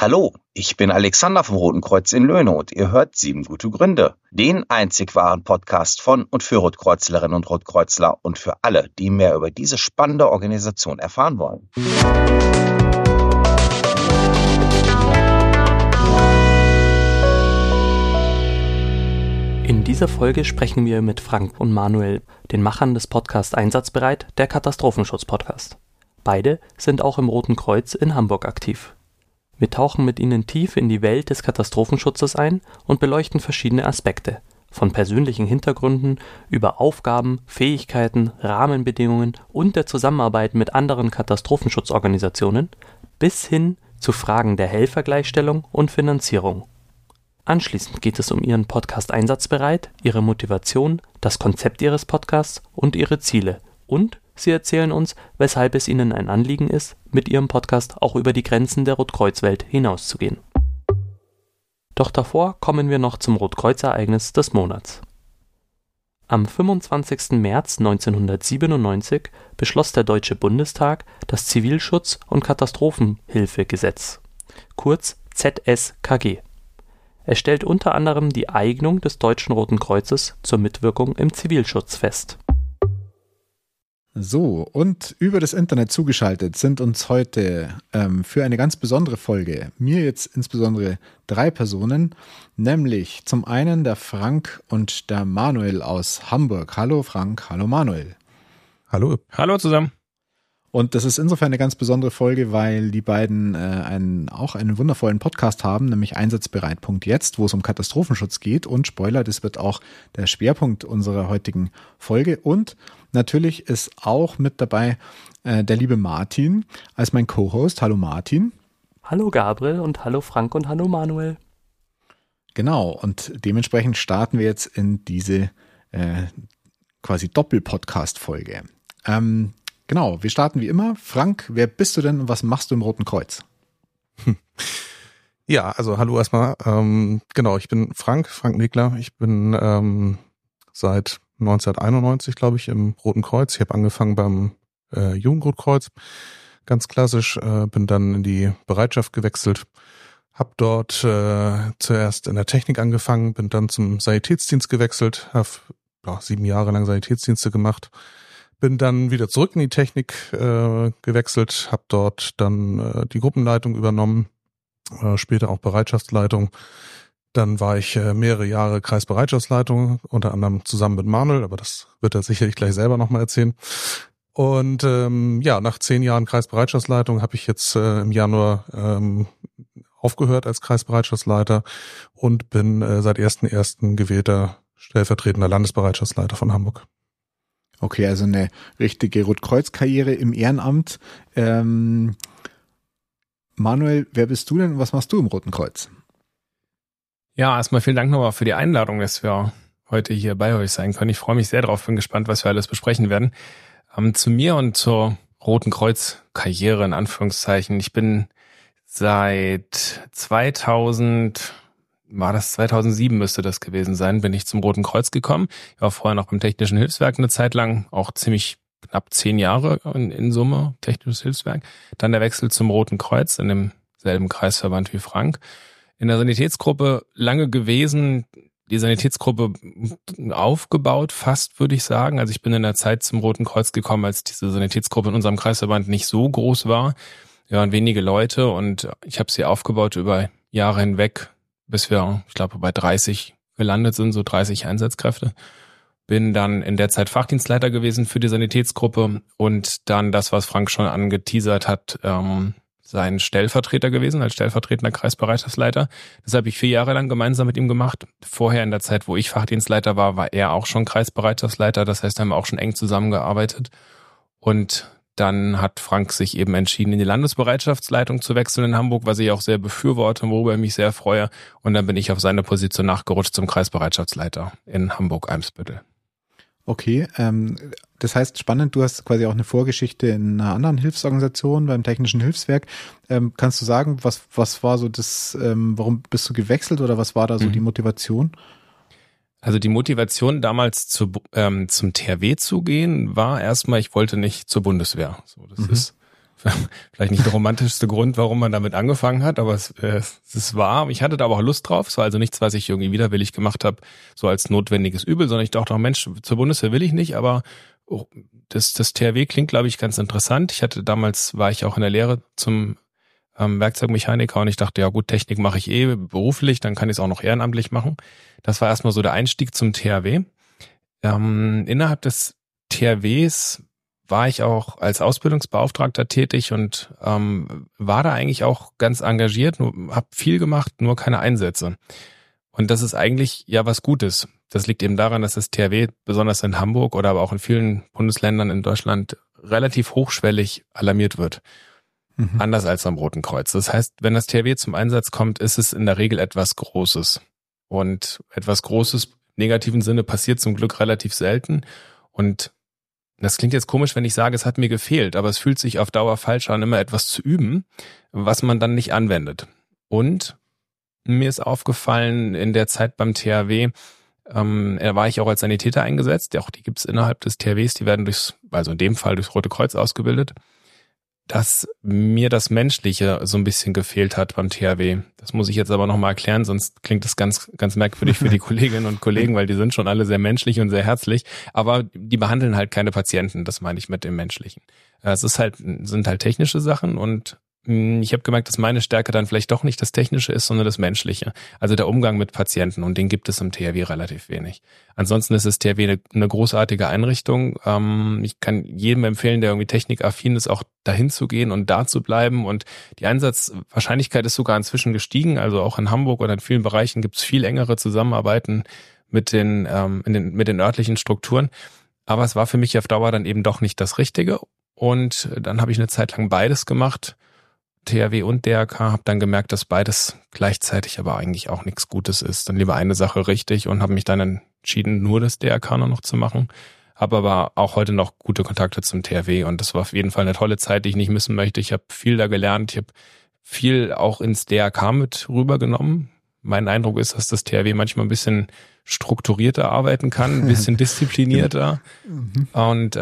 Hallo, ich bin Alexander vom Roten Kreuz in Löhne und ihr hört 7 gute Gründe. Den einzig wahren Podcast von und für Rotkreuzlerinnen und Rotkreuzler und für alle, die mehr über diese spannende Organisation erfahren wollen. In dieser Folge sprechen wir mit Frank und Manuel, den Machern des Podcasts Einsatzbereit, der Katastrophenschutz-Podcast. Beide sind auch im Roten Kreuz in Hamburg aktiv. Wir tauchen mit ihnen tief in die Welt des Katastrophenschutzes ein und beleuchten verschiedene Aspekte, von persönlichen Hintergründen über Aufgaben, Fähigkeiten, Rahmenbedingungen und der Zusammenarbeit mit anderen Katastrophenschutzorganisationen bis hin zu Fragen der Helfergleichstellung und Finanzierung. Anschließend geht es um ihren Podcast Einsatzbereit, ihre Motivation, das Konzept ihres Podcasts und ihre Ziele. Und sie erzählen uns, weshalb es ihnen ein Anliegen ist, mit ihrem Podcast auch über die Grenzen der Rotkreuzwelt hinauszugehen. Doch davor kommen wir noch zum Rotkreuz-Ereignis des Monats. Am 25. März 1997 beschloss der Deutsche Bundestag das Zivilschutz- und Katastrophenhilfegesetz, kurz ZSKG. Es stellt unter anderem die Eignung des Deutschen Roten Kreuzes zur Mitwirkung im Zivilschutz fest. So, und über das Internet zugeschaltet sind uns heute für eine ganz besondere Folge, mir jetzt insbesondere 3 Personen, nämlich zum einen der Frank und der Manuel aus Hamburg. Hallo Frank, hallo Manuel. Hallo. Hallo zusammen. Und das ist insofern eine ganz besondere Folge, weil die beiden auch einen wundervollen Podcast haben, nämlich Einsatzbereit.jetzt, wo es um Katastrophenschutz geht. Und Spoiler, das wird auch der Schwerpunkt unserer heutigen Folge. Und natürlich ist auch mit dabei der liebe Martin als mein Co-Host. Hallo Martin. Hallo Gabriel und hallo Frank und hallo Manuel. Genau, und dementsprechend starten wir jetzt in diese quasi Doppel-Podcast-Folge. Genau, wir starten wie immer. Frank, wer bist du denn und was machst du im Roten Kreuz? Ja, also hallo erstmal. Genau, ich bin Frank Nickler. Ich bin seit 1991, glaube ich, im Roten Kreuz. Ich habe angefangen beim Jugendrotkreuz, ganz klassisch, bin dann in die Bereitschaft gewechselt, habe dort zuerst in der Technik angefangen, bin dann zum Sanitätsdienst gewechselt, habe 7 Jahre lang Sanitätsdienste gemacht. Bin dann wieder zurück in die Technik gewechselt, habe dort dann die Gruppenleitung übernommen, später auch Bereitschaftsleitung. Dann war ich mehrere Jahre Kreisbereitschaftsleitung, unter anderem zusammen mit Manuel, aber das wird er sicherlich gleich selber nochmal erzählen. Und nach 10 Jahren Kreisbereitschaftsleitung habe ich jetzt im Januar aufgehört als Kreisbereitschaftsleiter und bin seit 1.1. gewählter stellvertretender Landesbereitschaftsleiter von Hamburg. Okay, also eine richtige Rotkreuz-Karriere im Ehrenamt. Manuel, wer bist du denn und was machst du im Roten Kreuz? Ja, erstmal vielen Dank nochmal für die Einladung, dass wir heute hier bei euch sein können. Ich freue mich sehr drauf, bin gespannt, was wir alles besprechen werden. Zu mir und zur Roten Kreuz-Karriere in Anführungszeichen. Ich bin seit 2007 müsste das gewesen sein, bin ich zum Roten Kreuz gekommen. Ich war vorher noch beim Technischen Hilfswerk eine Zeit lang, auch ziemlich knapp 10 Jahre in Summe, Technisches Hilfswerk. Dann der Wechsel zum Roten Kreuz in demselben Kreisverband wie Frank. In der Sanitätsgruppe lange gewesen, die Sanitätsgruppe aufgebaut, fast würde ich sagen. Also ich bin in der Zeit zum Roten Kreuz gekommen, als diese Sanitätsgruppe in unserem Kreisverband nicht so groß war. Wir waren wenige Leute und ich habe sie aufgebaut über Jahre hinweg, bis wir, ich glaube, bei 30 gelandet sind, so 30 Einsatzkräfte. Bin dann in der Zeit Fachdienstleiter gewesen für die Sanitätsgruppe und dann das, was Frank schon angeteasert hat, sein Stellvertreter gewesen, als stellvertretender Kreisbereitschaftsleiter. Das habe ich 4 Jahre lang gemeinsam mit ihm gemacht. Vorher in der Zeit, wo ich Fachdienstleiter war er auch schon Kreisbereitschaftsleiter. Das heißt, da haben wir auch schon eng zusammengearbeitet. Und dann hat Frank sich eben entschieden, in die Landesbereitschaftsleitung zu wechseln in Hamburg, was ich auch sehr befürworte, worüber ich mich sehr freue. Und dann bin ich auf seine Position nachgerutscht zum Kreisbereitschaftsleiter in Hamburg-Eimsbüttel. Okay, das heißt spannend, du hast quasi auch eine Vorgeschichte in einer anderen Hilfsorganisation, beim Technischen Hilfswerk. Kannst du sagen, was war so das, warum bist du gewechselt oder was war da so die Motivation? Also die Motivation damals zum THW zu gehen, war erstmal, ich wollte nicht zur Bundeswehr. So, das ist vielleicht nicht der romantischste Grund, warum man damit angefangen hat, aber es ist wahr. Ich hatte da aber auch Lust drauf. Es war also nichts, was ich irgendwie widerwillig gemacht habe, so als notwendiges Übel, sondern ich dachte auch, Mensch, zur Bundeswehr will ich nicht, aber das THW klingt, glaube ich, ganz interessant. War ich auch in der Lehre zum Werkzeugmechaniker und ich dachte, ja gut, Technik mache ich beruflich, dann kann ich es auch noch ehrenamtlich machen. Das war erstmal so der Einstieg zum THW. Innerhalb des THWs war ich auch als Ausbildungsbeauftragter tätig und war da eigentlich auch ganz engagiert, habe viel gemacht, nur keine Einsätze. Und das ist eigentlich ja was Gutes. Das liegt eben daran, dass das THW besonders in Hamburg oder aber auch in vielen Bundesländern in Deutschland relativ hochschwellig alarmiert wird. Anders als am Roten Kreuz. Das heißt, wenn das THW zum Einsatz kommt, ist es in der Regel etwas Großes. Und etwas Großes im negativen Sinne passiert zum Glück relativ selten. Und das klingt jetzt komisch, wenn ich sage, es hat mir gefehlt, aber es fühlt sich auf Dauer falsch an, immer etwas zu üben, was man dann nicht anwendet. Und mir ist aufgefallen, in der Zeit beim THW, da war ich auch als Sanitäter eingesetzt, auch die gibt es innerhalb des THWs, die werden in dem Fall durchs Rote Kreuz ausgebildet, dass mir das Menschliche so ein bisschen gefehlt hat beim THW. Das muss ich jetzt aber nochmal erklären, sonst klingt das ganz, ganz merkwürdig für die Kolleginnen und Kollegen, weil die sind schon alle sehr menschlich und sehr herzlich, aber die behandeln halt keine Patienten, das meine ich mit dem Menschlichen. Es sind halt technische Sachen und ich habe gemerkt, dass meine Stärke dann vielleicht doch nicht das Technische ist, sondern das Menschliche. Also der Umgang mit Patienten und den gibt es im THW relativ wenig. Ansonsten ist das THW eine großartige Einrichtung. Ich kann jedem empfehlen, der irgendwie technikaffin ist, auch dahin zu gehen und da zu bleiben. Und die Einsatzwahrscheinlichkeit ist sogar inzwischen gestiegen. Also auch in Hamburg oder in vielen Bereichen gibt es viel engere Zusammenarbeiten mit den örtlichen Strukturen. Aber es war für mich auf Dauer dann eben doch nicht das Richtige. Und dann habe ich eine Zeit lang beides gemacht. THW und DRK, habe dann gemerkt, dass beides gleichzeitig aber eigentlich auch nichts Gutes ist. Dann lieber eine Sache richtig und habe mich dann entschieden, nur das DRK noch zu machen. Habe aber auch heute noch gute Kontakte zum THW und das war auf jeden Fall eine tolle Zeit, die ich nicht missen möchte. Ich habe viel da gelernt, ich habe viel auch ins DRK mit rübergenommen. Mein Eindruck ist, dass das THW manchmal ein bisschen strukturierter arbeiten kann, ein bisschen disziplinierter und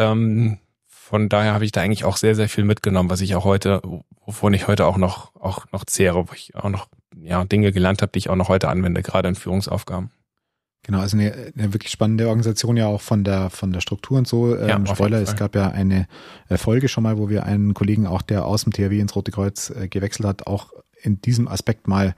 von daher habe ich da eigentlich auch sehr, sehr viel mitgenommen, wovon ich heute auch noch zehre, wo ich auch noch Dinge gelernt habe, die ich auch noch heute anwende, gerade in Führungsaufgaben. Genau, also eine wirklich spannende Organisation ja auch von der Struktur und so. Spoiler, es gab ja eine Folge schon mal, wo wir einen Kollegen auch, der aus dem THW ins Rote Kreuz gewechselt hat, auch in diesem Aspekt mal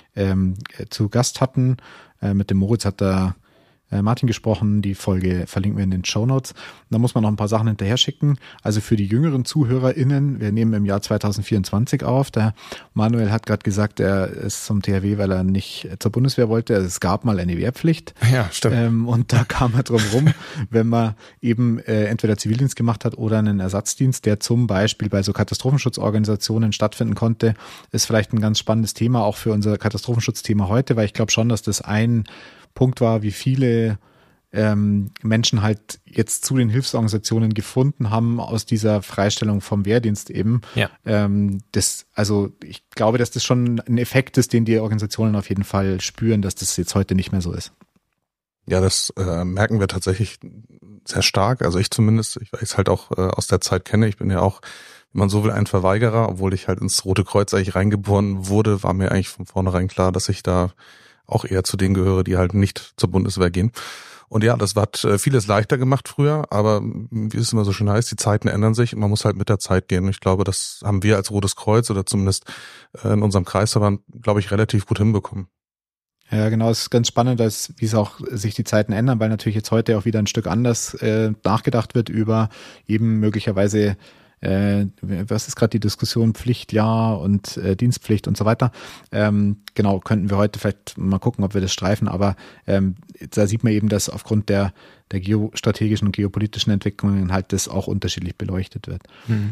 zu Gast hatten. Mit dem Moritz hat da Martin gesprochen, die Folge verlinken wir in den Shownotes. Da muss man noch ein paar Sachen hinterher schicken. Also für die jüngeren ZuhörerInnen, wir nehmen im Jahr 2024 auf. Der Manuel hat gerade gesagt, er ist zum THW, weil er nicht zur Bundeswehr wollte. Also es gab mal eine Wehrpflicht. Ja, stimmt. Und da kam er drum rum, wenn man eben entweder Zivildienst gemacht hat oder einen Ersatzdienst, der zum Beispiel bei so Katastrophenschutzorganisationen stattfinden konnte, ist vielleicht ein ganz spannendes Thema auch für unser Katastrophenschutzthema heute, weil ich glaube schon, dass das ein Punkt war, wie viele Menschen halt jetzt zu den Hilfsorganisationen gefunden haben aus dieser Freistellung vom Wehrdienst eben. Ja. Ich glaube, dass das schon ein Effekt ist, den die Organisationen auf jeden Fall spüren, dass das jetzt heute nicht mehr so ist. Ja, das merken wir tatsächlich sehr stark. Also ich zumindest, ich es halt auch aus der Zeit kenne. Ich bin ja auch, wenn man so will, ein Verweigerer, obwohl ich halt ins Rote Kreuz eigentlich reingeboren wurde, war mir eigentlich von vornherein klar, dass ich da auch eher zu denen gehöre, die halt nicht zur Bundeswehr gehen. Und ja, das hat vieles leichter gemacht früher, aber wie es immer so schön heißt, die Zeiten ändern sich und man muss halt mit der Zeit gehen. Und ich glaube, das haben wir als Rotes Kreuz oder zumindest in unserem Kreisverband, glaube ich, relativ gut hinbekommen. Ja, genau, es ist ganz spannend, wie es auch sich die Zeiten ändern, weil natürlich jetzt heute auch wieder ein Stück anders nachgedacht wird über eben möglicherweise was ist gerade die Diskussion, Pflicht, ja und Dienstpflicht und so weiter. Genau, könnten wir heute vielleicht mal gucken, ob wir das streifen, aber da sieht man eben, dass aufgrund der geostrategischen und geopolitischen Entwicklungen halt das auch unterschiedlich beleuchtet wird.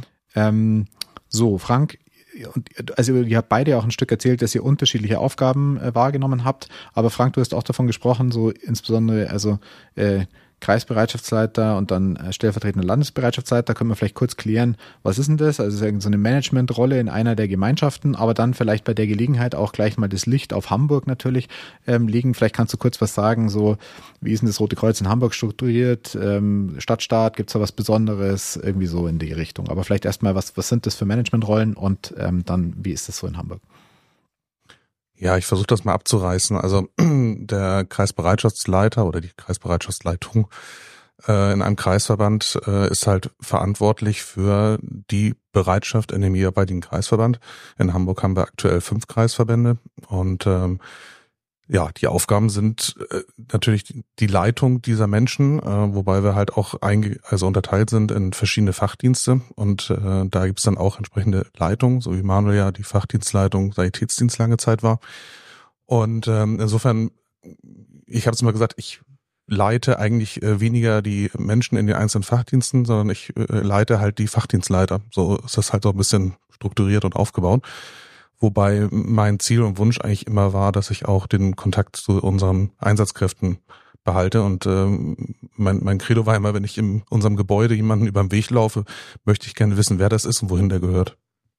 So, Frank, also ihr habt beide auch ein Stück erzählt, dass ihr unterschiedliche Aufgaben wahrgenommen habt, aber Frank, du hast auch davon gesprochen, so insbesondere Kreisbereitschaftsleiter und dann stellvertretender Landesbereitschaftsleiter. Können wir vielleicht kurz klären, was ist denn das? Also es ist so eine Managementrolle in einer der Gemeinschaften, aber dann vielleicht bei der Gelegenheit auch gleich mal das Licht auf Hamburg natürlich legen. Vielleicht kannst du kurz was sagen, so wie ist denn das Rote Kreuz in Hamburg strukturiert? Stadtstaat, gibt es da was Besonderes? Irgendwie so in die Richtung. Aber vielleicht erstmal, was sind das für Managementrollen und dann, wie ist das so in Hamburg? Ja, ich versuche das mal abzureißen. Also der Kreisbereitschaftsleiter oder die Kreisbereitschaftsleitung in einem Kreisverband ist halt verantwortlich für die Bereitschaft in dem jeweiligen Kreisverband. In Hamburg haben wir aktuell 5 Kreisverbände und ja, die Aufgaben sind natürlich die Leitung dieser Menschen, wobei wir halt auch unterteilt sind in verschiedene Fachdienste und da gibt's dann auch entsprechende Leitungen, so wie Manuel ja die Fachdienstleitung Sanitätsdienst lange Zeit war. Und insofern, ich habe es mal gesagt, ich leite eigentlich weniger die Menschen in den einzelnen Fachdiensten, sondern ich leite halt die Fachdienstleiter. So ist das halt so ein bisschen strukturiert und aufgebaut. Wobei mein Ziel und Wunsch eigentlich immer war, dass ich auch den Kontakt zu unseren Einsatzkräften behalte. Und mein Credo war immer, wenn ich in unserem Gebäude jemanden über den Weg laufe, möchte ich gerne wissen, wer das ist und wohin der gehört.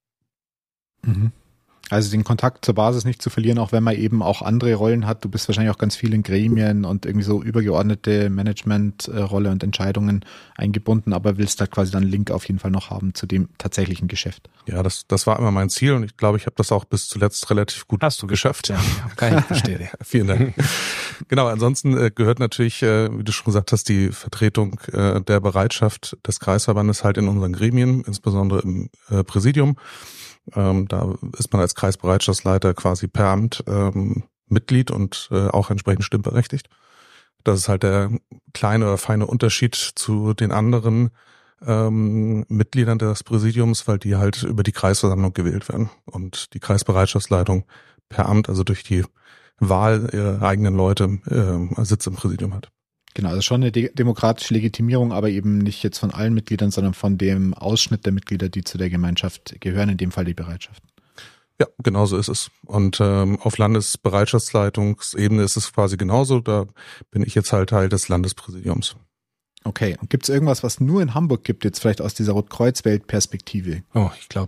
Mhm. Also den Kontakt zur Basis nicht zu verlieren, auch wenn man eben auch andere Rollen hat. Du bist wahrscheinlich auch ganz viel in Gremien und irgendwie so übergeordnete Managementrolle und Entscheidungen eingebunden, aber willst da quasi dann einen Link auf jeden Fall noch haben zu dem tatsächlichen Geschäft. Ja, das war immer mein Ziel und ich glaube, ich habe das auch bis zuletzt relativ gut geschafft. Ja, kann ich bestätigen. Vielen Dank. Genau, ansonsten gehört natürlich, wie du schon gesagt hast, die Vertretung der Bereitschaft des Kreisverbandes halt in unseren Gremien, insbesondere im Präsidium. Da ist man als Kreisbereitschaftsleiter quasi per Amt Mitglied und auch entsprechend stimmberechtigt. Das ist halt der kleine oder feine Unterschied zu den anderen Mitgliedern des Präsidiums, weil die halt über die Kreisversammlung gewählt werden und die Kreisbereitschaftsleitung per Amt, also durch die Wahl ihrer eigenen Leute, Sitz im Präsidium hat. Genau, also schon eine demokratische Legitimierung, aber eben nicht jetzt von allen Mitgliedern, sondern von dem Ausschnitt der Mitglieder, die zu der Gemeinschaft gehören, in dem Fall die Bereitschaften. Ja, genau so ist es. Und auf Landesbereitschaftsleitungsebene ist es quasi genauso. Da bin ich jetzt halt Teil des Landespräsidiums. Okay, und gibt es irgendwas, was nur in Hamburg gibt, jetzt vielleicht aus dieser Rotkreuz-Welt-Perspektive? Oh, ich glaube,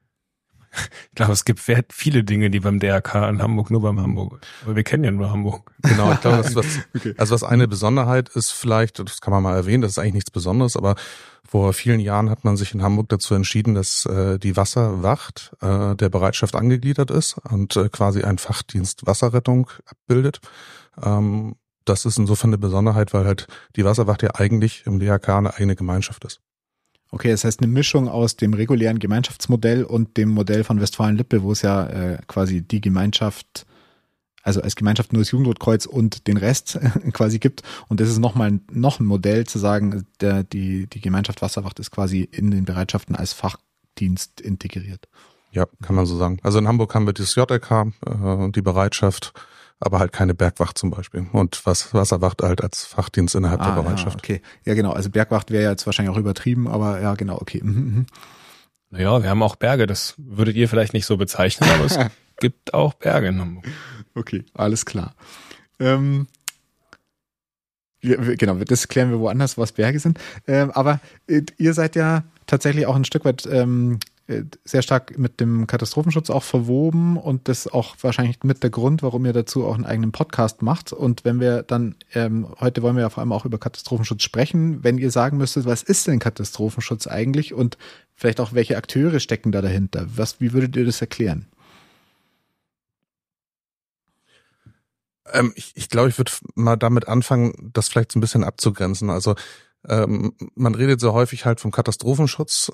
es gibt viele Dinge, die beim DRK in Hamburg nur beim Hamburg. Aber wir kennen ja nur Hamburg. Genau, ich glaube, was eine Besonderheit ist vielleicht, das kann man mal erwähnen, das ist eigentlich nichts Besonderes, aber vor vielen Jahren hat man sich in Hamburg dazu entschieden, dass die Wasserwacht der Bereitschaft angegliedert ist und quasi einen Fachdienst Wasserrettung abbildet. Das ist insofern eine Besonderheit, weil halt die Wasserwacht ja eigentlich im DRK eine eigene Gemeinschaft ist. Okay, das heißt eine Mischung aus dem regulären Gemeinschaftsmodell und dem Modell von Westfalen-Lippe, wo es ja quasi die Gemeinschaft, also als Gemeinschaft nur das Jugendrotkreuz und den Rest quasi gibt. Und das ist noch ein Modell zu sagen, die Gemeinschaft Wasserwacht ist quasi in den Bereitschaften als Fachdienst integriert. Ja, kann man so sagen. Also in Hamburg haben wir das JRK, die Bereitschaft, aber halt keine Bergwacht zum Beispiel. Und Wasserwacht halt als Fachdienst innerhalb der Bereitschaft. Ja, okay. Ja, genau. Also Bergwacht wäre ja jetzt wahrscheinlich auch übertrieben, aber ja, genau, okay. Naja, wir haben auch Berge. Das würdet ihr vielleicht nicht so bezeichnen, aber es gibt auch Berge in Hamburg. Okay, alles klar. Genau, das klären wir woanders, was Berge sind. Aber ihr seid ja tatsächlich auch ein Stück weit sehr stark mit dem Katastrophenschutz auch verwoben und das auch wahrscheinlich mit der Grund, warum ihr dazu auch einen eigenen Podcast macht. Und wenn wir dann, heute wollen wir ja vor allem auch über Katastrophenschutz sprechen, wenn ihr sagen müsstet, was ist denn Katastrophenschutz eigentlich und vielleicht auch welche Akteure stecken da dahinter? Wie würdet ihr das erklären? Ich glaube, ich würde mal damit anfangen, das vielleicht so ein bisschen abzugrenzen. Also man redet so häufig halt vom Katastrophenschutz.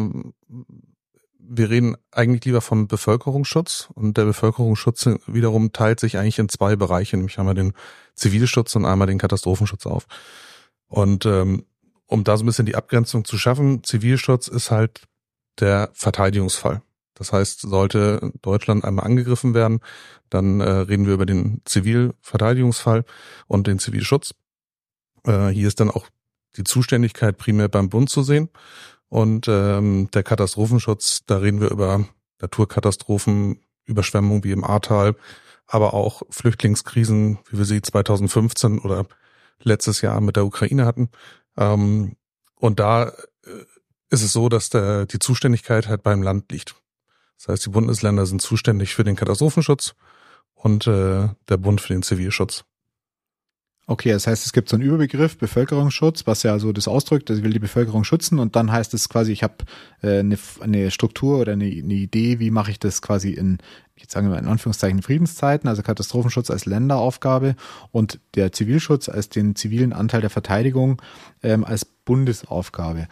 Wir reden eigentlich lieber vom Bevölkerungsschutz und der Bevölkerungsschutz wiederum teilt sich eigentlich in 2 Bereiche, nämlich einmal den Zivilschutz und einmal den Katastrophenschutz auf. Und um da so ein bisschen die Abgrenzung zu schaffen, Zivilschutz ist halt der Verteidigungsfall. Das heißt, sollte Deutschland einmal angegriffen werden, dann reden wir über den Zivilverteidigungsfall und den Zivilschutz. Hier ist dann auch die Zuständigkeit primär beim Bund zu sehen. Und der Katastrophenschutz, da reden wir über Naturkatastrophen, Überschwemmungen wie im Ahrtal, aber auch Flüchtlingskrisen, wie wir sie 2015 oder letztes Jahr mit der Ukraine hatten. Und da ist es so, dass die Zuständigkeit halt beim Land liegt. Das heißt, die Bundesländer sind zuständig für den Katastrophenschutz und der Bund für den Zivilschutz. Okay, das heißt, es gibt so einen Überbegriff, Bevölkerungsschutz, was ja so das ausdrückt, also ich will die Bevölkerung schützen, und dann heißt es quasi, ich habe eine Struktur oder eine Idee, wie mache ich das quasi in, jetzt sagen wir in Anführungszeichen, Friedenszeiten, also Katastrophenschutz als Länderaufgabe und der Zivilschutz als den zivilen Anteil der Verteidigung als Bundesaufgabe.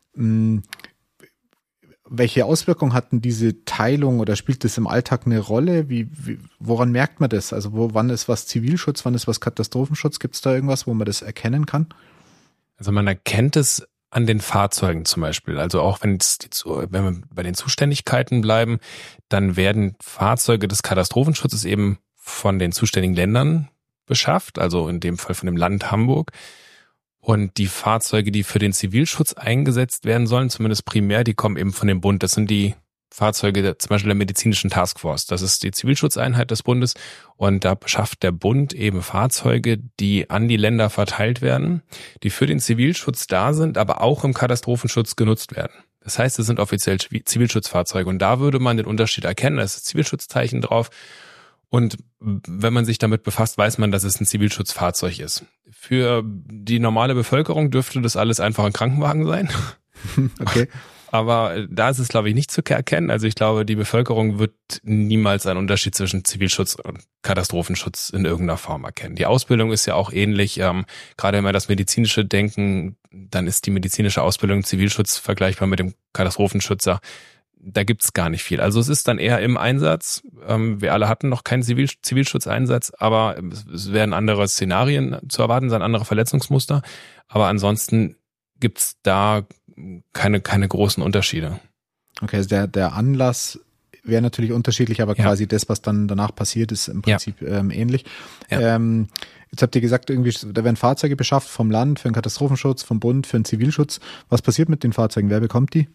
Welche Auswirkungen hatten diese Teilung oder spielt das im Alltag eine Rolle? Woran merkt man das? Also wann ist was Zivilschutz, wann ist was Katastrophenschutz? Gibt es da irgendwas, wo man das erkennen kann? Also man erkennt es an den Fahrzeugen zum Beispiel. Also auch wenn wir bei den Zuständigkeiten bleiben, dann werden Fahrzeuge des Katastrophenschutzes eben von den zuständigen Ländern beschafft, also in dem Fall von dem Land Hamburg. Und die Fahrzeuge, die für den Zivilschutz eingesetzt werden sollen, zumindest primär, die kommen eben von dem Bund. Das sind die Fahrzeuge zum Beispiel der medizinischen Taskforce. Das ist die Zivilschutzeinheit des Bundes. Und da beschafft der Bund eben Fahrzeuge, die an die Länder verteilt werden, die für den Zivilschutz da sind, aber auch im Katastrophenschutz genutzt werden. Das heißt, es sind offiziell Zivilschutzfahrzeuge. Und da würde man den Unterschied erkennen. Da ist das Zivilschutzzeichen drauf. Und wenn man sich damit befasst, weiß man, dass es ein Zivilschutzfahrzeug ist. Für die normale Bevölkerung dürfte das alles einfach ein Krankenwagen sein. Okay. Aber da ist es, glaube ich, nicht zu erkennen. Also ich glaube, die Bevölkerung wird niemals einen Unterschied zwischen Zivilschutz und Katastrophenschutz in irgendeiner Form erkennen. Die Ausbildung ist ja auch ähnlich. Gerade wenn wir das Medizinische denken, dann ist die medizinische Ausbildung im Zivilschutz vergleichbar mit dem Katastrophenschützer. Da gibt's gar nicht viel. Also es ist dann eher im Einsatz. Wir alle hatten noch keinen Zivilschutzeinsatz, aber es werden andere Szenarien zu erwarten sein, andere Verletzungsmuster. Aber ansonsten gibt's da keine großen Unterschiede. Okay, also der Anlass wäre natürlich unterschiedlich, aber quasi das, was dann danach passiert, ist im Prinzip ähnlich. Ja. Jetzt habt ihr gesagt, irgendwie, da werden Fahrzeuge beschafft vom Land für den Katastrophenschutz, vom Bund für den Zivilschutz. Was passiert mit den Fahrzeugen? Wer bekommt die?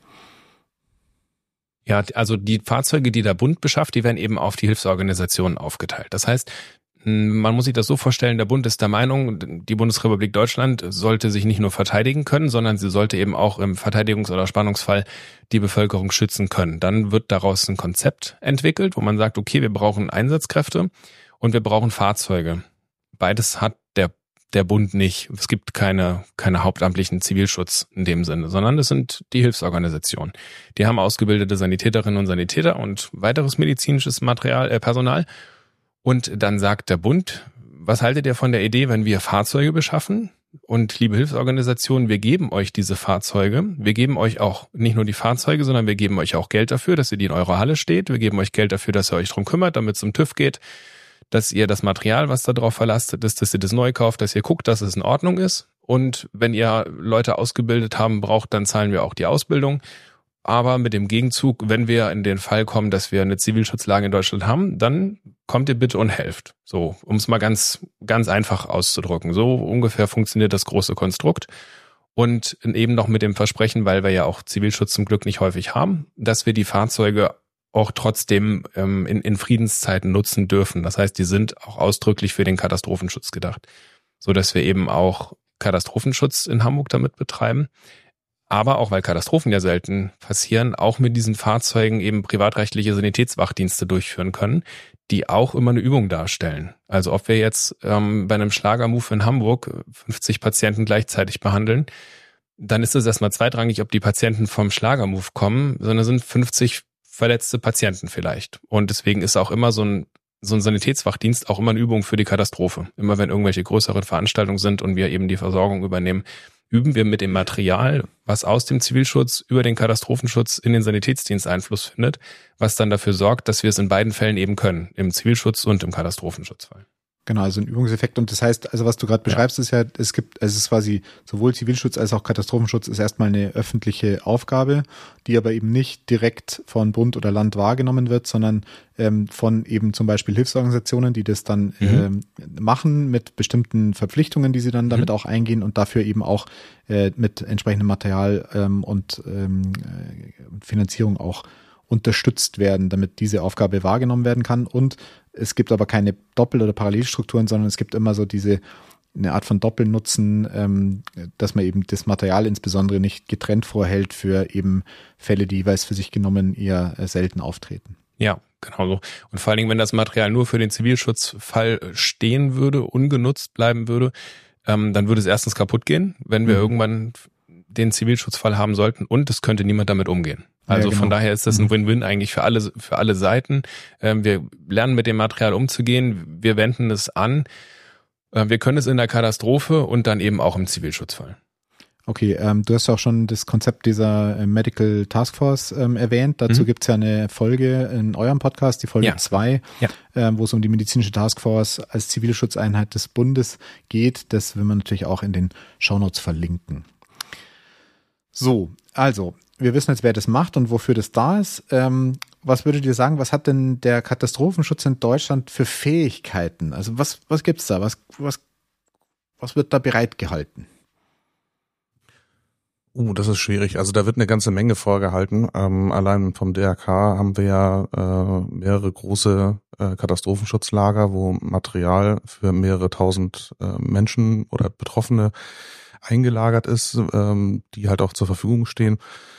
Ja, also die Fahrzeuge, die der Bund beschafft, die werden eben auf die Hilfsorganisationen aufgeteilt. Das heißt, man muss sich das so vorstellen, der Bund ist der Meinung, die Bundesrepublik Deutschland sollte sich nicht nur verteidigen können, sondern sie sollte eben auch im Verteidigungs- oder Spannungsfall die Bevölkerung schützen können. Dann wird daraus ein Konzept entwickelt, wo man sagt, okay, wir brauchen Einsatzkräfte und wir brauchen Fahrzeuge. Beides hat der Bund nicht. Es gibt keine hauptamtlichen Zivilschutz in dem Sinne, sondern es sind die Hilfsorganisationen. Die haben ausgebildete Sanitäterinnen und Sanitäter und weiteres medizinisches Personal. Und dann sagt der Bund, was haltet ihr von der Idee, wenn wir Fahrzeuge beschaffen? Und liebe Hilfsorganisationen, wir geben euch diese Fahrzeuge. Wir geben euch auch nicht nur die Fahrzeuge, sondern wir geben euch auch Geld dafür, dass ihr die in eurer Halle steht. Wir geben euch Geld dafür, dass ihr euch drum kümmert, damit es zum TÜV geht. Dass ihr das Material, was da drauf verlastet ist, dass ihr das neu kauft, dass ihr guckt, dass es in Ordnung ist. Und wenn ihr Leute ausgebildet haben braucht, dann zahlen wir auch die Ausbildung. Aber mit dem Gegenzug, wenn wir in den Fall kommen, dass wir eine Zivilschutzlage in Deutschland haben, dann kommt ihr bitte und helft. So, um es mal ganz einfach auszudrücken. So ungefähr funktioniert das große Konstrukt. Und eben noch mit dem Versprechen, weil wir ja auch Zivilschutz zum Glück nicht häufig haben, dass wir die Fahrzeuge auch trotzdem in Friedenszeiten nutzen dürfen. Das heißt, die sind auch ausdrücklich für den Katastrophenschutz gedacht, so dass wir eben auch Katastrophenschutz in Hamburg damit betreiben. Aber auch weil Katastrophen ja selten passieren, auch mit diesen Fahrzeugen eben privatrechtliche Sanitätswachdienste durchführen können, die auch immer eine Übung darstellen. Also ob wir jetzt bei einem Schlagermove in Hamburg 50 Patienten gleichzeitig behandeln, dann ist es erstmal zweitrangig, ob die Patienten vom Schlagermove kommen, sondern sind 50 verletzte Patienten vielleicht. Und deswegen ist auch immer so ein Sanitätswachdienst auch immer eine Übung für die Katastrophe. Immer wenn irgendwelche größeren Veranstaltungen sind und wir eben die Versorgung übernehmen, üben wir mit dem Material, was aus dem Zivilschutz über den Katastrophenschutz in den Sanitätsdienst Einfluss findet, was dann dafür sorgt, dass wir es in beiden Fällen eben können, im Zivilschutz und im Katastrophenschutzfall. Genau, also ein Übungseffekt. Und das heißt, also was du gerade beschreibst, ist ja, es ist quasi sowohl Zivilschutz als auch Katastrophenschutz ist erstmal eine öffentliche Aufgabe, die aber eben nicht direkt von Bund oder Land wahrgenommen wird, sondern von eben zum Beispiel Hilfsorganisationen, die das dann machen mit bestimmten Verpflichtungen, die sie dann damit auch eingehen und dafür eben auch mit entsprechendem Material und Finanzierung auch unterstützt werden, damit diese Aufgabe wahrgenommen werden kann. Und es gibt aber keine Doppel- oder Parallelstrukturen, sondern es gibt immer so diese eine Art von Doppelnutzen, dass man eben das Material insbesondere nicht getrennt vorhält für eben Fälle, die jeweils für sich genommen eher selten auftreten. Ja, genau so. Und vor allen Dingen, wenn das Material nur für den Zivilschutzfall stehen würde, ungenutzt bleiben würde, dann würde es erstens kaputt gehen, wenn wir irgendwann den Zivilschutzfall haben sollten, und es könnte niemand damit umgehen. Also von daher ist das ein Win-Win eigentlich für alle Seiten. Wir lernen mit dem Material umzugehen, wir wenden es an, wir können es in der Katastrophe und dann eben auch im Zivilschutzfall. Okay, du hast auch schon das Konzept dieser Medical Taskforce erwähnt. Dazu gibt's ja eine Folge in eurem Podcast, die Folge 2, wo es um die medizinische Taskforce als Zivilschutzeinheit des Bundes geht. Das will man natürlich auch in den Shownotes verlinken. So, also, wir wissen jetzt, wer das macht und wofür das da ist. Was würdet ihr sagen, was hat denn der Katastrophenschutz in Deutschland für Fähigkeiten? Also was gibt's da? Was wird da bereitgehalten? Das ist schwierig. Also da wird eine ganze Menge vorgehalten. Allein vom DRK haben wir ja mehrere große Katastrophenschutzlager, wo Material für mehrere tausend Menschen oder Betroffene eingelagert ist, die halt auch zur Verfügung stehen.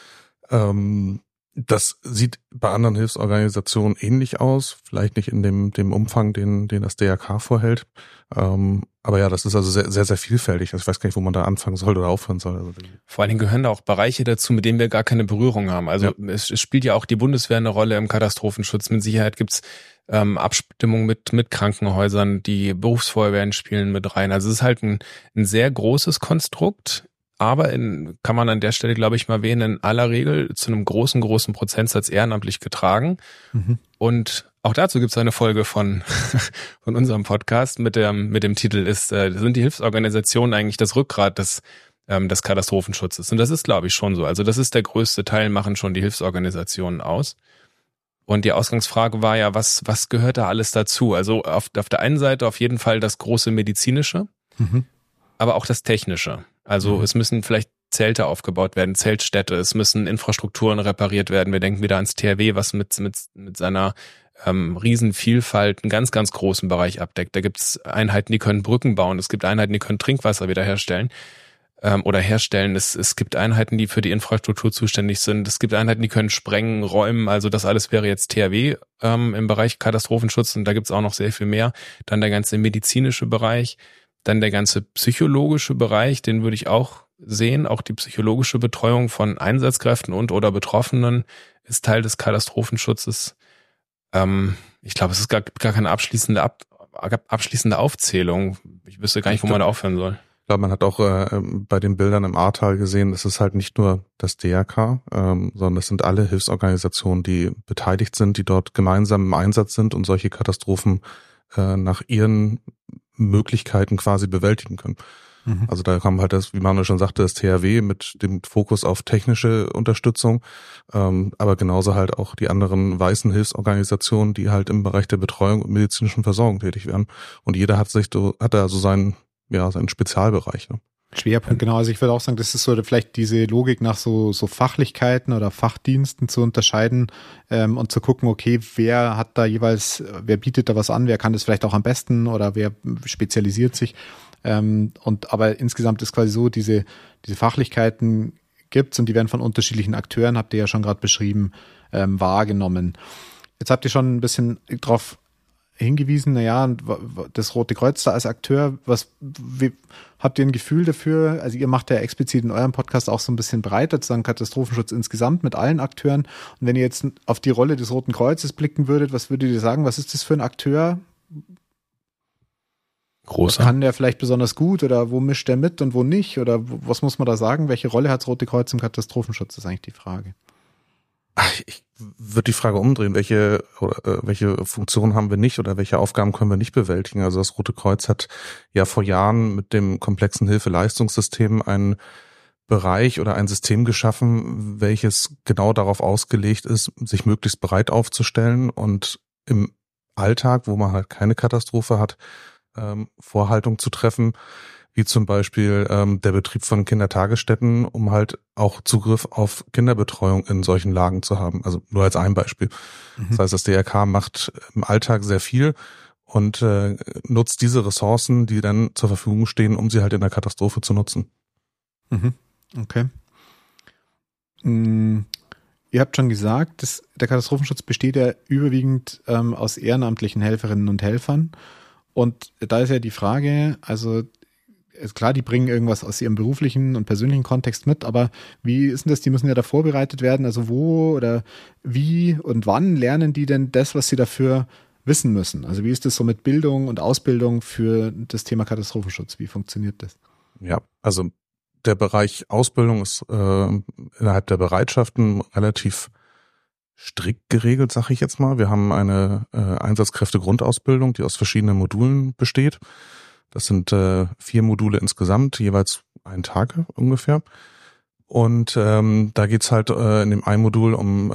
Das sieht bei anderen Hilfsorganisationen ähnlich aus, vielleicht nicht in dem Umfang, den das DRK vorhält. Aber ja, das ist also sehr, sehr, sehr vielfältig. Also ich weiß gar nicht, wo man da anfangen soll oder aufhören soll. Also vor allen Dingen gehören da auch Bereiche dazu, mit denen wir gar keine Berührung haben. Also es spielt ja auch die Bundeswehr eine Rolle im Katastrophenschutz. Mit Sicherheit gibt's Abstimmung mit Krankenhäusern, die Berufsfeuerwehren spielen mit rein. Also es ist halt ein sehr großes Konstrukt, aber kann man an der Stelle, glaube ich, mal erwähnen, in aller Regel zu einem großen Prozentsatz ehrenamtlich getragen. Und auch dazu gibt es eine Folge von unserem Podcast mit dem Titel sind die Hilfsorganisationen eigentlich das Rückgrat des Katastrophenschutzes? Und das ist, glaube ich, schon so. Also das ist der größte Teil, machen schon die Hilfsorganisationen aus. Und die Ausgangsfrage war ja, was gehört da alles dazu? Also auf der einen Seite auf jeden Fall das große Medizinische, aber auch das Technische. Also es müssen vielleicht Zelte aufgebaut werden, Zeltstädte, es müssen Infrastrukturen repariert werden. Wir denken wieder ans THW, was mit seiner Riesenvielfalt einen ganz, ganz großen Bereich abdeckt. Da gibt es Einheiten, die können Brücken bauen, es gibt Einheiten, die können Trinkwasser wiederherstellen oder herstellen. Es gibt Einheiten, die für die Infrastruktur zuständig sind. Es gibt Einheiten, die können sprengen, räumen. Also das alles wäre jetzt THW im Bereich Katastrophenschutz, und da gibt es auch noch sehr viel mehr. Dann der ganze medizinische Bereich, dann der ganze psychologische Bereich, den würde ich auch sehen. Auch die psychologische Betreuung von Einsatzkräften und oder Betroffenen ist Teil des Katastrophenschutzes. Ich glaube, es ist gar keine abschließende Aufzählung. Ich wüsste gar nicht, wo man da aufhören soll. Ich glaube, man hat auch bei den Bildern im Ahrtal gesehen, es ist halt nicht nur das DRK, sondern es sind alle Hilfsorganisationen, die beteiligt sind, die dort gemeinsam im Einsatz sind und solche Katastrophen nach ihren Möglichkeiten quasi bewältigen können. Also da kam halt das, wie Manuel schon sagte, das THW mit dem Fokus auf technische Unterstützung, aber genauso halt auch die anderen weißen Hilfsorganisationen, die halt im Bereich der Betreuung und medizinischen Versorgung tätig werden. Und jeder hat da so seinen Spezialbereich. Ne? Schwerpunkt, genau. Also ich würde auch sagen, das ist so vielleicht diese Logik nach so Fachlichkeiten oder Fachdiensten zu unterscheiden und zu gucken, okay, wer bietet da was an, wer kann das vielleicht auch am besten oder wer spezialisiert sich. Aber insgesamt ist quasi so, diese Fachlichkeiten gibt's und die werden von unterschiedlichen Akteuren, habt ihr ja schon gerade beschrieben, wahrgenommen. Jetzt habt ihr schon ein bisschen drauf hingewiesen, das Rote Kreuz da als Akteur, habt ihr ein Gefühl dafür? Also ihr macht ja explizit in eurem Podcast auch so ein bisschen breiter, sozusagen Katastrophenschutz insgesamt mit allen Akteuren. Und wenn ihr jetzt auf die Rolle des Roten Kreuzes blicken würdet, was würdet ihr sagen? Was ist das für ein Akteur? Großer. Was kann der vielleicht besonders gut oder wo mischt der mit und wo nicht? Oder was muss man da sagen? Welche Rolle hat das Rote Kreuz im Katastrophenschutz? Das ist eigentlich die Frage. Ich würde die Frage umdrehen, welche Funktionen haben wir nicht oder welche Aufgaben können wir nicht bewältigen? Also das Rote Kreuz hat ja vor Jahren mit dem komplexen Hilfeleistungssystem einen Bereich oder ein System geschaffen, welches genau darauf ausgelegt ist, sich möglichst breit aufzustellen und im Alltag, wo man halt keine Katastrophe hat, Vorhaltung zu treffen, wie zum Beispiel der Betrieb von Kindertagesstätten, um halt auch Zugriff auf Kinderbetreuung in solchen Lagen zu haben. Also nur als ein Beispiel. Das heißt, das DRK macht im Alltag sehr viel und nutzt diese Ressourcen, die dann zur Verfügung stehen, um sie halt in der Katastrophe zu nutzen. Okay. Ihr habt schon gesagt, der Katastrophenschutz besteht ja überwiegend aus ehrenamtlichen Helferinnen und Helfern. Und da ist ja die Frage, also ist klar, die bringen irgendwas aus ihrem beruflichen und persönlichen Kontext mit, aber wie ist denn das? Die müssen ja da vorbereitet werden. Also wo oder wie und wann lernen die denn das, was sie dafür wissen müssen? Also wie ist das so mit Bildung und Ausbildung für das Thema Katastrophenschutz? Wie funktioniert das? Ja, also der Bereich Ausbildung ist innerhalb der Bereitschaften relativ strikt geregelt, sag ich jetzt mal. Wir haben eine Einsatzkräfte-Grundausbildung, die aus verschiedenen Modulen besteht. Das sind 4 Module insgesamt, jeweils 1 Tag ungefähr. Und da geht's halt in dem einen Modul um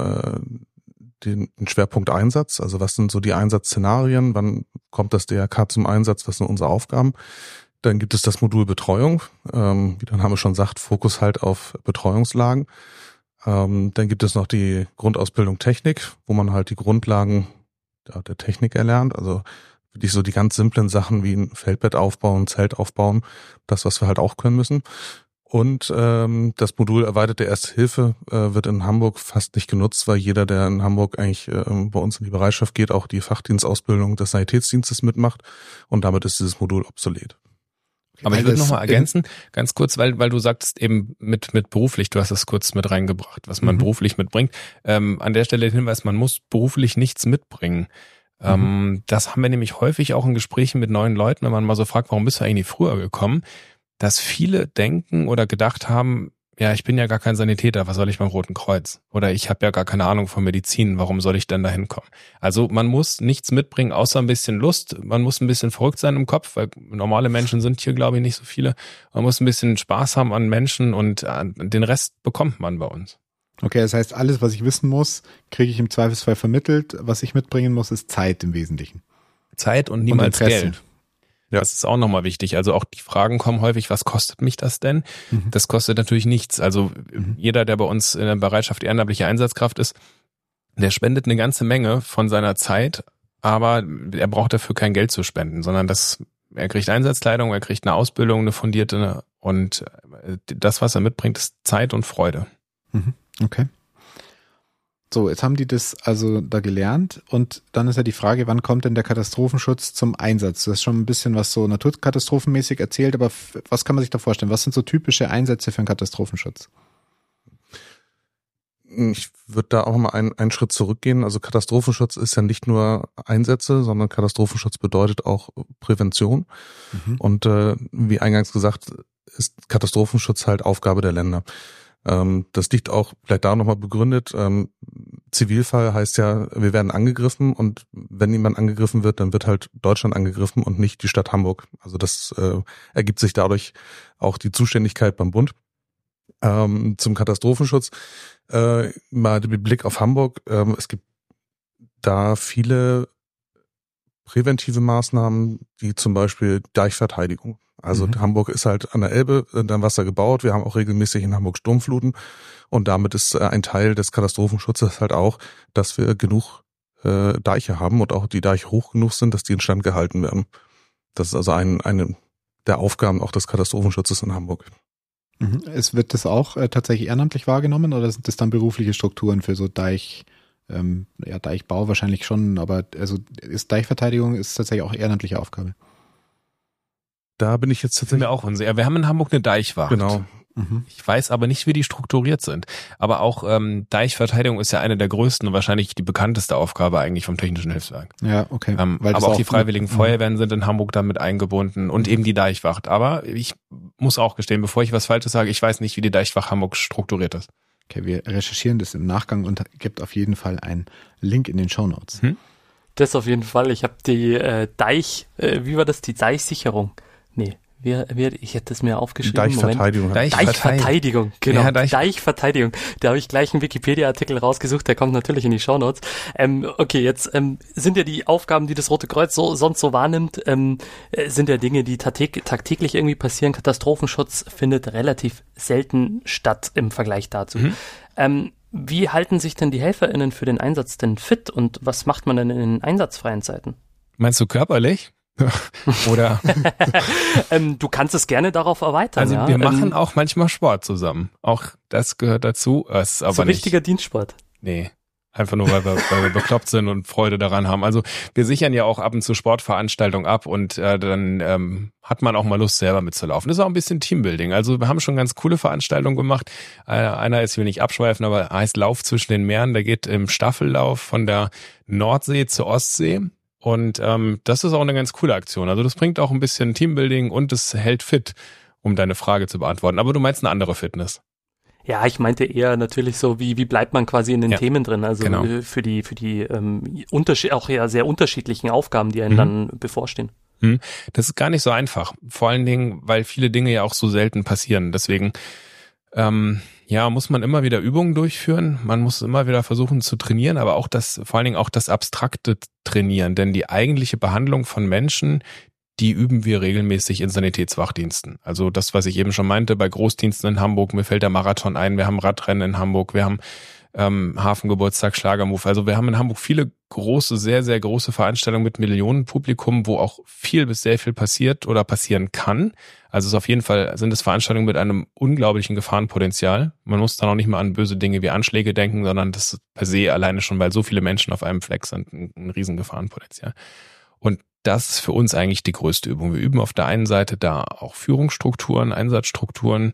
den Schwerpunkt Einsatz. Also was sind so die Einsatzszenarien? Wann kommt das DRK zum Einsatz? Was sind unsere Aufgaben? Dann gibt es das Modul Betreuung. Wie der Name schon sagt, Fokus halt auf Betreuungslagen. Dann gibt es noch die Grundausbildung Technik, wo man halt die Grundlagen der Technik erlernt. Also wirklich so die ganz simplen Sachen wie ein Feldbett aufbauen, Zelt aufbauen, das, was wir halt auch können müssen. Und das Modul erweiterte Erste Hilfe wird in Hamburg fast nicht genutzt, weil jeder, der in Hamburg eigentlich bei uns in die Bereitschaft geht, auch die Fachdienstausbildung des Sanitätsdienstes mitmacht. Und damit ist dieses Modul obsolet. Aber ich würde nochmal ergänzen, ganz kurz, weil du sagst eben mit beruflich, du hast das kurz mit reingebracht, was man beruflich mitbringt. An der Stelle der Hinweis, man muss beruflich nichts mitbringen. Das haben wir nämlich häufig auch in Gesprächen mit neuen Leuten, wenn man mal so fragt, warum bist du eigentlich früher gekommen, dass viele denken oder gedacht haben, ja, ich bin ja gar kein Sanitäter, was soll ich beim Roten Kreuz? Oder ich habe ja gar keine Ahnung von Medizin, warum soll ich denn da hinkommen? Also man muss nichts mitbringen, außer ein bisschen Lust. Man muss ein bisschen verrückt sein im Kopf, weil normale Menschen sind hier, glaube ich, nicht so viele. Man muss ein bisschen Spaß haben an Menschen und den Rest bekommt man bei uns. Okay, das heißt, alles, was ich wissen muss, kriege ich im Zweifelsfall vermittelt. Was ich mitbringen muss, ist Zeit im Wesentlichen. Zeit und niemals Geld. Ja. Das ist auch nochmal wichtig. Also auch die Fragen kommen häufig, was kostet mich das denn? Das kostet natürlich nichts. Also jeder, der bei uns in der Bereitschaft ehrenamtliche Einsatzkraft ist, der spendet eine ganze Menge von seiner Zeit, aber er braucht dafür kein Geld zu spenden, sondern er kriegt Einsatzkleidung, er kriegt eine Ausbildung, eine fundierte, und das, was er mitbringt, ist Zeit und Freude. Okay. So, jetzt haben die das also da gelernt und dann ist ja die Frage, wann kommt denn der Katastrophenschutz zum Einsatz? Du hast schon ein bisschen was so naturkatastrophenmäßig erzählt, aber was kann man sich da vorstellen? Was sind so typische Einsätze für einen Katastrophenschutz? Ich würde da auch mal einen Schritt zurückgehen. Also Katastrophenschutz ist ja nicht nur Einsätze, sondern Katastrophenschutz bedeutet auch Prävention. Und wie eingangs gesagt, ist Katastrophenschutz halt Aufgabe der Länder. Das liegt auch vielleicht da nochmal begründet. Zivilfall heißt ja, wir werden angegriffen und wenn jemand angegriffen wird, dann wird halt Deutschland angegriffen und nicht die Stadt Hamburg. Also das ergibt sich dadurch auch die Zuständigkeit beim Bund. Zum Katastrophenschutz, mal mit Blick auf Hamburg, es gibt da viele präventive Maßnahmen, wie zum Beispiel Deichverteidigung. Also Hamburg ist halt an der Elbe dann Wasser gebaut. Wir haben auch regelmäßig in Hamburg Sturmfluten. Und damit ist ein Teil des Katastrophenschutzes halt auch, dass wir genug Deiche haben und auch die Deiche hoch genug sind, dass die instand gehalten werden. Das ist also eine der Aufgaben auch des Katastrophenschutzes in Hamburg. Wird das auch tatsächlich ehrenamtlich wahrgenommen oder sind das dann berufliche Strukturen für so Deichbau wahrscheinlich schon, aber also Deichverteidigung ist tatsächlich auch ehrenamtliche Aufgabe. Da bin ich jetzt tatsächlich auch unsicher. Wir haben in Hamburg eine Deichwacht. Genau. Ich weiß aber nicht, wie die strukturiert sind. Aber auch Deichverteidigung ist ja eine der größten und wahrscheinlich die bekannteste Aufgabe eigentlich vom Technischen Hilfswerk. Ja, okay. Aber auch die Freiwilligen Feuerwehren sind in Hamburg damit eingebunden und eben die Deichwacht. Aber ich muss auch gestehen, bevor ich was Falsches sage, ich weiß nicht, wie die Deichwacht Hamburg strukturiert ist. Okay, wir recherchieren das im Nachgang und gibt auf jeden Fall einen Link in den Shownotes. Das auf jeden Fall. Ich habe die wie war das? Die Deichsicherung. Nee, ich hätte es mir aufgeschrieben. Deichverteidigung. Deichverteidigung, genau. Ja, Deichverteidigung. Da habe ich gleich einen Wikipedia-Artikel rausgesucht, der kommt natürlich in die Shownotes. Okay, jetzt sind ja die Aufgaben, die das Rote Kreuz sonst so wahrnimmt, sind ja Dinge, die tagtäglich irgendwie passieren. Katastrophenschutz findet relativ selten statt im Vergleich dazu. Wie halten sich denn die HelferInnen für den Einsatz denn fit und was macht man denn in den einsatzfreien Zeiten? Meinst du körperlich? Oder? Du kannst es gerne darauf erweitern. Also wir machen auch manchmal Sport zusammen. Auch das gehört dazu. Es ist aber so nicht richtiger Dienstsport. Nee. Einfach nur, weil wir bekloppt sind und Freude daran haben. Also wir sichern ja auch ab und zu Sportveranstaltungen ab und dann hat man auch mal Lust, selber mitzulaufen. Das ist auch ein bisschen Teambuilding. Also wir haben schon ganz coole Veranstaltungen gemacht. Einer ist, will nicht abschweifen, aber heißt Lauf zwischen den Meeren. Der geht im Staffellauf von der Nordsee zur Ostsee. Und das ist auch eine ganz coole Aktion. Also das bringt auch ein bisschen Teambuilding und es hält fit, um deine Frage zu beantworten. Aber du meinst eine andere Fitness. Ja, ich meinte eher natürlich so, wie bleibt man quasi in den Themen drin, also genau. für die auch ja sehr unterschiedlichen Aufgaben, die einem dann bevorstehen. Das ist gar nicht so einfach, vor allen Dingen, weil viele Dinge ja auch so selten passieren. Deswegen muss man immer wieder Übungen durchführen, man muss immer wieder versuchen zu trainieren, aber auch vor allen Dingen auch das abstrakte Trainieren, denn die eigentliche Behandlung von Menschen, die üben wir regelmäßig in Sanitätswachdiensten. Also das, was ich eben schon meinte, bei Großdiensten in Hamburg, mir fällt der Marathon ein, wir haben Radrennen in Hamburg, wir haben Hafengeburtstag, Schlagermove. Also wir haben in Hamburg viele große, sehr, sehr große Veranstaltungen mit Millionenpublikum, wo auch viel bis sehr viel passiert oder passieren kann. Also es ist auf jeden Fall, sind es Veranstaltungen mit einem unglaublichen Gefahrenpotenzial. Man muss dann auch nicht mal an böse Dinge wie Anschläge denken, sondern das ist per se alleine schon, weil so viele Menschen auf einem Fleck sind, ein riesen Gefahrenpotenzial. Und das ist für uns eigentlich die größte Übung. Wir üben auf der einen Seite da auch Führungsstrukturen, Einsatzstrukturen.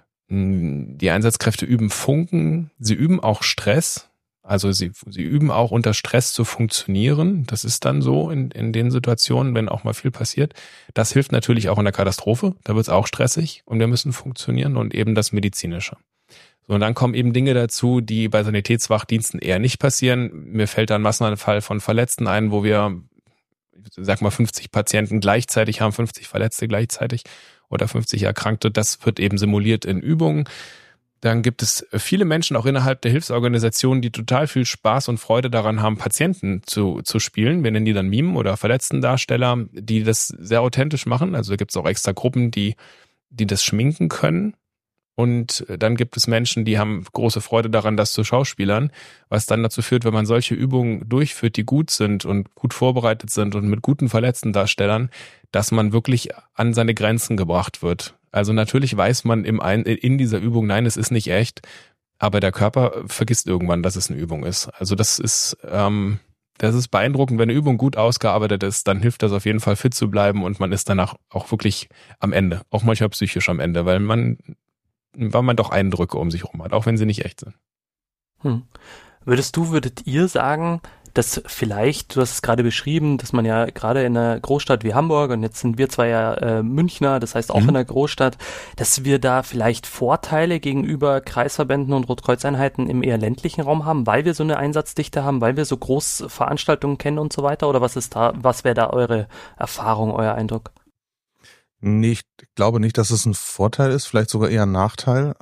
Die Einsatzkräfte üben Funken. Sie üben auch Stress. Also sie üben auch unter Stress zu funktionieren. Das ist dann so in den Situationen, wenn auch mal viel passiert. Das hilft natürlich auch in der Katastrophe. Da wird es auch stressig und wir müssen funktionieren und eben das Medizinische. So, und dann kommen eben Dinge dazu, die bei Sanitätswachdiensten eher nicht passieren. Mir fällt da ein Massenanfall von Verletzten ein, wo wir, sag mal, 50 Patienten gleichzeitig haben, 50 Verletzte gleichzeitig oder 50 Erkrankte. Das wird eben simuliert in Übungen. Dann gibt es viele Menschen auch innerhalb der Hilfsorganisationen, die total viel Spaß und Freude daran haben, Patienten zu spielen. Wir nennen die dann Mime oder Verletztendarsteller, die das sehr authentisch machen. Also da gibt es auch extra Gruppen, die das schminken können. Und dann gibt es Menschen, die haben große Freude daran, das zu schauspielern, was dann dazu führt, wenn man solche Übungen durchführt, die gut sind und gut vorbereitet sind und mit guten Verletztendarstellern, dass man wirklich an seine Grenzen gebracht wird. Also natürlich weiß man in dieser Übung, nein, es ist nicht echt, aber der Körper vergisst irgendwann, dass es eine Übung ist. Also das ist beeindruckend, wenn eine Übung gut ausgearbeitet ist, dann hilft das auf jeden Fall fit zu bleiben und man ist danach auch wirklich am Ende, auch manchmal psychisch am Ende, weil man doch Eindrücke um sich herum hat, auch wenn sie nicht echt sind. Würdet ihr sagen, dass vielleicht, du hast es gerade beschrieben, dass man ja gerade in einer Großstadt wie Hamburg, und jetzt sind wir zwar ja Münchner, das heißt auch in einer Großstadt, dass wir da vielleicht Vorteile gegenüber Kreisverbänden und Rotkreuzeinheiten im eher ländlichen Raum haben, weil wir so eine Einsatzdichte haben, weil wir so Großveranstaltungen kennen und so weiter? Oder was wäre da eure Erfahrung, euer Eindruck? Nee, ich glaube nicht, dass es ein Vorteil ist, vielleicht sogar eher ein Nachteil.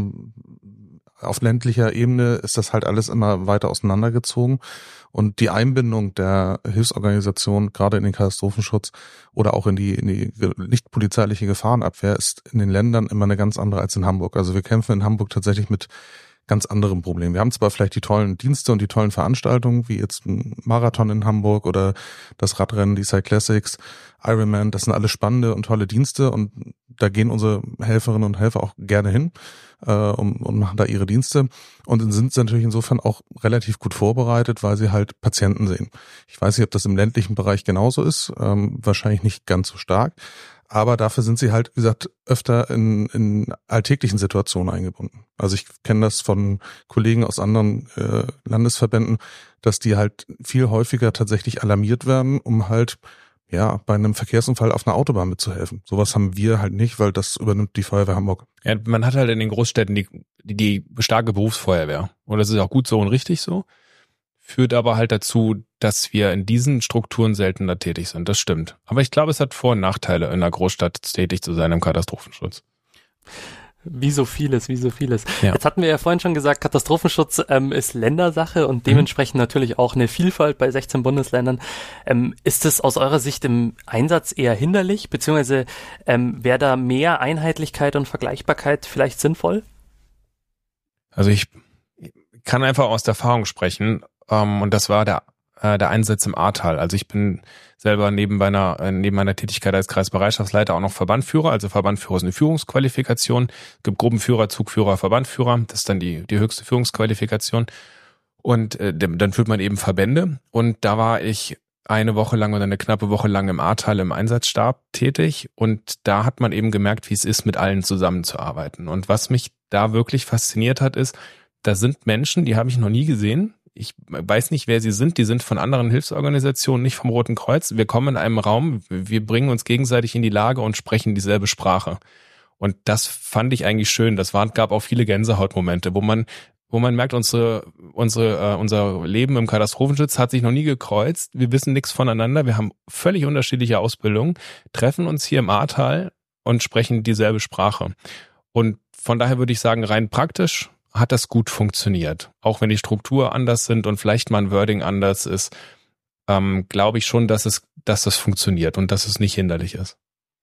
Auf ländlicher Ebene ist das halt alles immer weiter auseinandergezogen und die Einbindung der Hilfsorganisation, gerade in den Katastrophenschutz oder auch in die nicht polizeiliche Gefahrenabwehr, ist in den Ländern immer eine ganz andere als in Hamburg. Also wir kämpfen in Hamburg tatsächlich mit ganz anderem Problem. Wir haben zwar vielleicht die tollen Dienste und die tollen Veranstaltungen, wie jetzt ein Marathon in Hamburg oder das Radrennen, die Cyclassics, Ironman, das sind alles spannende und tolle Dienste und da gehen unsere Helferinnen und Helfer auch gerne hin und machen da ihre Dienste und sind natürlich insofern auch relativ gut vorbereitet, weil sie halt Patienten sehen. Ich weiß nicht, ob das im ländlichen Bereich genauso ist, wahrscheinlich nicht ganz so stark. Aber dafür sind sie halt, wie gesagt, öfter in alltäglichen Situationen eingebunden. Also ich kenne das von Kollegen aus anderen Landesverbänden, dass die halt viel häufiger tatsächlich alarmiert werden, um halt bei einem Verkehrsunfall auf einer Autobahn mitzuhelfen. Sowas haben wir halt nicht, weil das übernimmt die Feuerwehr Hamburg. Ja, man hat halt in den Großstädten die starke Berufsfeuerwehr. Und das ist auch gut so und richtig so. Führt aber halt dazu, dass wir in diesen Strukturen seltener tätig sind. Das stimmt. Aber ich glaube, es hat Vor- und Nachteile, in einer Großstadt tätig zu sein im Katastrophenschutz. Wie so vieles. Ja. Jetzt hatten wir ja vorhin schon gesagt, Katastrophenschutz ist Ländersache und dementsprechend natürlich auch eine Vielfalt bei 16 Bundesländern. Ist es aus eurer Sicht im Einsatz eher hinderlich, beziehungsweise wäre da mehr Einheitlichkeit und Vergleichbarkeit vielleicht sinnvoll? Also ich kann einfach aus der Erfahrung sprechen. Und das war der Einsatz im Ahrtal. Also ich bin selber neben meiner Tätigkeit als Kreisbereitschaftsleiter auch noch Verbandführer. Also Verbandführer ist eine Führungsqualifikation. Es gibt Gruppenführer, Zugführer, Verbandführer. Das ist dann die höchste Führungsqualifikation. Und dann führt man eben Verbände. Und da war ich eine Woche lang oder eine knappe Woche lang im Ahrtal im Einsatzstab tätig. Und da hat man eben gemerkt, wie es ist, mit allen zusammenzuarbeiten. Und was mich da wirklich fasziniert hat, ist, da sind Menschen, die habe ich noch nie gesehen. Ich weiß nicht, wer sie sind. Die sind von anderen Hilfsorganisationen, nicht vom Roten Kreuz. Wir kommen in einem Raum, wir bringen uns gegenseitig in die Lage und sprechen dieselbe Sprache. Und das fand ich eigentlich schön. Gab auch viele Gänsehautmomente, wo man merkt, unser Leben im Katastrophenschutz hat sich noch nie gekreuzt. Wir wissen nichts voneinander. Wir haben völlig unterschiedliche Ausbildungen, treffen uns hier im Ahrtal und sprechen dieselbe Sprache. Und von daher würde ich sagen, rein praktisch hat das gut funktioniert. Auch wenn die Struktur anders sind und vielleicht mal ein Wording anders ist, glaube ich schon, dass das funktioniert und dass es nicht hinderlich ist.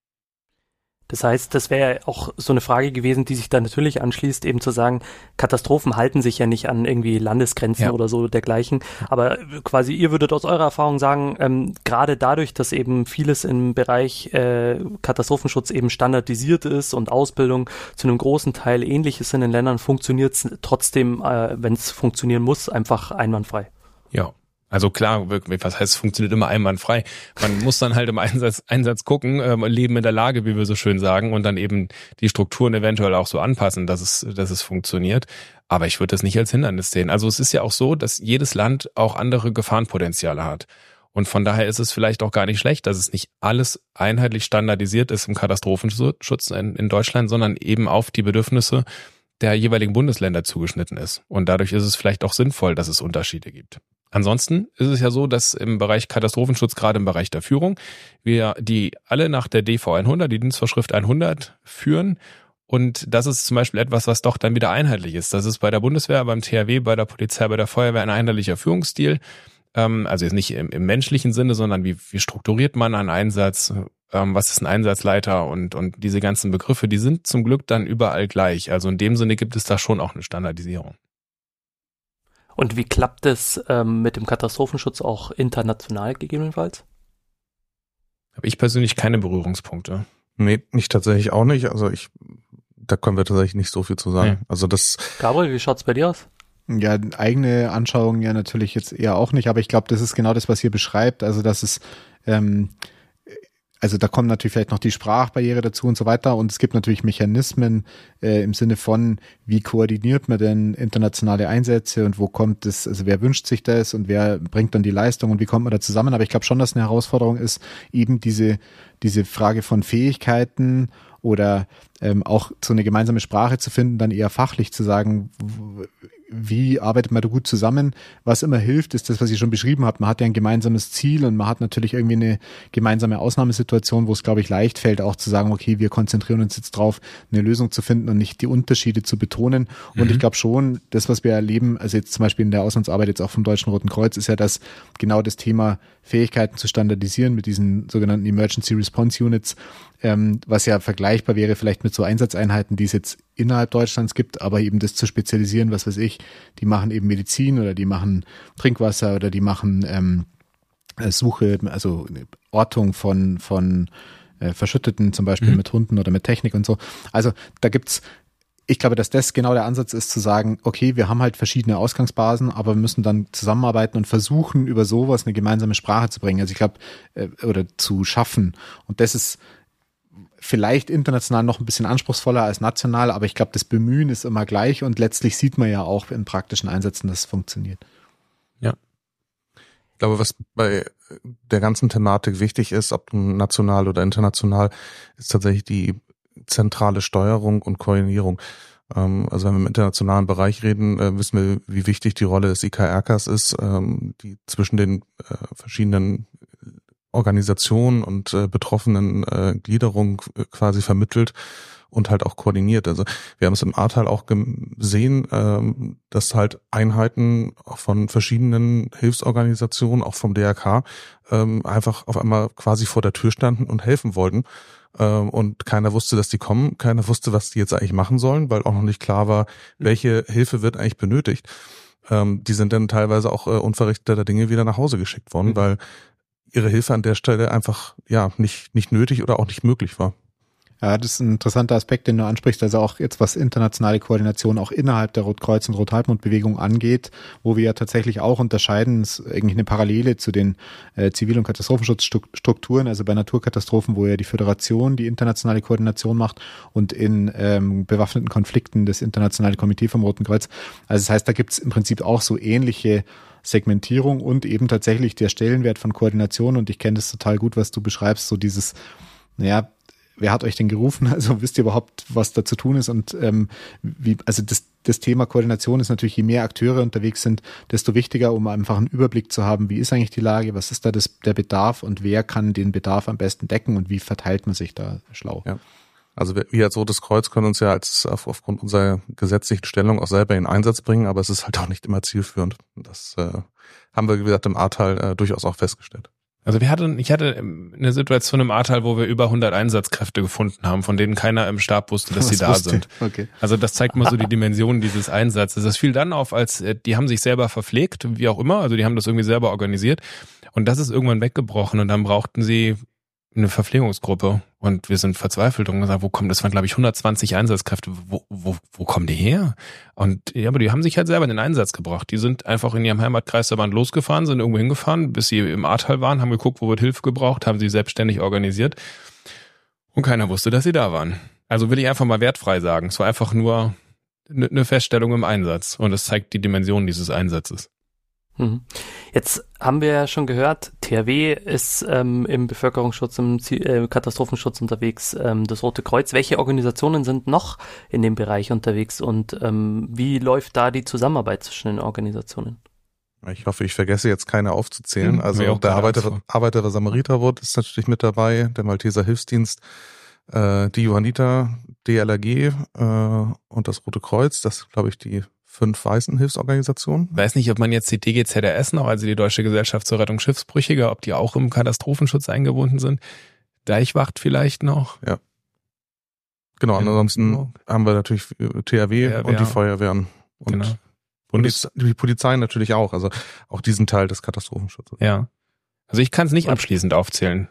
Das heißt, das wäre auch so eine Frage gewesen, die sich da natürlich anschließt, eben zu sagen, Katastrophen halten sich ja nicht an irgendwie Landesgrenzen oder so dergleichen, aber quasi ihr würdet aus eurer Erfahrung sagen, gerade dadurch, dass eben vieles im Bereich Katastrophenschutz eben standardisiert ist und Ausbildung zu einem großen Teil ähnlich ist in den Ländern, funktioniert es trotzdem, wenn es funktionieren muss, einfach einwandfrei. Ja. Also klar, wirklich, was heißt, es funktioniert immer einwandfrei. Man muss dann halt im Einsatz gucken, leben in der Lage, wie wir so schön sagen, und dann eben die Strukturen eventuell auch so anpassen, dass es funktioniert. Aber ich würde das nicht als Hindernis sehen. Also es ist ja auch so, dass jedes Land auch andere Gefahrenpotenziale hat. Und von daher ist es vielleicht auch gar nicht schlecht, dass es nicht alles einheitlich standardisiert ist im Katastrophenschutz in Deutschland, sondern eben auf die Bedürfnisse der jeweiligen Bundesländer zugeschnitten ist. Und dadurch ist es vielleicht auch sinnvoll, dass es Unterschiede gibt. Ansonsten ist es ja so, dass im Bereich Katastrophenschutz, gerade im Bereich der Führung, wir die alle nach der DV 100, die Dienstvorschrift 100, führen. Und das ist zum Beispiel etwas, was doch dann wieder einheitlich ist. Das ist bei der Bundeswehr, beim THW, bei der Polizei, bei der Feuerwehr ein einheitlicher Führungsstil. Also jetzt nicht im menschlichen Sinne, sondern wie strukturiert man einen Einsatz, was ist ein Einsatzleiter und diese ganzen Begriffe, die sind zum Glück dann überall gleich. Also in dem Sinne gibt es da schon auch eine Standardisierung. Und wie klappt es mit dem Katastrophenschutz auch international gegebenenfalls? Habe ich persönlich keine Berührungspunkte. Nee, nicht tatsächlich auch nicht. Also da können wir tatsächlich nicht so viel zu sagen. Also Gabriel, wie schaut's bei dir aus? Ja, eigene Anschauungen ja natürlich jetzt eher auch nicht, aber ich glaube, das ist genau das, was ihr beschreibt. Also dass es also da kommen natürlich vielleicht noch die Sprachbarriere dazu und so weiter, und es gibt natürlich Mechanismen im Sinne von, wie koordiniert man denn internationale Einsätze und wo kommt es, also wer wünscht sich das und wer bringt dann die Leistung und wie kommt man da zusammen. Aber ich glaube schon, dass eine Herausforderung ist, eben diese Frage von Fähigkeiten oder auch so eine gemeinsame Sprache zu finden, dann eher fachlich zu sagen, wie arbeitet man da gut zusammen. Was immer hilft, ist das, was ich schon beschrieben habe. Man hat ja ein gemeinsames Ziel und man hat natürlich irgendwie eine gemeinsame Ausnahmesituation, wo es, glaube ich, leicht fällt, auch zu sagen, okay, wir konzentrieren uns jetzt drauf, eine Lösung zu finden und nicht die Unterschiede zu betonen. Und ich glaube schon, das, was wir erleben, also jetzt zum Beispiel in der Auslandsarbeit jetzt auch vom Deutschen Roten Kreuz, ist ja, dass genau das Thema Fähigkeiten zu standardisieren mit diesen sogenannten Emergency Response Units, was ja vergleichbar wäre vielleicht mit so Einsatzeinheiten, die es jetzt innerhalb Deutschlands gibt, aber eben das zu spezialisieren, was weiß ich, die machen eben Medizin oder die machen Trinkwasser oder die machen Suche, also Ortung von Verschütteten zum Beispiel mit Hunden oder mit Technik und so. Also da gibt's, ich glaube, dass das genau der Ansatz ist, zu sagen, okay, wir haben halt verschiedene Ausgangsbasen, aber wir müssen dann zusammenarbeiten und versuchen, über sowas eine gemeinsame Sprache zu bringen. Also ich glaube, oder zu schaffen. Und das ist vielleicht international noch ein bisschen anspruchsvoller als national, aber ich glaube, das Bemühen ist immer gleich und letztlich sieht man ja auch in praktischen Einsätzen, dass es funktioniert. Ja. Ich glaube, was bei der ganzen Thematik wichtig ist, ob national oder international, ist tatsächlich die zentrale Steuerung und Koordinierung. Also wenn wir im internationalen Bereich reden, wissen wir, wie wichtig die Rolle des IKRKs ist, die zwischen den verschiedenen Organisationen und betroffenen Gliederungen quasi vermittelt und halt auch koordiniert. Also wir haben es im Ahrtal auch gesehen, dass halt Einheiten von verschiedenen Hilfsorganisationen, auch vom DRK, einfach auf einmal quasi vor der Tür standen und helfen wollten. Und keiner wusste, dass die kommen. Keiner wusste, was die jetzt eigentlich machen sollen, weil auch noch nicht klar war, welche Hilfe wird eigentlich benötigt. die sind dann teilweise auch unverrichteter Dinge wieder nach Hause geschickt worden, weil ihre Hilfe an der Stelle einfach nicht nötig oder auch nicht möglich war. Ja, das ist ein interessanter Aspekt, den du ansprichst, also auch jetzt was internationale Koordination auch innerhalb der Rotkreuz- und Rothalbmond-Bewegung angeht, wo wir ja tatsächlich auch unterscheiden, ist eigentlich eine Parallele zu den Zivil- und Katastrophenschutzstrukturen, also bei Naturkatastrophen, wo ja die Föderation die internationale Koordination macht und in bewaffneten Konflikten das internationale Komitee vom Roten Kreuz. Also das heißt, da gibt's im Prinzip auch so ähnliche Segmentierung und eben tatsächlich der Stellenwert von Koordination, und ich kenne das total gut, was du beschreibst, so dieses, wer hat euch denn gerufen? Also wisst ihr überhaupt, was da zu tun ist? Und das Thema Koordination ist natürlich, je mehr Akteure unterwegs sind, desto wichtiger, um einfach einen Überblick zu haben, wie ist eigentlich die Lage, was ist da der Bedarf und wer kann den Bedarf am besten decken und wie verteilt man sich da schlau? Ja. Also wir als Rotes Kreuz können uns ja aufgrund unserer gesetzlichen Stellung auch selber in Einsatz bringen, aber es ist halt auch nicht immer zielführend. Das haben wir, wie gesagt, im Ahrtal durchaus auch festgestellt. Also ich hatte eine Situation im Ahrtal, wo wir über 100 Einsatzkräfte gefunden haben, von denen keiner im Stab wusste, dass sie da sind. Okay. Also das zeigt mal so die Dimension dieses Einsatzes. Das fiel dann auf, als die haben sich selber verpflegt, wie auch immer, also die haben das irgendwie selber organisiert, und das ist irgendwann weggebrochen und dann brauchten sie eine Verpflegungsgruppe und wir sind verzweifelt und gesagt, das waren glaube ich 120 Einsatzkräfte, wo kommen die her? Und ja, aber die haben sich halt selber in den Einsatz gebracht. Die sind einfach in ihrem Heimatkreisverband losgefahren, sind irgendwo hingefahren, bis sie im Ahrtal waren, haben geguckt, wo wird Hilfe gebraucht, haben sie selbstständig organisiert und keiner wusste, dass sie da waren. Also will ich einfach mal wertfrei sagen, es war einfach nur eine Feststellung im Einsatz und es zeigt die Dimension dieses Einsatzes. Jetzt haben wir ja schon gehört, THW ist im Bevölkerungsschutz, im Katastrophenschutz unterwegs, das Rote Kreuz. Welche Organisationen sind noch in dem Bereich unterwegs und wie läuft da die Zusammenarbeit zwischen den Organisationen? Ich hoffe, ich vergesse jetzt keine aufzuzählen. Also der Arbeiter-Samariterbund ist natürlich mit dabei, der Malteser Hilfsdienst, die Johanniter, DLRG und das Rote Kreuz. Das sind, glaube ich, die 5 weißen Hilfsorganisationen. Ich weiß nicht, ob man jetzt die DGZRS noch, also die Deutsche Gesellschaft zur Rettung Schiffsbrüchiger, ob die auch im Katastrophenschutz eingebunden sind. Deichwacht vielleicht noch. Ja. Genau, ansonsten haben wir natürlich THW und die Feuerwehren. Und die Polizei natürlich auch, also auch diesen Teil des Katastrophenschutzes. Ja. Also ich kann es nicht abschließend aufzählen.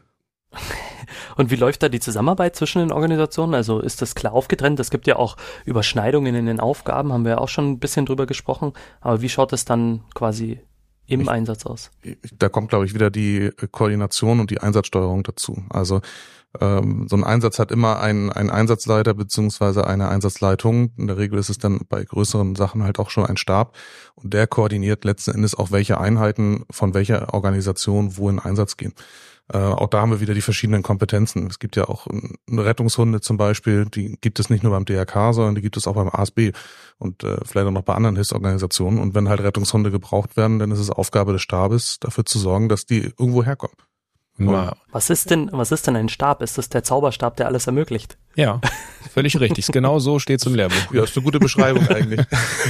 Und wie läuft da die Zusammenarbeit zwischen den Organisationen? Also ist das klar aufgetrennt? Es gibt ja auch Überschneidungen in den Aufgaben, haben wir ja auch schon ein bisschen drüber gesprochen. Aber wie schaut es dann quasi im Einsatz aus? Da kommt, glaube ich, wieder die Koordination und die Einsatzsteuerung dazu. Also so ein Einsatz hat immer einen Einsatzleiter beziehungsweise eine Einsatzleitung. In der Regel ist es dann bei größeren Sachen halt auch schon ein Stab. Und der koordiniert letzten Endes auch, welche Einheiten von welcher Organisation wo in Einsatz gehen. Auch da haben wir wieder die verschiedenen Kompetenzen. Es gibt ja auch Rettungshunde zum Beispiel, die gibt es nicht nur beim DRK, sondern die gibt es auch beim ASB und vielleicht auch noch bei anderen Hilfsorganisationen. Und wenn halt Rettungshunde gebraucht werden, dann ist es Aufgabe des Stabes, dafür zu sorgen, dass die irgendwo herkommen. Wow. Was ist denn ein Stab? Ist das der Zauberstab, der alles ermöglicht? Ja, völlig richtig. Genau so steht es im Lehrbuch. Ja, ist eine gute Beschreibung eigentlich.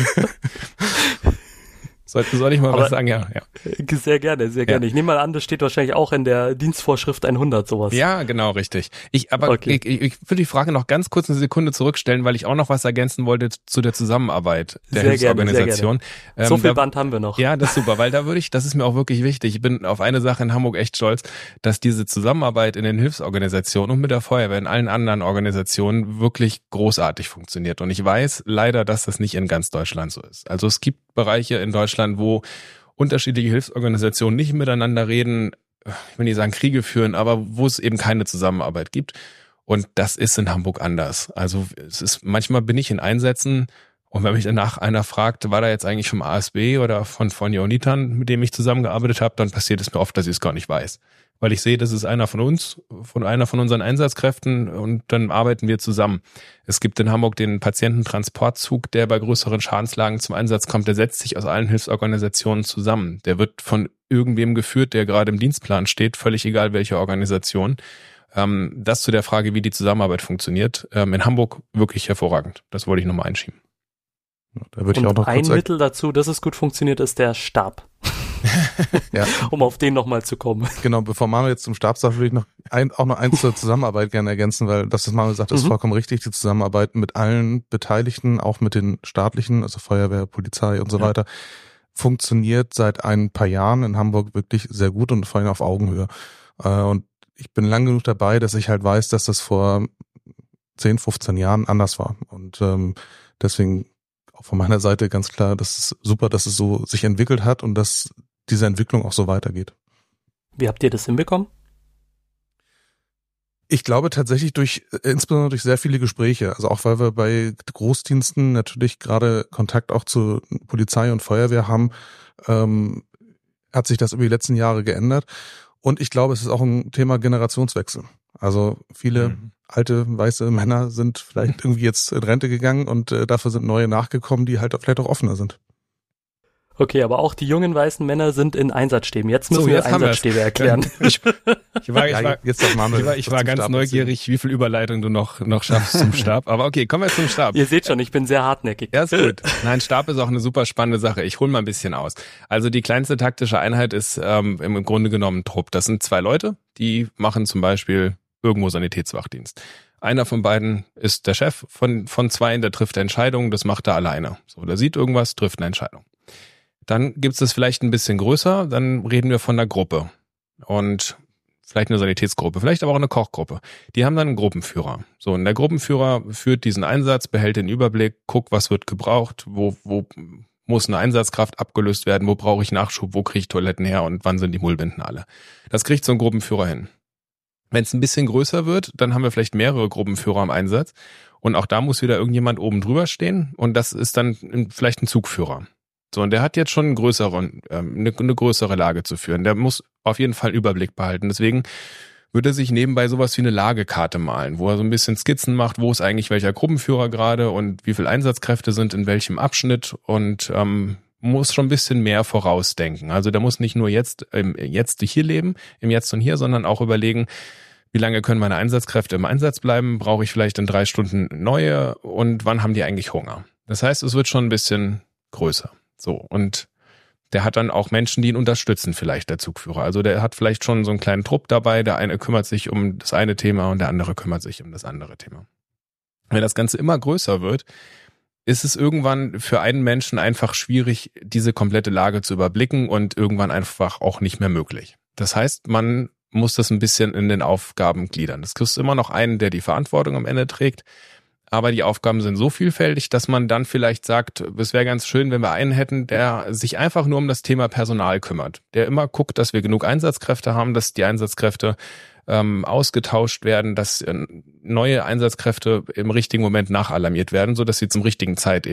Soll ich mal was sagen? Ja. Sehr gerne, sehr gerne. Ja. Ich nehme mal an, das steht wahrscheinlich auch in der Dienstvorschrift 100 sowas. Ja, genau, richtig. Ich will die Frage noch ganz kurz eine Sekunde zurückstellen, weil ich auch noch was ergänzen wollte zu der Zusammenarbeit der Hilfsorganisation. So viel Band haben wir noch. Ja, das ist super, weil das ist mir auch wirklich wichtig. Ich bin auf eine Sache in Hamburg echt stolz, dass diese Zusammenarbeit in den Hilfsorganisationen und mit der Feuerwehr in allen anderen Organisationen wirklich großartig funktioniert. Und ich weiß leider, dass das nicht in ganz Deutschland so ist. Also es gibt Bereiche in Deutschland, wo unterschiedliche Hilfsorganisationen nicht miteinander reden, ich will nicht sagen Kriege führen, aber wo es eben keine Zusammenarbeit gibt. Und das ist in Hamburg anders. Also manchmal bin ich in Einsätzen und wenn mich danach einer fragt, war da jetzt eigentlich vom ASB oder von Johannitern, mit dem ich zusammengearbeitet habe, dann passiert es mir oft, dass ich es gar nicht weiß. Weil ich sehe, das ist einer von uns, einer von unseren Einsatzkräften und dann arbeiten wir zusammen. Es gibt in Hamburg den Patiententransportzug, der bei größeren Schadenslagen zum Einsatz kommt. Der setzt sich aus allen Hilfsorganisationen zusammen. Der wird von irgendwem geführt, der gerade im Dienstplan steht, völlig egal welche Organisation. Das zu der Frage, wie die Zusammenarbeit funktioniert. In Hamburg wirklich hervorragend. Das wollte ich nochmal einschieben. Da würde ich auch noch ein Mittel dazu, dass es gut funktioniert, ist der Stab. Ja. Um auf den nochmal zu kommen. Genau, bevor Manuel jetzt zum Stab sagt, würde ich noch eins zur Zusammenarbeit gerne ergänzen, weil das, was Manuel sagt, ist vollkommen richtig. Die Zusammenarbeit mit allen Beteiligten, auch mit den staatlichen, also Feuerwehr, Polizei und so weiter, funktioniert seit ein paar Jahren in Hamburg wirklich sehr gut und vor allem auf Augenhöhe. Und ich bin lang genug dabei, dass ich halt weiß, dass das vor 10, 15 Jahren anders war. Und deswegen auch von meiner Seite ganz klar, das ist super, dass es so sich entwickelt hat und dass diese Entwicklung auch so weitergeht. Wie habt ihr das hinbekommen? Ich glaube tatsächlich insbesondere durch sehr viele Gespräche. Also auch weil wir bei Großdiensten natürlich gerade Kontakt auch zu Polizei und Feuerwehr haben, hat sich das über die letzten Jahre geändert. Und ich glaube, es ist auch ein Thema Generationswechsel. Also viele alte, weiße Männer sind vielleicht irgendwie jetzt in Rente gegangen und dafür sind neue nachgekommen, die halt vielleicht auch offener sind. Okay, aber auch die jungen weißen Männer sind in Einsatzstäben. Jetzt müssen wir Einsatzstäbe erklären. Ich war ganz neugierig, wie viel Überleitung du noch schaffst zum Stab. Aber okay, kommen wir zum Stab. Ihr seht schon, ich bin sehr hartnäckig. Ja, ist gut. Nein, Stab ist auch eine super spannende Sache. Ich hole mal ein bisschen aus. Also die kleinste taktische Einheit ist im Grunde genommen ein Trupp. Das sind 2 Leute, die machen zum Beispiel irgendwo Sanitätswachdienst. Einer von beiden ist der Chef von 2, der trifft Entscheidungen, das macht er alleine. So, der sieht irgendwas, trifft eine Entscheidung. Dann gibt es vielleicht ein bisschen größer, dann reden wir von einer Gruppe und vielleicht eine Sanitätsgruppe, vielleicht aber auch eine Kochgruppe. Die haben dann einen Gruppenführer. So, und der Gruppenführer führt diesen Einsatz, behält den Überblick, guckt, was wird gebraucht, wo muss eine Einsatzkraft abgelöst werden, wo brauche ich Nachschub, wo kriege ich Toiletten her und wann sind die Mullbinden alle. Das kriegt so ein Gruppenführer hin. Wenn es ein bisschen größer wird, dann haben wir vielleicht mehrere Gruppenführer im Einsatz und auch da muss wieder irgendjemand oben drüber stehen und das ist dann vielleicht ein Zugführer. So, und der hat jetzt schon eine größere Lage zu führen. Der muss auf jeden Fall Überblick behalten. Deswegen würde er sich nebenbei sowas wie eine Lagekarte malen, wo er so ein bisschen Skizzen macht, wo ist eigentlich welcher Gruppenführer gerade und wie viele Einsatzkräfte sind in welchem Abschnitt und muss schon ein bisschen mehr vorausdenken. Also der muss nicht nur jetzt hier leben, im Jetzt und Hier, sondern auch überlegen, wie lange können meine Einsatzkräfte im Einsatz bleiben? Brauche ich vielleicht in 3 Stunden neue? Und wann haben die eigentlich Hunger? Das heißt, es wird schon ein bisschen größer. So, und der hat dann auch Menschen, die ihn unterstützen, vielleicht der Zugführer. Also der hat vielleicht schon so einen kleinen Trupp dabei, der eine kümmert sich um das eine Thema und der andere kümmert sich um das andere Thema. Wenn das Ganze immer größer wird, ist es irgendwann für einen Menschen einfach schwierig, diese komplette Lage zu überblicken und irgendwann einfach auch nicht mehr möglich. Das heißt, man muss das ein bisschen in den Aufgaben gliedern. Es gibt immer noch einen, der die Verantwortung am Ende trägt, aber die Aufgaben sind so vielfältig, dass man dann vielleicht sagt, es wäre ganz schön, wenn wir einen hätten, der sich einfach nur um das Thema Personal kümmert, der immer guckt, dass wir genug Einsatzkräfte haben, dass die Einsatzkräfte ausgetauscht werden, dass neue Einsatzkräfte im richtigen Moment nachalarmiert werden, so dass sie zur richtigen Zeit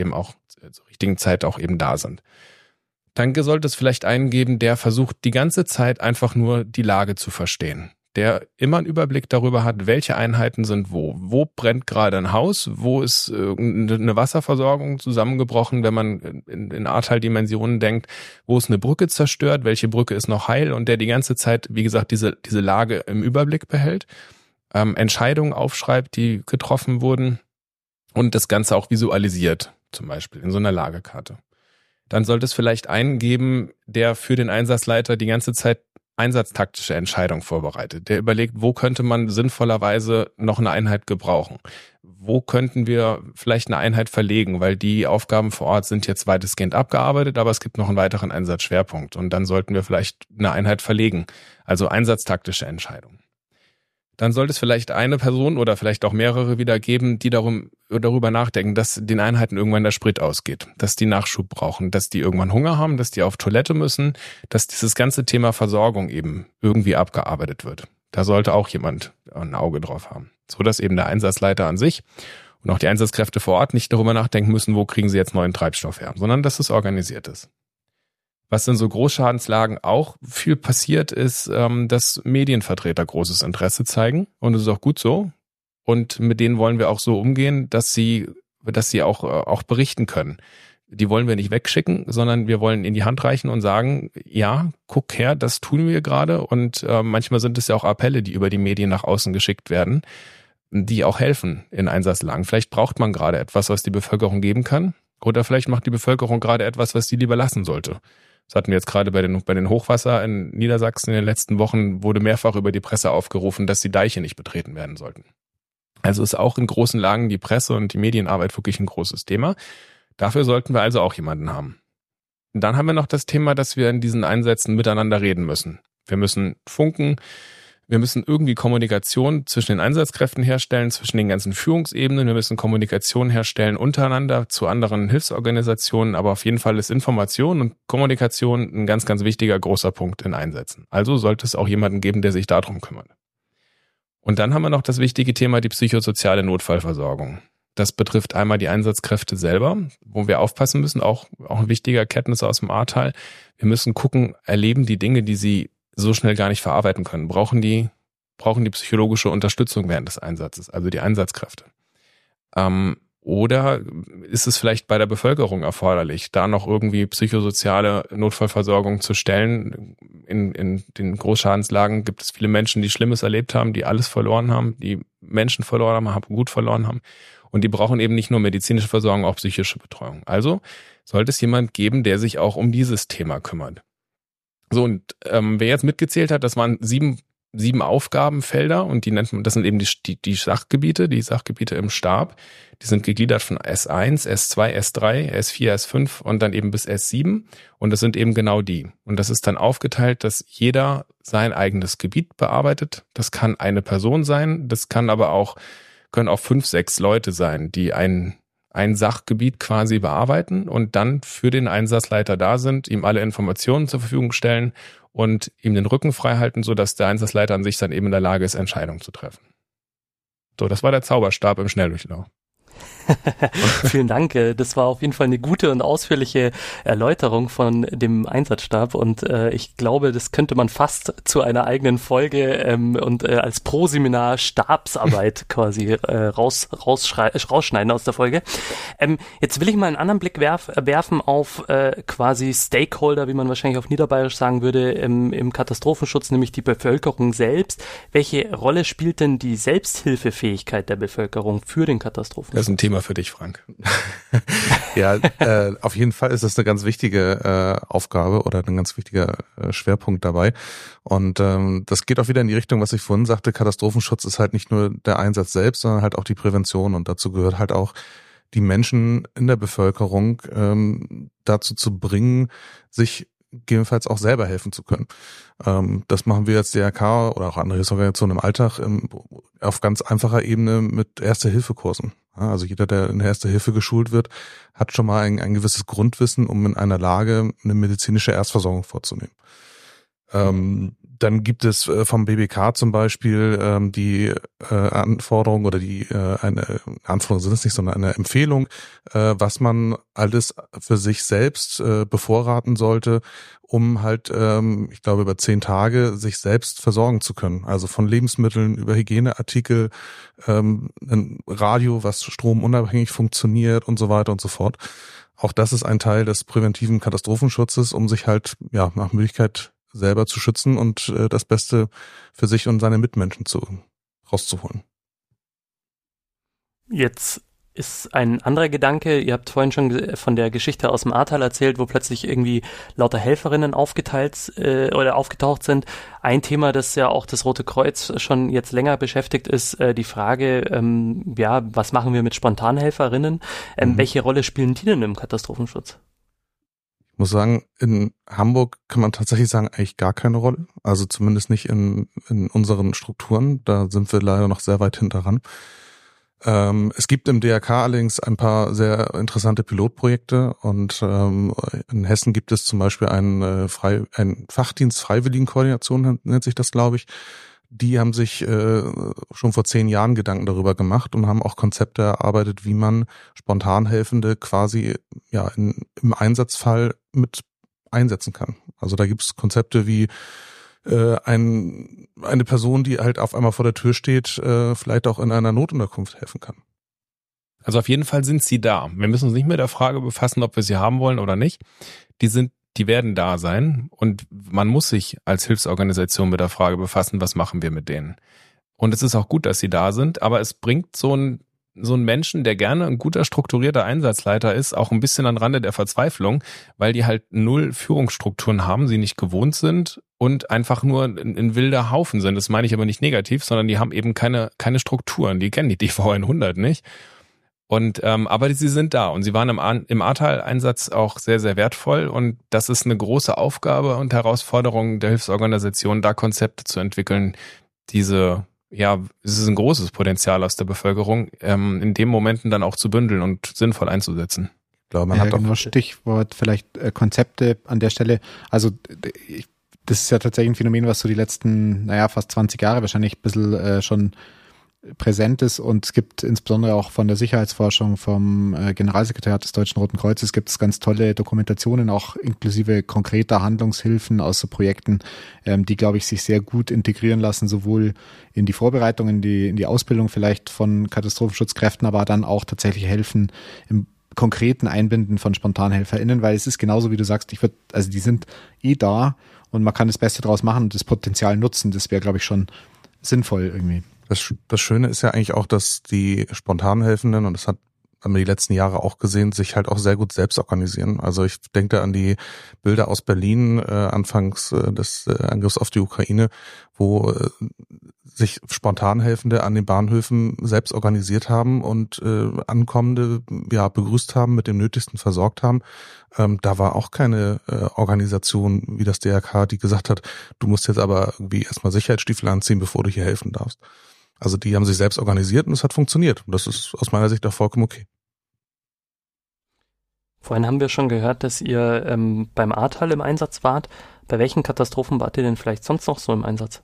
auch eben da sind. Dann sollte es vielleicht einen geben, der versucht, die ganze Zeit einfach nur die Lage zu verstehen. Der immer einen Überblick darüber hat, welche Einheiten sind wo. Wo brennt gerade ein Haus? Wo ist eine Wasserversorgung zusammengebrochen, wenn man in Ahrtal-Dimensionen denkt? Wo ist eine Brücke zerstört? Welche Brücke ist noch heil? Und der die ganze Zeit, wie gesagt, diese Lage im Überblick behält, Entscheidungen aufschreibt, die getroffen wurden und das Ganze auch visualisiert, zum Beispiel in so einer Lagekarte. Dann sollte es vielleicht einen geben, der für den Einsatzleiter die ganze Zeit einsatztaktische Entscheidung vorbereitet. Der überlegt, wo könnte man sinnvollerweise noch eine Einheit gebrauchen? Wo könnten wir vielleicht eine Einheit verlegen? Weil die Aufgaben vor Ort sind jetzt weitestgehend abgearbeitet, aber es gibt noch einen weiteren Einsatzschwerpunkt und dann sollten wir vielleicht eine Einheit verlegen. Also einsatztaktische Entscheidung. Dann sollte es vielleicht eine Person oder vielleicht auch mehrere wieder geben, die darüber nachdenken, dass den Einheiten irgendwann der Sprit ausgeht, dass die Nachschub brauchen, dass die irgendwann Hunger haben, dass die auf Toilette müssen, dass dieses ganze Thema Versorgung eben irgendwie abgearbeitet wird. Da sollte auch jemand ein Auge drauf haben, so dass eben der Einsatzleiter an sich und auch die Einsatzkräfte vor Ort nicht darüber nachdenken müssen, wo kriegen sie jetzt neuen Treibstoff her, sondern dass es organisiert ist. Was in so Großschadenslagen auch viel passiert, ist, dass Medienvertreter großes Interesse zeigen. Und das ist auch gut so. Und mit denen wollen wir auch so umgehen, dass sie auch berichten können. Die wollen wir nicht wegschicken, sondern wir wollen in die Hand reichen und sagen, ja, guck her, das tun wir gerade. Und manchmal sind es ja auch Appelle, die über die Medien nach außen geschickt werden, die auch helfen in Einsatzlagen. Vielleicht braucht man gerade etwas, was die Bevölkerung geben kann. Oder vielleicht macht die Bevölkerung gerade etwas, was die lieber lassen sollte. Das hatten wir jetzt gerade bei den Hochwasser in Niedersachsen in den letzten Wochen, wurde mehrfach über die Presse aufgerufen, dass die Deiche nicht betreten werden sollten. Also ist auch in großen Lagen die Presse und die Medienarbeit wirklich ein großes Thema. Dafür sollten wir also auch jemanden haben. dann haben wir noch das Thema, dass wir in diesen Einsätzen miteinander reden müssen. Wir müssen funken, wir müssen irgendwie Kommunikation zwischen den Einsatzkräften herstellen, zwischen den ganzen Führungsebenen. Wir müssen Kommunikation herstellen untereinander zu anderen Hilfsorganisationen. Aber auf jeden Fall ist Information und Kommunikation ein ganz, ganz wichtiger, großer Punkt in Einsätzen. Also sollte es auch jemanden geben, der sich darum kümmert. Und dann haben wir noch das wichtige Thema, die psychosoziale Notfallversorgung. Das betrifft einmal die Einsatzkräfte selber, wo wir aufpassen müssen, auch ein wichtiger Erkenntnis aus dem Ahrtal. Wir müssen gucken, erleben die Dinge, die sie so schnell gar nicht verarbeiten können, brauchen die psychologische Unterstützung während des Einsatzes, also die Einsatzkräfte. Oder ist es vielleicht bei der Bevölkerung erforderlich, da noch irgendwie psychosoziale Notfallversorgung zu stellen? In den Großschadenslagen gibt es viele Menschen, die Schlimmes erlebt haben, die alles verloren haben, die Menschen verloren haben, gut verloren haben. Und die brauchen eben nicht nur medizinische Versorgung, auch psychische Betreuung. Also sollte es jemand geben, der sich auch um dieses Thema kümmert. So, und wer jetzt mitgezählt hat, das waren sieben Aufgabenfelder und die nennt man, das sind eben die Sachgebiete im Stab. Die sind gegliedert von S1, S2, S3, S4, S5 und dann eben bis S7. Und das sind eben genau die. Und das ist dann aufgeteilt, dass jeder sein eigenes Gebiet bearbeitet. Das kann eine Person sein, das können auch 5, 6 Leute sein, die ein Sachgebiet quasi bearbeiten und dann für den Einsatzleiter da sind, ihm alle Informationen zur Verfügung stellen und ihm den Rücken frei halten, sodass der Einsatzleiter an sich dann eben in der Lage ist, Entscheidungen zu treffen. So, das war der Zauberstab im Schnelldurchlauf. Vielen Dank. Das war auf jeden Fall eine gute und ausführliche Erläuterung von dem Einsatzstab und ich glaube, das könnte man fast zu einer eigenen Folge und als Proseminar Stabsarbeit quasi rausschneiden aus der Folge. Jetzt will ich mal einen anderen Blick werfen auf quasi Stakeholder, wie man wahrscheinlich auf Niederbayerisch sagen würde, im Katastrophenschutz, nämlich die Bevölkerung selbst. Welche Rolle spielt denn die Selbsthilfefähigkeit der Bevölkerung für den Katastrophenschutz? Das ist ein Thema für dich, Frank. Ja, auf jeden Fall ist das eine ganz wichtige Aufgabe oder ein ganz wichtiger Schwerpunkt dabei. Und das geht auch wieder in die Richtung, was ich vorhin sagte, Katastrophenschutz ist halt nicht nur der Einsatz selbst, sondern halt auch die Prävention. Und dazu gehört halt auch, die Menschen in der Bevölkerung dazu zu bringen, sich gegebenenfalls auch selber helfen zu können. Das machen wir als DRK oder auch andere Hilfsorganisationen im Alltag auf ganz einfacher Ebene mit Erste-Hilfe-Kursen. Also jeder, der in Erste Hilfe geschult wird, hat schon mal ein gewisses Grundwissen, um in einer Lage eine medizinische Erstversorgung vorzunehmen. Dann gibt es vom BBK zum Beispiel die Anforderung oder eine Anforderung sind es nicht, sondern eine Empfehlung, was man alles für sich selbst bevorraten sollte, um halt, ich glaube, über 10 Tage sich selbst versorgen zu können. Also von Lebensmitteln über Hygieneartikel, ein Radio, was stromunabhängig funktioniert und so weiter und so fort. Auch das ist ein Teil des präventiven Katastrophenschutzes, um sich halt nach Möglichkeit selber zu schützen und das Beste für sich und seine Mitmenschen rauszuholen. Jetzt ist ein anderer Gedanke, ihr habt vorhin schon von der Geschichte aus dem Ahrtal erzählt, wo plötzlich irgendwie lauter Helferinnen aufgetaucht sind. Ein Thema, das ja auch das Rote Kreuz schon jetzt länger beschäftigt, ist die Frage, was machen wir mit Spontanhelferinnen? Welche Rolle spielen die denn im Katastrophenschutz? Ich muss sagen, in Hamburg kann man tatsächlich sagen, eigentlich gar keine Rolle. Also zumindest nicht in unseren Strukturen. Da sind wir leider noch sehr weit hinteran. Es gibt im DRK allerdings ein paar sehr interessante Pilotprojekte und in Hessen gibt es zum Beispiel einen Fachdienst Freiwilligenkoordination, nennt sich das, glaube ich. Die haben sich schon vor 10 Jahren Gedanken darüber gemacht und haben auch Konzepte erarbeitet, wie man Spontanhelfende quasi im Einsatzfall mit einsetzen kann. Also da gibt es Konzepte wie eine Person, die halt auf einmal vor der Tür steht, vielleicht auch in einer Notunterkunft helfen kann. Also auf jeden Fall sind sie da. Wir müssen uns nicht mit der Frage befassen, ob wir sie haben wollen oder nicht. Die werden da sein und man muss sich als Hilfsorganisation mit der Frage befassen, was machen wir mit denen. Und es ist auch gut, dass sie da sind, aber es bringt so ein Menschen, der gerne ein guter, strukturierter Einsatzleiter ist, auch ein bisschen an Rande der Verzweiflung, weil die halt 0 Führungsstrukturen haben, sie nicht gewohnt sind und einfach nur ein wilder Haufen sind. Das meine ich aber nicht negativ, sondern die haben eben keine Strukturen, die kennen die DV 100 nicht. Und aber sie sind da und sie waren im Ahrtal-Einsatz auch sehr, sehr wertvoll und das ist eine große Aufgabe und Herausforderung der Hilfsorganisation, da Konzepte zu entwickeln. Es ist ein großes Potenzial aus der Bevölkerung, in den Momenten dann auch zu bündeln und sinnvoll einzusetzen. Ich glaube, man hat genau, Stichwort vielleicht Konzepte an der Stelle. Also das ist ja tatsächlich ein Phänomen, was so die letzten, fast 20 Jahre wahrscheinlich ein bisschen schon präsent ist und es gibt insbesondere auch von der Sicherheitsforschung vom Generalsekretariat des Deutschen Roten Kreuzes gibt es ganz tolle Dokumentationen, auch inklusive konkreter Handlungshilfen aus so Projekten, die, glaube ich, sich sehr gut integrieren lassen, sowohl in die Vorbereitung, in die Ausbildung vielleicht von Katastrophenschutzkräften, aber dann auch tatsächlich helfen im konkreten Einbinden von SpontanhelferInnen, weil es ist genauso, wie du sagst, die sind da und man kann das Beste draus machen und das Potenzial nutzen. Das wäre, glaube ich, schon sinnvoll irgendwie. Das Schöne ist ja eigentlich auch, dass die Spontanhelfenden, und das haben wir die letzten Jahre auch gesehen, sich halt auch sehr gut selbst organisieren. Also ich denke da an die Bilder aus Berlin anfangs des Angriffs auf die Ukraine, wo sich Spontanhelfende an den Bahnhöfen selbst organisiert haben und Ankommende begrüßt haben, mit dem Nötigsten versorgt haben. Da war auch keine Organisation wie das DRK, die gesagt hat, du musst jetzt aber irgendwie erstmal Sicherheitsstiefel anziehen, bevor du hier helfen darfst. Also die haben sich selbst organisiert und es hat funktioniert. Und das ist aus meiner Sicht auch vollkommen okay. Vorhin haben wir schon gehört, dass ihr beim Ahrtal im Einsatz wart. Bei welchen Katastrophen wart ihr denn vielleicht sonst noch so im Einsatz?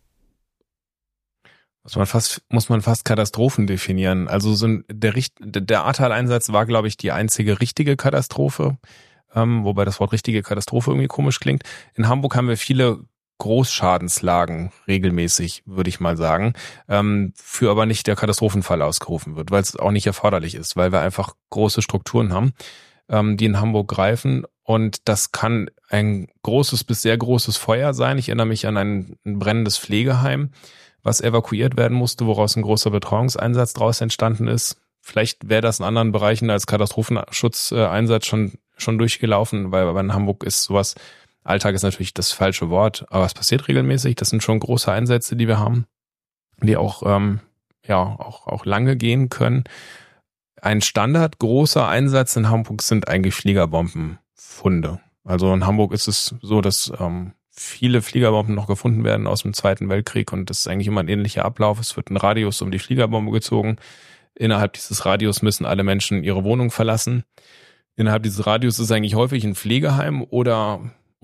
Muss man fast Katastrophen definieren. Also der Ahrtal-Einsatz war, glaube ich, die einzige richtige Katastrophe, wobei das Wort richtige Katastrophe irgendwie komisch klingt. In Hamburg haben wir viele Großschadenslagen regelmäßig, würde ich mal sagen, für aber nicht der Katastrophenfall ausgerufen wird, weil es auch nicht erforderlich ist, weil wir einfach große Strukturen haben, die in Hamburg greifen und das kann ein großes bis sehr großes Feuer sein. Ich erinnere mich an ein brennendes Pflegeheim, was evakuiert werden musste, woraus ein großer Betreuungseinsatz daraus entstanden ist. Vielleicht wäre das in anderen Bereichen als Katastrophenschutzeinsatz schon durchgelaufen, weil in Hamburg ist sowas, Alltag ist natürlich das falsche Wort, aber es passiert regelmäßig. Das sind schon große Einsätze, die wir haben, die auch lange gehen können. Ein Standard großer Einsatz in Hamburg sind eigentlich Fliegerbombenfunde. Also in Hamburg ist es so, dass viele Fliegerbomben noch gefunden werden aus dem Zweiten Weltkrieg und das ist eigentlich immer ein ähnlicher Ablauf. Es wird ein Radius um die Fliegerbombe gezogen. Innerhalb dieses Radius müssen alle Menschen ihre Wohnung verlassen. Innerhalb dieses Radius ist eigentlich häufig ein Pflegeheim oder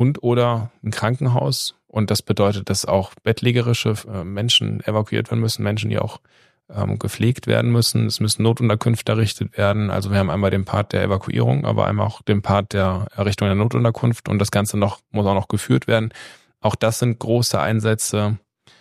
ein Krankenhaus und das bedeutet, dass auch bettlägerische Menschen evakuiert werden müssen, Menschen, die auch gepflegt werden müssen. Es müssen Notunterkünfte errichtet werden. Also wir haben einmal den Part der Evakuierung, aber einmal auch den Part der Errichtung der Notunterkunft und das Ganze muss auch noch geführt werden. Auch das sind große Einsätze.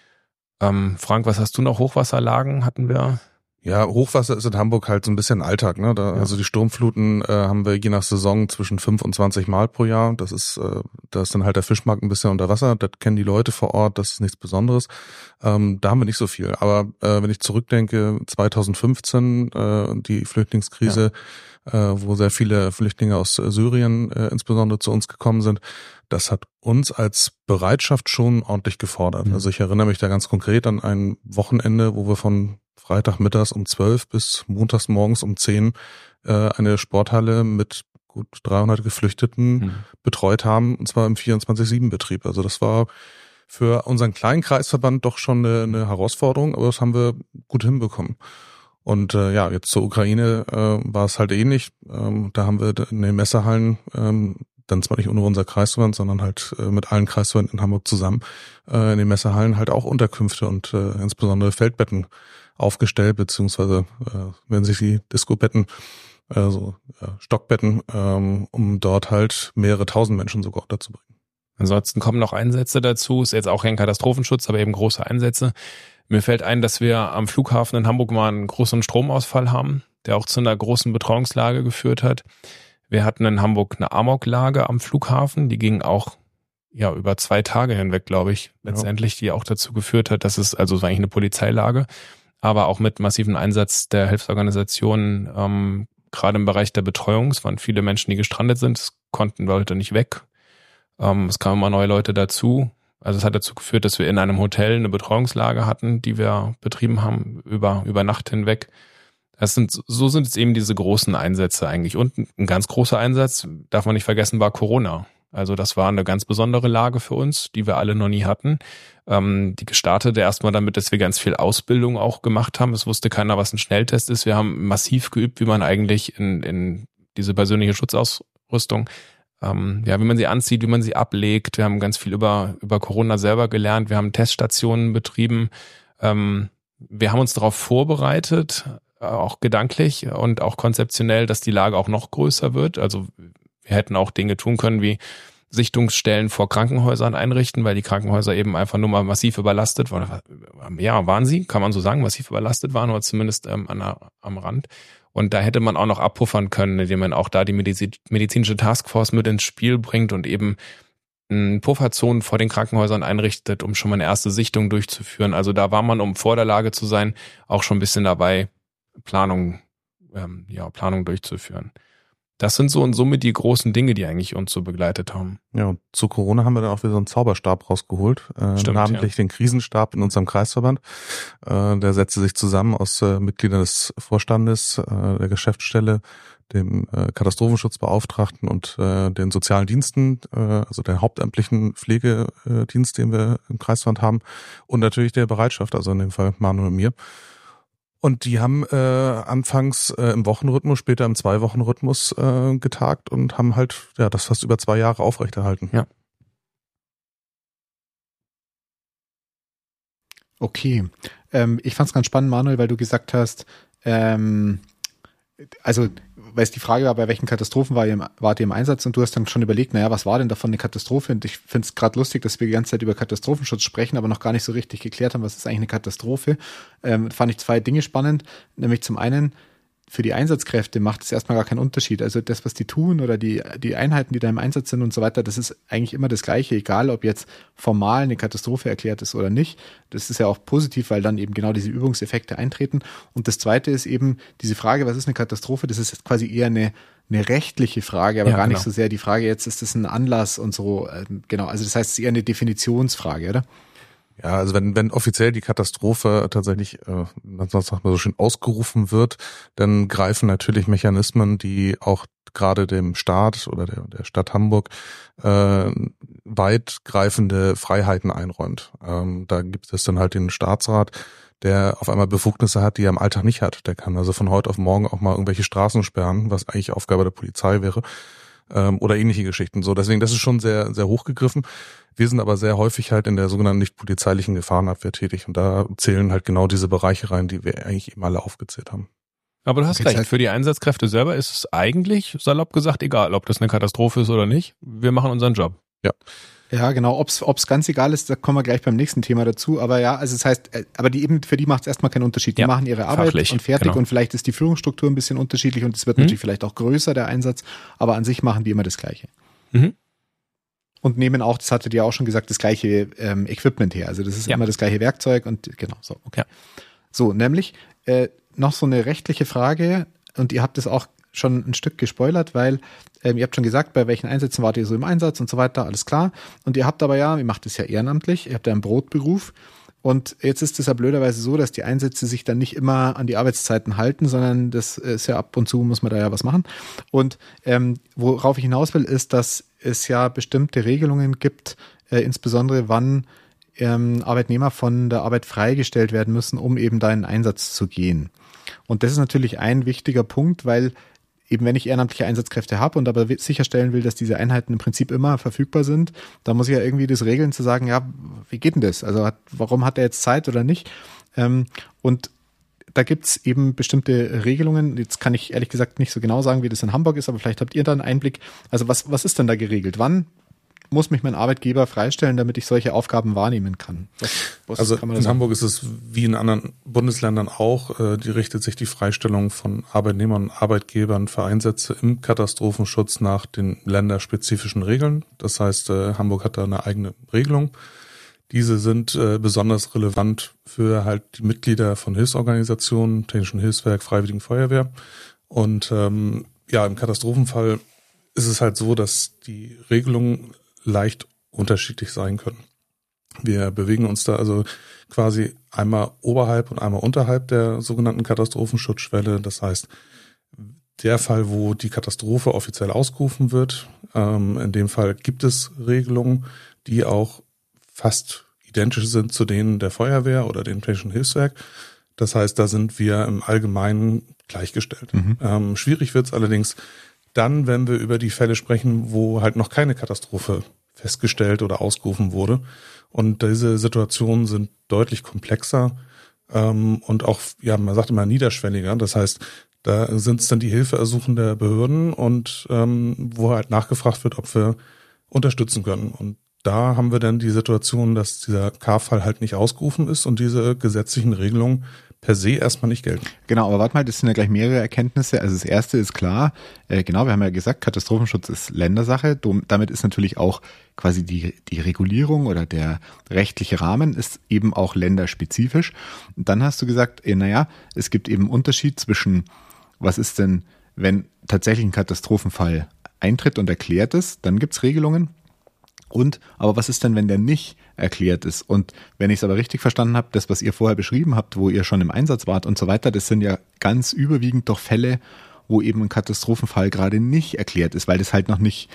Frank, was hast du noch? Hochwasserlagen hatten wir? Ja, Hochwasser ist in Hamburg halt so ein bisschen Alltag, ne? Also die Sturmfluten haben wir je nach Saison zwischen 5 und 20 Mal pro Jahr. Da ist dann halt der Fischmarkt ein bisschen unter Wasser. Das kennen die Leute vor Ort, das ist nichts Besonderes. Da haben wir nicht so viel. Aber wenn ich zurückdenke, 2015, die Flüchtlingskrise, wo sehr viele Flüchtlinge aus Syrien insbesondere zu uns gekommen sind, das hat uns als Bereitschaft schon ordentlich gefordert. Also ich erinnere mich da ganz konkret an ein Wochenende, wo wir von Freitagmittags um 12 bis montags morgens um 10 eine Sporthalle mit gut 300 Geflüchteten betreut haben, und zwar im 24/7-Betrieb. Also das war für unseren kleinen Kreisverband doch schon eine Herausforderung, aber das haben wir gut hinbekommen. Und jetzt zur Ukraine war es halt ähnlich. Da haben wir in den Messehallen dann zwar nicht nur unser Kreisverband, sondern halt mit allen Kreisverbänden in Hamburg zusammen in den Messehallen halt auch Unterkünfte und insbesondere Feldbetten aufgestellt, beziehungsweise wenn sich die Discobetten, Stockbetten, um dort halt mehrere tausend Menschen sogar unterzubringen. Ansonsten kommen noch Einsätze dazu, ist jetzt auch kein Katastrophenschutz, aber eben große Einsätze. Mir fällt ein, dass wir am Flughafen in Hamburg mal einen großen Stromausfall haben, der auch zu einer großen Betreuungslage geführt hat. Wir hatten in Hamburg eine Amoklage am Flughafen, die ging auch über 2 Tage hinweg, glaube ich, letztendlich, die auch dazu geführt hat, dass es war eigentlich eine Polizeilage, aber auch mit massivem Einsatz der Hilfsorganisationen, gerade im Bereich der Betreuung. Es waren viele Menschen, die gestrandet sind, es konnten Leute nicht weg. Es kamen immer neue Leute dazu. Also es hat dazu geführt, dass wir in einem Hotel eine Betreuungslage hatten, die wir betrieben haben über Nacht hinweg. So sind es eben diese großen Einsätze eigentlich. Und ein ganz großer Einsatz, darf man nicht vergessen, war Corona. Also das war eine ganz besondere Lage für uns, die wir alle noch nie hatten. Die gestartete erstmal damit, dass wir ganz viel Ausbildung auch gemacht haben. Es wusste keiner, was ein Schnelltest ist. Wir haben massiv geübt, wie man eigentlich in diese persönliche Schutzausrüstung, wie man sie anzieht, wie man sie ablegt. Wir haben ganz viel über Corona selber gelernt. Wir haben Teststationen betrieben. Wir haben uns darauf vorbereitet, auch gedanklich und auch konzeptionell, dass die Lage auch noch größer wird. Also wir hätten auch Dinge tun können wie Sichtungsstellen vor Krankenhäusern einrichten, weil die Krankenhäuser eben einfach nur mal massiv überlastet waren. Ja, waren sie, kann man so sagen, massiv überlastet waren, oder zumindest am Rand. Und da hätte man auch noch abpuffern können, indem man auch da die medizinische Taskforce mit ins Spiel bringt und eben Pufferzonen vor den Krankenhäusern einrichtet, um schon mal eine erste Sichtung durchzuführen. Also da war man, um vor der Lage zu sein, auch schon ein bisschen dabei, Planung durchzuführen. Das sind so in Summe die großen Dinge, die eigentlich uns so begleitet haben. Ja, und zu Corona haben wir dann auch wieder so einen Zauberstab rausgeholt, namentlich den Krisenstab in unserem Kreisverband. Der setzte sich zusammen aus Mitgliedern des Vorstandes, der Geschäftsstelle, dem Katastrophenschutzbeauftragten und den sozialen Diensten, also der hauptamtlichen Pflegedienst, den wir im Kreisverband haben, und natürlich der Bereitschaft, also in dem Fall Manuel und mir. Und die haben anfangs im Wochenrhythmus, später im 2-Wochen-Rhythmus getagt und haben halt das fast über 2 Jahre aufrechterhalten. Ja. Okay. Ich fand es ganz spannend, Manuel, weil du gesagt hast, also, weil es die Frage war, bei welchen Katastrophen wart ihr im Einsatz, und du hast dann schon überlegt, was war denn davon eine Katastrophe? Und ich finde es gerade lustig, dass wir die ganze Zeit über Katastrophenschutz sprechen, aber noch gar nicht so richtig geklärt haben, was ist eigentlich eine Katastrophe. Fand ich 2 Dinge spannend, nämlich zum einen, für die Einsatzkräfte macht es erstmal gar keinen Unterschied. Also das, was die tun oder die Einheiten, die da im Einsatz sind und so weiter, das ist eigentlich immer das Gleiche, egal ob jetzt formal eine Katastrophe erklärt ist oder nicht. Das ist ja auch positiv, weil dann eben genau diese Übungseffekte eintreten. Und das Zweite ist eben diese Frage, was ist eine Katastrophe? Das ist jetzt quasi eher eine rechtliche Frage, aber gar nicht so sehr die Frage, jetzt ist das ein Anlass und so. Genau, also das heißt, es ist eher eine Definitionsfrage, oder? Ja, also wenn offiziell die Katastrophe tatsächlich, sagt man so schön, ausgerufen wird, dann greifen natürlich Mechanismen, die auch gerade dem Staat oder der Stadt Hamburg weitgreifende Freiheiten einräumt. Da gibt es dann halt den Staatsrat, der auf einmal Befugnisse hat, die er im Alltag nicht hat. Der kann also von heute auf morgen auch mal irgendwelche Straßen sperren, was eigentlich Aufgabe der Polizei wäre, oder ähnliche Geschichten. So, deswegen, das ist schon sehr, sehr hochgegriffen. Wir sind aber sehr häufig halt in der sogenannten nicht polizeilichen Gefahrenabwehr tätig, und da zählen halt genau diese Bereiche rein, die wir eigentlich eben alle aufgezählt haben. Aber du hast recht, für die Einsatzkräfte selber ist es eigentlich, salopp gesagt, egal, ob das eine Katastrophe ist oder nicht. Wir machen unseren Job. Ja. Ja, genau. Ob's ganz egal ist, da kommen wir gleich beim nächsten Thema dazu. Aber ja, also das heißt, aber für die macht es erstmal keinen Unterschied. Die machen ihre Arbeit fachlich, und fertig, genau. Und vielleicht ist die Führungsstruktur ein bisschen unterschiedlich und es wird natürlich vielleicht auch größer, der Einsatz, aber an sich machen die immer das Gleiche. Und nehmen auch, das hattet ihr auch schon gesagt, das gleiche Equipment her. Also das ist immer das gleiche Werkzeug und genau so. Okay. Ja. So, nämlich noch so eine rechtliche Frage, und ihr habt es auch schon ein Stück gespoilert, weil ihr habt schon gesagt, bei welchen Einsätzen wart ihr so im Einsatz und so weiter, alles klar. Und ihr habt aber ihr macht es ja ehrenamtlich, ihr habt ja einen Brotberuf. Und jetzt ist es ja blöderweise so, dass die Einsätze sich dann nicht immer an die Arbeitszeiten halten, sondern das ist ja ab und zu, muss man da ja was machen. Und worauf ich hinaus will, ist, dass es ja bestimmte Regelungen gibt, insbesondere wann Arbeitnehmer von der Arbeit freigestellt werden müssen, um eben da in den Einsatz zu gehen. Und das ist natürlich ein wichtiger Punkt, weil eben wenn ich ehrenamtliche Einsatzkräfte habe und aber sicherstellen will, dass diese Einheiten im Prinzip immer verfügbar sind, da muss ich ja irgendwie das regeln, zu sagen, ja, wie geht denn das? Also warum hat er jetzt Zeit oder nicht? Und da gibt's eben bestimmte Regelungen. Jetzt kann ich ehrlich gesagt nicht so genau sagen, wie das in Hamburg ist, aber vielleicht habt ihr da einen Einblick. Also was ist denn da geregelt? Wann muss mich mein Arbeitgeber freistellen, damit ich solche Aufgaben wahrnehmen kann? Was also kann man da in sagen? Hamburg ist es wie in anderen Bundesländern auch, die richtet sich die Freistellung von Arbeitnehmern und Arbeitgebern für Einsätze im Katastrophenschutz nach den länderspezifischen Regeln. Das heißt, Hamburg hat da eine eigene Regelung. Diese sind besonders relevant für halt die Mitglieder von Hilfsorganisationen, Technischen Hilfswerk, Freiwilligen Feuerwehr. Und im Katastrophenfall ist es halt so, dass die Regelungen leicht unterschiedlich sein können. Wir bewegen uns da also quasi einmal oberhalb und einmal unterhalb der sogenannten Katastrophenschutzschwelle. Das heißt, der Fall, wo die Katastrophe offiziell ausgerufen wird, in dem Fall gibt es Regelungen, die auch fast identisch sind zu denen der Feuerwehr oder dem Technischen Hilfswerk. Das heißt, da sind wir im Allgemeinen gleichgestellt. Schwierig wird es allerdings dann, wenn wir über die Fälle sprechen, wo halt noch keine Katastrophe festgestellt oder ausgerufen wurde. Und diese Situationen sind deutlich komplexer und auch, ja, man sagt immer niederschwelliger. Das heißt, da sind es dann die Hilfeersuchen der Behörden und wo halt nachgefragt wird, ob wir unterstützen können. Und da haben wir dann die Situation, dass dieser K-Fall halt nicht ausgerufen ist und diese gesetzlichen Regelungen per se erstmal nicht gelten. Genau, aber warte mal, das sind ja gleich mehrere Erkenntnisse. Also das erste ist klar, genau, wir haben ja gesagt, Katastrophenschutz ist Ländersache. Damit ist natürlich auch quasi die Regulierung oder der rechtliche Rahmen ist eben auch länderspezifisch. Und dann hast du gesagt, naja, es gibt eben einen Unterschied zwischen, was ist denn, wenn tatsächlich ein Katastrophenfall eintritt und erklärt ist, dann gibt's Regelungen. Aber was ist denn, wenn der nicht erklärt ist? Und wenn ich es aber richtig verstanden habe, das, was ihr vorher beschrieben habt, wo ihr schon im Einsatz wart und so weiter, das sind ja ganz überwiegend doch Fälle, wo eben ein Katastrophenfall gerade nicht erklärt ist, weil das halt noch nicht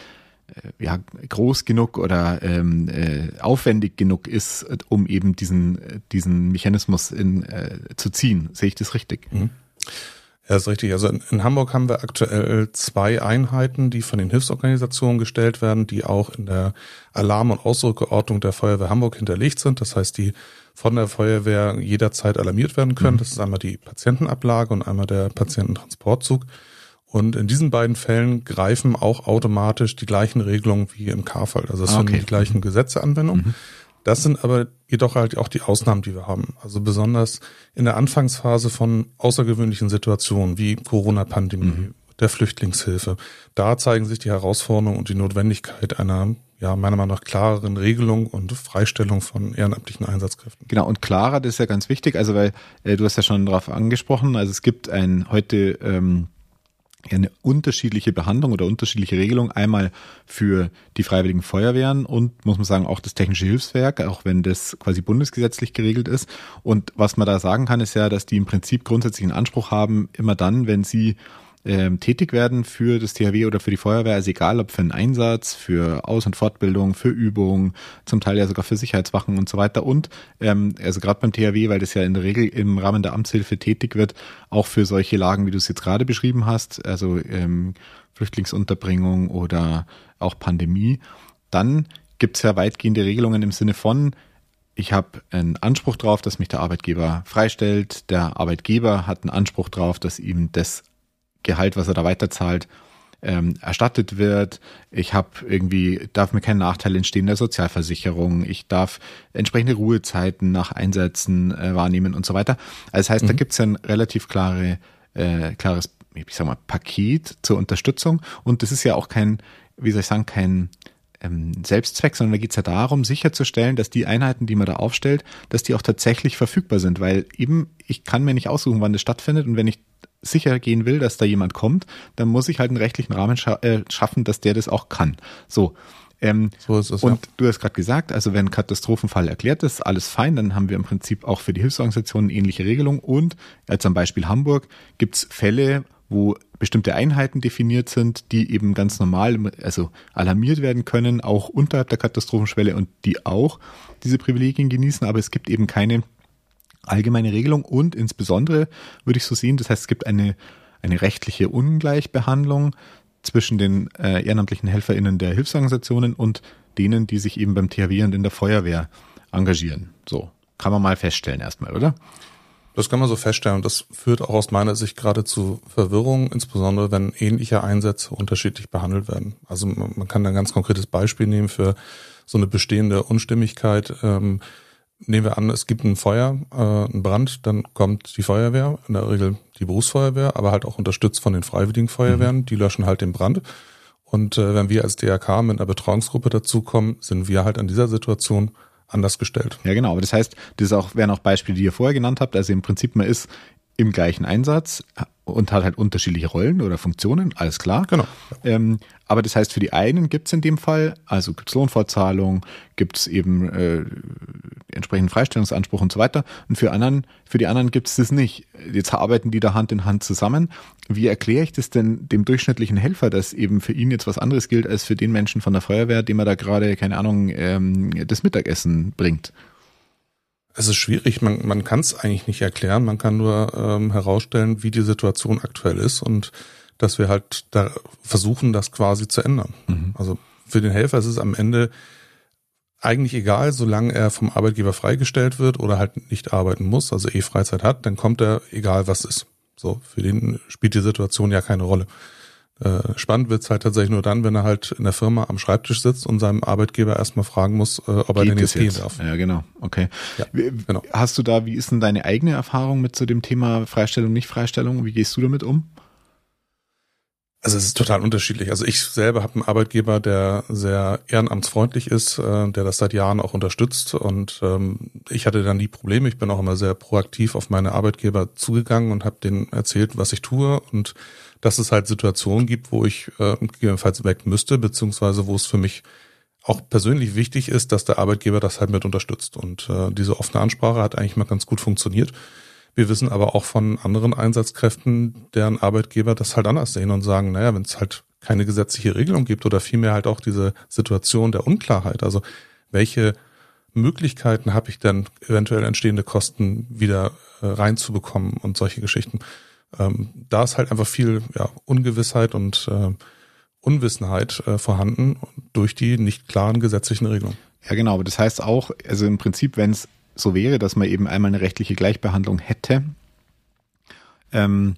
groß genug oder aufwendig genug ist, um eben diesen Mechanismus zu ziehen. Sehe ich das richtig? Mhm. Ja, ist richtig. Also in Hamburg haben wir aktuell 2 Einheiten, die von den Hilfsorganisationen gestellt werden, die auch in der Alarm- und Ausrückeordnung der Feuerwehr Hamburg hinterlegt sind. Das heißt, die von der Feuerwehr jederzeit alarmiert werden können. Das ist einmal die Patientenablage und einmal der Patiententransportzug. Und in diesen beiden Fällen greifen auch automatisch die gleichen Regelungen wie im K-Fall. Also es finden die gleichen Gesetze Anwendung. Das sind aber jedoch halt auch die Ausnahmen, die wir haben. Also besonders in der Anfangsphase von außergewöhnlichen Situationen wie Corona-Pandemie, der Flüchtlingshilfe. Da zeigen sich die Herausforderungen und die Notwendigkeit einer, ja, meiner Meinung nach klareren Regelung und Freistellung von ehrenamtlichen Einsatzkräften. Genau, und klarer, das ist ja ganz wichtig, also weil du hast ja schon darauf angesprochen, also es gibt eine unterschiedliche Behandlung oder unterschiedliche Regelung, einmal für die Freiwilligen Feuerwehren und, muss man sagen, auch das Technische Hilfswerk, auch wenn das quasi bundesgesetzlich geregelt ist. Und was man da sagen kann, ist ja, dass die im Prinzip grundsätzlich einen Anspruch haben, immer dann, wenn sie tätig werden für das THW oder für die Feuerwehr, also egal ob für einen Einsatz, für Aus- und Fortbildung, für Übungen, zum Teil ja sogar für Sicherheitswachen und so weiter und also gerade beim THW, weil das ja in der Regel im Rahmen der Amtshilfe tätig wird, auch für solche Lagen, wie du es jetzt gerade beschrieben hast, also Flüchtlingsunterbringung oder auch Pandemie, dann gibt's ja weitgehende Regelungen im Sinne von, ich habe einen Anspruch drauf, dass mich der Arbeitgeber freistellt, der Arbeitgeber hat einen Anspruch drauf, dass ihm das Gehalt, was er da weiterzahlt, erstattet wird. Ich darf mir kein Nachteil entstehen in der Sozialversicherung. Ich darf entsprechende Ruhezeiten nach Einsätzen wahrnehmen und so weiter. Also das heißt, da gibt es ein relativ klares, Paket zur Unterstützung. Und das ist ja auch kein Selbstzweck, sondern da geht es ja darum, sicherzustellen, dass die Einheiten, die man da aufstellt, dass die auch tatsächlich verfügbar sind. Weil eben, ich kann mir nicht aussuchen, wann das stattfindet. Und wenn ich sicher gehen will, dass da jemand kommt, dann muss ich halt einen rechtlichen Rahmen schaffen, dass der das auch kann. So ist es, und du hast gerade gesagt, also wenn ein Katastrophenfall erklärt ist, alles fein, dann haben wir im Prinzip auch für die Hilfsorganisationen ähnliche Regelungen. Und als am Beispiel Hamburg gibt's Fälle, wo bestimmte Einheiten definiert sind, die eben ganz normal, also alarmiert werden können, auch unterhalb der Katastrophenschwelle und die auch diese Privilegien genießen, aber es gibt eben keine allgemeine Regelung und insbesondere würde ich so sehen, das heißt, es gibt eine rechtliche Ungleichbehandlung zwischen den ehrenamtlichen HelferInnen der Hilfsorganisationen und denen, die sich eben beim THW und in der Feuerwehr engagieren. So, kann man mal feststellen erstmal, oder? Das kann man so feststellen und das führt auch aus meiner Sicht gerade zu Verwirrung, insbesondere wenn ähnliche Einsätze unterschiedlich behandelt werden. Also man kann da ein ganz konkretes Beispiel nehmen für so eine bestehende Unstimmigkeit. Nehmen wir an, es gibt ein Feuer, einen Brand, dann kommt die Feuerwehr, in der Regel die Berufsfeuerwehr, aber halt auch unterstützt von den Freiwilligen Feuerwehren, die löschen halt den Brand. Und wenn wir als DRK mit einer Betreuungsgruppe dazukommen, sind wir halt an dieser Situation anders gestellt. Ja, genau, aber das heißt, wären auch Beispiele, die ihr vorher genannt habt, also im Prinzip man ist im gleichen Einsatz und hat halt unterschiedliche Rollen oder Funktionen, alles klar. Genau. Aber das heißt, für die einen gibt es in dem Fall, also gibt es Lohnfortzahlung, gibt es eben entsprechenden Freistellungsanspruch und so weiter. Und für die anderen gibt es das nicht. Jetzt arbeiten die da Hand in Hand zusammen. Wie erkläre ich das denn dem durchschnittlichen Helfer, dass eben für ihn jetzt was anderes gilt als für den Menschen von der Feuerwehr, dem er da gerade, keine Ahnung, das Mittagessen bringt? Es ist schwierig, man kann es eigentlich nicht erklären, man kann nur herausstellen, wie die Situation aktuell ist und dass wir halt da versuchen, das quasi zu ändern. Mhm. Also für den Helfer ist es am Ende eigentlich egal, solange er vom Arbeitgeber freigestellt wird oder halt nicht arbeiten muss, also Freizeit hat, dann kommt er, egal was ist. So, für den spielt die Situation ja keine Rolle. Spannend wird's halt tatsächlich nur dann, wenn er halt in der Firma am Schreibtisch sitzt und seinem Arbeitgeber erstmal fragen muss, ob er denn jetzt gehen darf. Ja, genau. Okay. Ja, genau. Hast du da, wie ist denn deine eigene Erfahrung mit so dem Thema Freistellung, Nicht-Freistellung? Wie gehst du damit um? Also es ist total unterschiedlich. Also ich selber habe einen Arbeitgeber, der sehr ehrenamtsfreundlich ist, der das seit Jahren auch unterstützt und ich hatte dann nie Probleme. Ich bin auch immer sehr proaktiv auf meine Arbeitgeber zugegangen und habe denen erzählt, was ich tue und dass es halt Situationen gibt, wo ich gegebenenfalls weg müsste, beziehungsweise wo es für mich auch persönlich wichtig ist, dass der Arbeitgeber das halt mit unterstützt. Und diese offene Ansprache hat eigentlich mal ganz gut funktioniert. Wir wissen aber auch von anderen Einsatzkräften, deren Arbeitgeber das halt anders sehen und sagen, naja, wenn es halt keine gesetzliche Regelung gibt oder vielmehr halt auch diese Situation der Unklarheit, also welche Möglichkeiten habe ich denn, eventuell entstehende Kosten wieder reinzubekommen und solche Geschichten. Da ist halt einfach viel Ungewissheit und Unwissenheit vorhanden durch die nicht klaren gesetzlichen Regelungen. Ja, genau. Aber das heißt auch, also im Prinzip, wenn es so wäre, dass man eben einmal eine rechtliche Gleichbehandlung hätte, dann,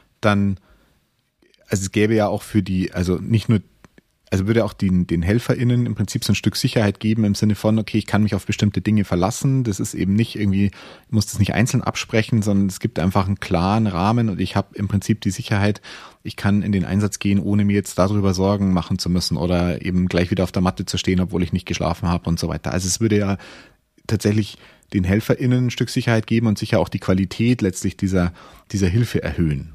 also es gäbe ja auch für die, also nicht nur, also würde auch den HelferInnen im Prinzip so ein Stück Sicherheit geben im Sinne von, okay, ich kann mich auf bestimmte Dinge verlassen. Das ist eben nicht irgendwie, ich muss das nicht einzeln absprechen, sondern es gibt einfach einen klaren Rahmen und ich habe im Prinzip die Sicherheit, ich kann in den Einsatz gehen, ohne mir jetzt darüber Sorgen machen zu müssen oder eben gleich wieder auf der Matte zu stehen, obwohl ich nicht geschlafen habe und so weiter. Also es würde ja tatsächlich den HelferInnen ein Stück Sicherheit geben und sicher auch die Qualität letztlich dieser Hilfe erhöhen.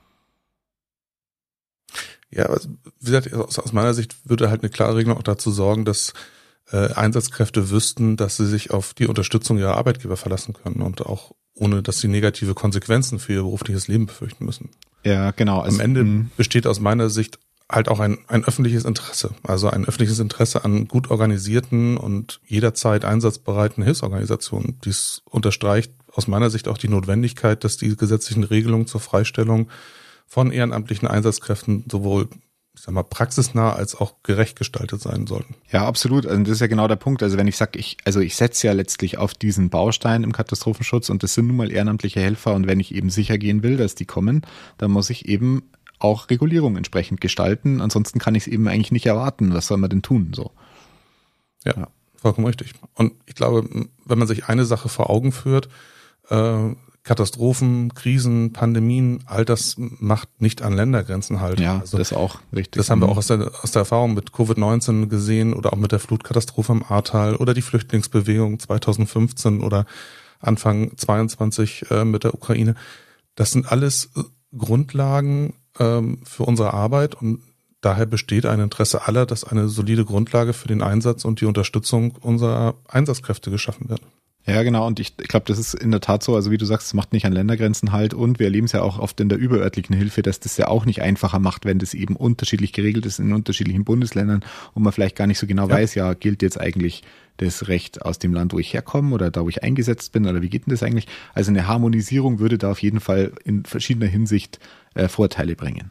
Ja, also wie gesagt, aus meiner Sicht würde halt eine klare Regelung auch dazu sorgen, dass Einsatzkräfte wüssten, dass sie sich auf die Unterstützung ihrer Arbeitgeber verlassen können und auch ohne, dass sie negative Konsequenzen für ihr berufliches Leben befürchten müssen. Ja, genau. Also, am Ende besteht aus meiner Sicht halt auch ein öffentliches Interesse, also ein öffentliches Interesse an gut organisierten und jederzeit einsatzbereiten Hilfsorganisationen. Dies unterstreicht aus meiner Sicht auch die Notwendigkeit, dass die gesetzlichen Regelungen zur Freistellung von ehrenamtlichen Einsatzkräften sowohl, ich sag mal, praxisnah als auch gerecht gestaltet sein sollten. Ja, absolut. Also das ist ja genau der Punkt. Also wenn ich sage, ich setze ja letztlich auf diesen Baustein im Katastrophenschutz und das sind nun mal ehrenamtliche Helfer und wenn ich eben sicher gehen will, dass die kommen, dann muss ich eben auch Regulierung entsprechend gestalten. Ansonsten kann ich es eben eigentlich nicht erwarten. Was soll man denn tun? So. Ja, vollkommen richtig. Und ich glaube, wenn man sich eine Sache vor Augen führt, Katastrophen, Krisen, Pandemien, all das macht nicht an Ländergrenzen halt. Ja, also, das ist auch richtig. Das haben wir auch aus der Erfahrung mit Covid-19 gesehen oder auch mit der Flutkatastrophe im Ahrtal oder die Flüchtlingsbewegung 2015 oder Anfang 22 mit der Ukraine. Das sind alles Grundlagen für unsere Arbeit und daher besteht ein Interesse aller, dass eine solide Grundlage für den Einsatz und die Unterstützung unserer Einsatzkräfte geschaffen wird. Ja, genau. Und ich glaube, das ist in der Tat so. Also wie du sagst, es macht nicht an Ländergrenzen halt. Und wir erleben es ja auch oft in der überörtlichen Hilfe, dass das ja auch nicht einfacher macht, wenn das eben unterschiedlich geregelt ist in unterschiedlichen Bundesländern und man vielleicht gar nicht so genau weiß, ja, gilt jetzt eigentlich das Recht aus dem Land, wo ich herkomme oder da, wo ich eingesetzt bin oder wie geht denn das eigentlich? Also eine Harmonisierung würde da auf jeden Fall in verschiedener Hinsicht Vorteile bringen.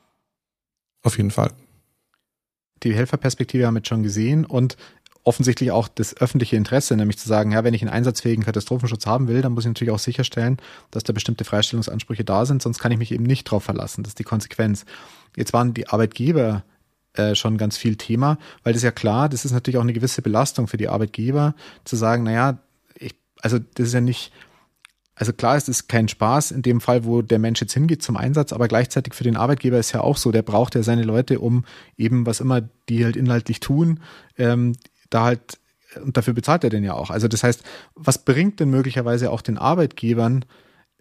Auf jeden Fall. Die Helferperspektive haben wir jetzt schon gesehen und offensichtlich auch das öffentliche Interesse, nämlich zu sagen, ja, wenn ich einen einsatzfähigen Katastrophenschutz haben will, dann muss ich natürlich auch sicherstellen, dass da bestimmte Freistellungsansprüche da sind, sonst kann ich mich eben nicht drauf verlassen. Das ist die Konsequenz. Jetzt waren die Arbeitgeber schon ganz viel Thema, weil das ist ja klar, das ist natürlich auch eine gewisse Belastung für die Arbeitgeber, zu sagen, naja, also das ist ja nicht, also klar, es ist kein Spaß in dem Fall, wo der Mensch jetzt hingeht zum Einsatz, aber gleichzeitig für den Arbeitgeber ist ja auch so, der braucht ja seine Leute, um eben, was immer die halt inhaltlich tun, da halt, und dafür bezahlt er den ja auch. Also das heißt, was bringt denn möglicherweise auch den Arbeitgebern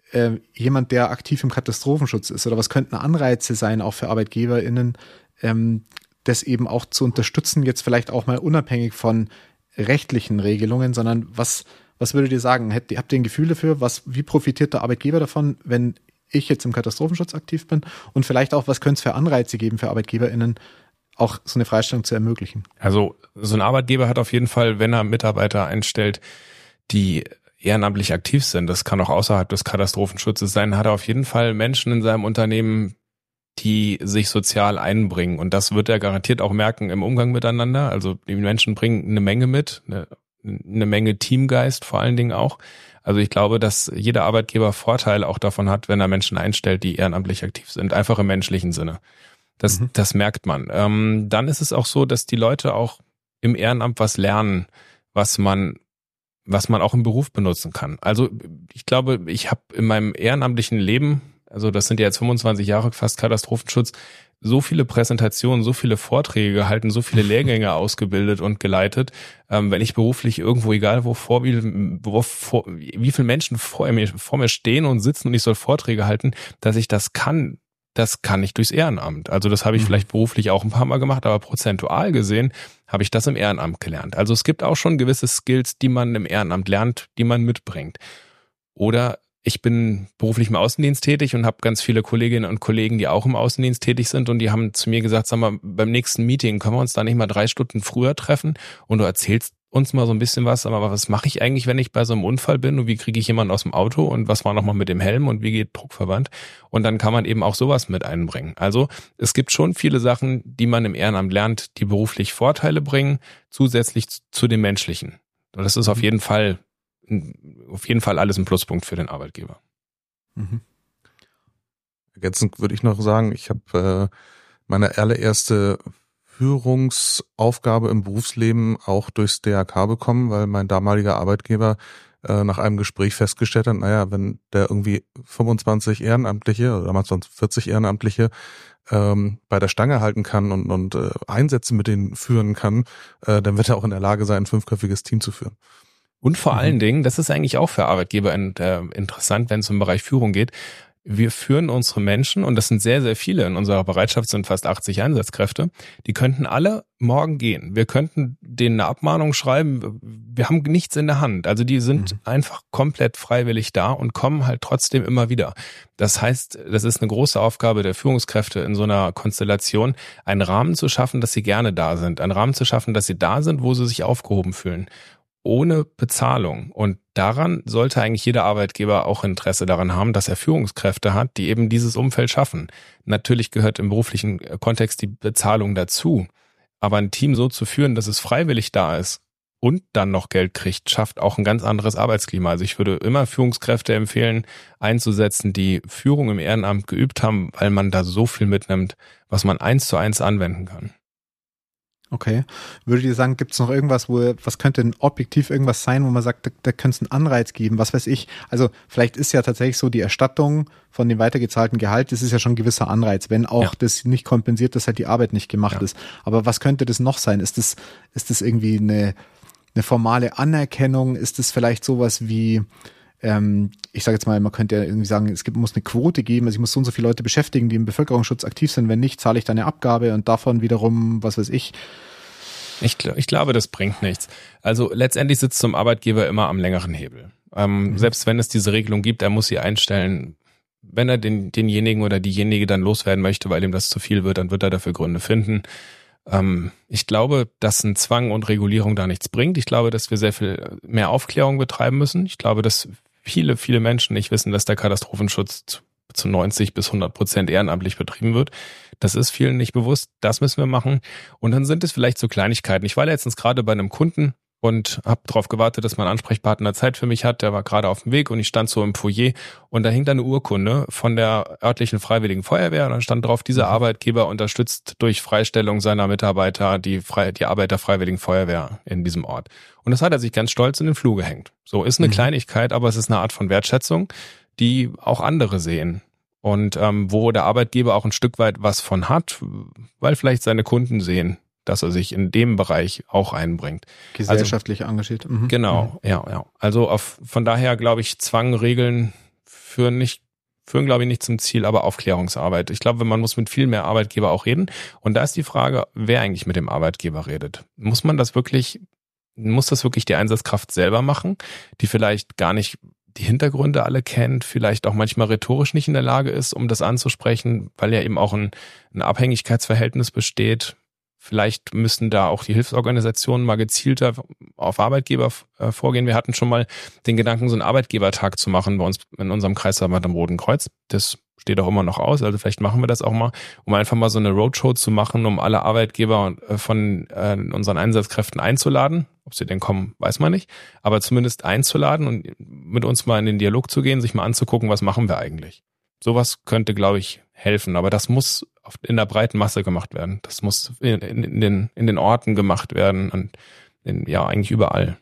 jemand, der aktiv im Katastrophenschutz ist? Oder was könnten Anreize sein, auch für ArbeitgeberInnen, das eben auch zu unterstützen, jetzt vielleicht auch mal unabhängig von rechtlichen Regelungen, sondern was würdet ihr sagen? Habt ihr ein Gefühl dafür, wie profitiert der Arbeitgeber davon, wenn ich jetzt im Katastrophenschutz aktiv bin? Und vielleicht auch, was könnte es für Anreize geben für ArbeitgeberInnen, auch so eine Freistellung zu ermöglichen? Also so ein Arbeitgeber hat auf jeden Fall, wenn er Mitarbeiter einstellt, die ehrenamtlich aktiv sind, das kann auch außerhalb des Katastrophenschutzes sein, hat er auf jeden Fall Menschen in seinem Unternehmen, die sich sozial einbringen. Und das wird er garantiert auch merken im Umgang miteinander. Also die Menschen bringen eine Menge mit, eine Menge Teamgeist vor allen Dingen auch. Also ich glaube, dass jeder Arbeitgeber Vorteile auch davon hat, wenn er Menschen einstellt, die ehrenamtlich aktiv sind, einfach im menschlichen Sinne. Das merkt man. Dann ist es auch so, dass die Leute auch im Ehrenamt was lernen, was man auch im Beruf benutzen kann. Also ich glaube, ich habe in meinem ehrenamtlichen Leben, also das sind ja jetzt 25 Jahre fast Katastrophenschutz, so viele Präsentationen, so viele Vorträge gehalten, so viele Lehrgänge ausgebildet und geleitet. Wenn ich beruflich irgendwo, egal wie viele Menschen vor mir stehen und sitzen und ich soll Vorträge halten, dass ich das kann ich durchs Ehrenamt. Also das habe ich vielleicht beruflich auch ein paar Mal gemacht, aber prozentual gesehen habe ich das im Ehrenamt gelernt. Also es gibt auch schon gewisse Skills, die man im Ehrenamt lernt, die man mitbringt. Oder ich bin beruflich im Außendienst tätig und habe ganz viele Kolleginnen und Kollegen, die auch im Außendienst tätig sind, und die haben zu mir gesagt, sag mal, beim nächsten Meeting können wir uns da nicht mal 3 Stunden früher treffen und du erzählst uns mal so ein bisschen was, aber was mache ich eigentlich, wenn ich bei so einem Unfall bin und wie kriege ich jemanden aus dem Auto und was war nochmal mit dem Helm und wie geht Druckverband, und dann kann man eben auch sowas mit einbringen. Also es gibt schon viele Sachen, die man im Ehrenamt lernt, die beruflich Vorteile bringen, zusätzlich zu dem menschlichen. Und das ist auf jeden Fall alles ein Pluspunkt für den Arbeitgeber. Ergänzend würde ich noch sagen, ich habe meine allererste Führungsaufgabe im Berufsleben auch durchs DRK bekommen, weil mein damaliger Arbeitgeber nach einem Gespräch festgestellt hat, naja, wenn der irgendwie 25 Ehrenamtliche, oder damals waren es 40 Ehrenamtliche, bei der Stange halten kann und Einsätze mit denen führen kann, dann wird er auch in der Lage sein, ein 5-köpfiges Team zu führen. Und vor allen Dingen, das ist eigentlich auch für Arbeitgeber interessant, wenn es um den Bereich Führung geht, wir führen unsere Menschen, und das sind sehr, sehr viele, in unserer Bereitschaft sind fast 80 Einsatzkräfte, die könnten alle morgen gehen. Wir könnten denen eine Abmahnung schreiben, wir haben nichts in der Hand. Also die sind einfach komplett freiwillig da und kommen halt trotzdem immer wieder. Das heißt, das ist eine große Aufgabe der Führungskräfte in so einer Konstellation, einen Rahmen zu schaffen, dass sie gerne da sind, einen Rahmen zu schaffen, dass sie da sind, wo sie sich aufgehoben fühlen. Ohne Bezahlung. Und daran sollte eigentlich jeder Arbeitgeber auch Interesse daran haben, dass er Führungskräfte hat, die eben dieses Umfeld schaffen. Natürlich gehört im beruflichen Kontext die Bezahlung dazu. Aber ein Team so zu führen, dass es freiwillig da ist und dann noch Geld kriegt, schafft auch ein ganz anderes Arbeitsklima. Also ich würde immer Führungskräfte empfehlen, einzusetzen, die Führung im Ehrenamt geübt haben, weil man da so viel mitnimmt, was man 1:1 anwenden kann. Okay. Würdet ihr sagen, gibt es noch irgendwas, was könnte denn objektiv irgendwas sein, wo man sagt, da könnte es einen Anreiz geben, was weiß ich. Also vielleicht ist ja tatsächlich so die Erstattung von dem weitergezahlten Gehalt, das ist ja schon ein gewisser Anreiz, wenn auch das nicht kompensiert, dass halt die Arbeit nicht gemacht ist. Aber was könnte das noch sein? Ist das irgendwie eine formale Anerkennung? Ist das vielleicht sowas wie, ich sage jetzt mal, man könnte ja irgendwie sagen, muss eine Quote geben, also ich muss so und so viele Leute beschäftigen, die im Bevölkerungsschutz aktiv sind, wenn nicht, zahle ich dann eine Abgabe und davon wiederum, was weiß ich. Ich glaube, das bringt nichts. Also letztendlich sitzt zum Arbeitgeber immer am längeren Hebel. Selbst wenn es diese Regelung gibt, er muss sie einstellen. Wenn er denjenigen oder diejenige dann loswerden möchte, weil ihm das zu viel wird, dann wird er dafür Gründe finden. Ich glaube, dass ein Zwang und Regulierung da nichts bringt. Ich glaube, dass wir sehr viel mehr Aufklärung betreiben müssen. Ich glaube, dass viele, viele Menschen nicht wissen, dass der Katastrophenschutz zu 90-100% ehrenamtlich betrieben wird. Das ist vielen nicht bewusst. Das müssen wir machen. Und dann sind es vielleicht so Kleinigkeiten. Ich war letztens gerade bei einem Kunden und habe darauf gewartet, dass mein Ansprechpartner Zeit für mich hat. Der war gerade auf dem Weg und ich stand so im Foyer und da hing da eine Urkunde von der örtlichen Freiwilligen Feuerwehr und dann stand drauf, dieser Arbeitgeber unterstützt durch Freistellung seiner Mitarbeiter die Arbeit der Freiwilligen Feuerwehr in diesem Ort. Und das hat er sich ganz stolz in den Flur gehängt. So ist eine Kleinigkeit, aber es ist eine Art von Wertschätzung, die auch andere sehen. Und wo der Arbeitgeber auch ein Stück weit was von hat, weil vielleicht seine Kunden sehen, dass er sich in dem Bereich auch einbringt. Gesellschaftlich engagiert. Genau, ja. Also von daher glaube ich, Zwang, Regeln führen, glaube ich, nicht zum Ziel, aber Aufklärungsarbeit. Ich glaube, man muss mit viel mehr Arbeitgeber auch reden. Und da ist die Frage, wer eigentlich mit dem Arbeitgeber redet. Muss das wirklich die Einsatzkraft selber machen, die vielleicht gar nicht die Hintergründe alle kennt, vielleicht auch manchmal rhetorisch nicht in der Lage ist, um das anzusprechen, weil ja eben auch ein Abhängigkeitsverhältnis besteht. Vielleicht müssten da auch die Hilfsorganisationen mal gezielter auf Arbeitgeber vorgehen. Wir hatten schon mal den Gedanken, so einen Arbeitgebertag zu machen bei uns in unserem Kreisverband am Roten Kreuz. Das steht auch immer noch aus. Also vielleicht machen wir das auch mal, um einfach mal so eine Roadshow zu machen, um alle Arbeitgeber von unseren Einsatzkräften einzuladen. Ob sie denn kommen, weiß man nicht. Aber zumindest einzuladen und mit uns mal in den Dialog zu gehen, sich mal anzugucken, was machen wir eigentlich. Sowas könnte, glaube ich, helfen. Aber das muss in der breiten Masse gemacht werden. Das muss in den Orten gemacht werden und eigentlich überall.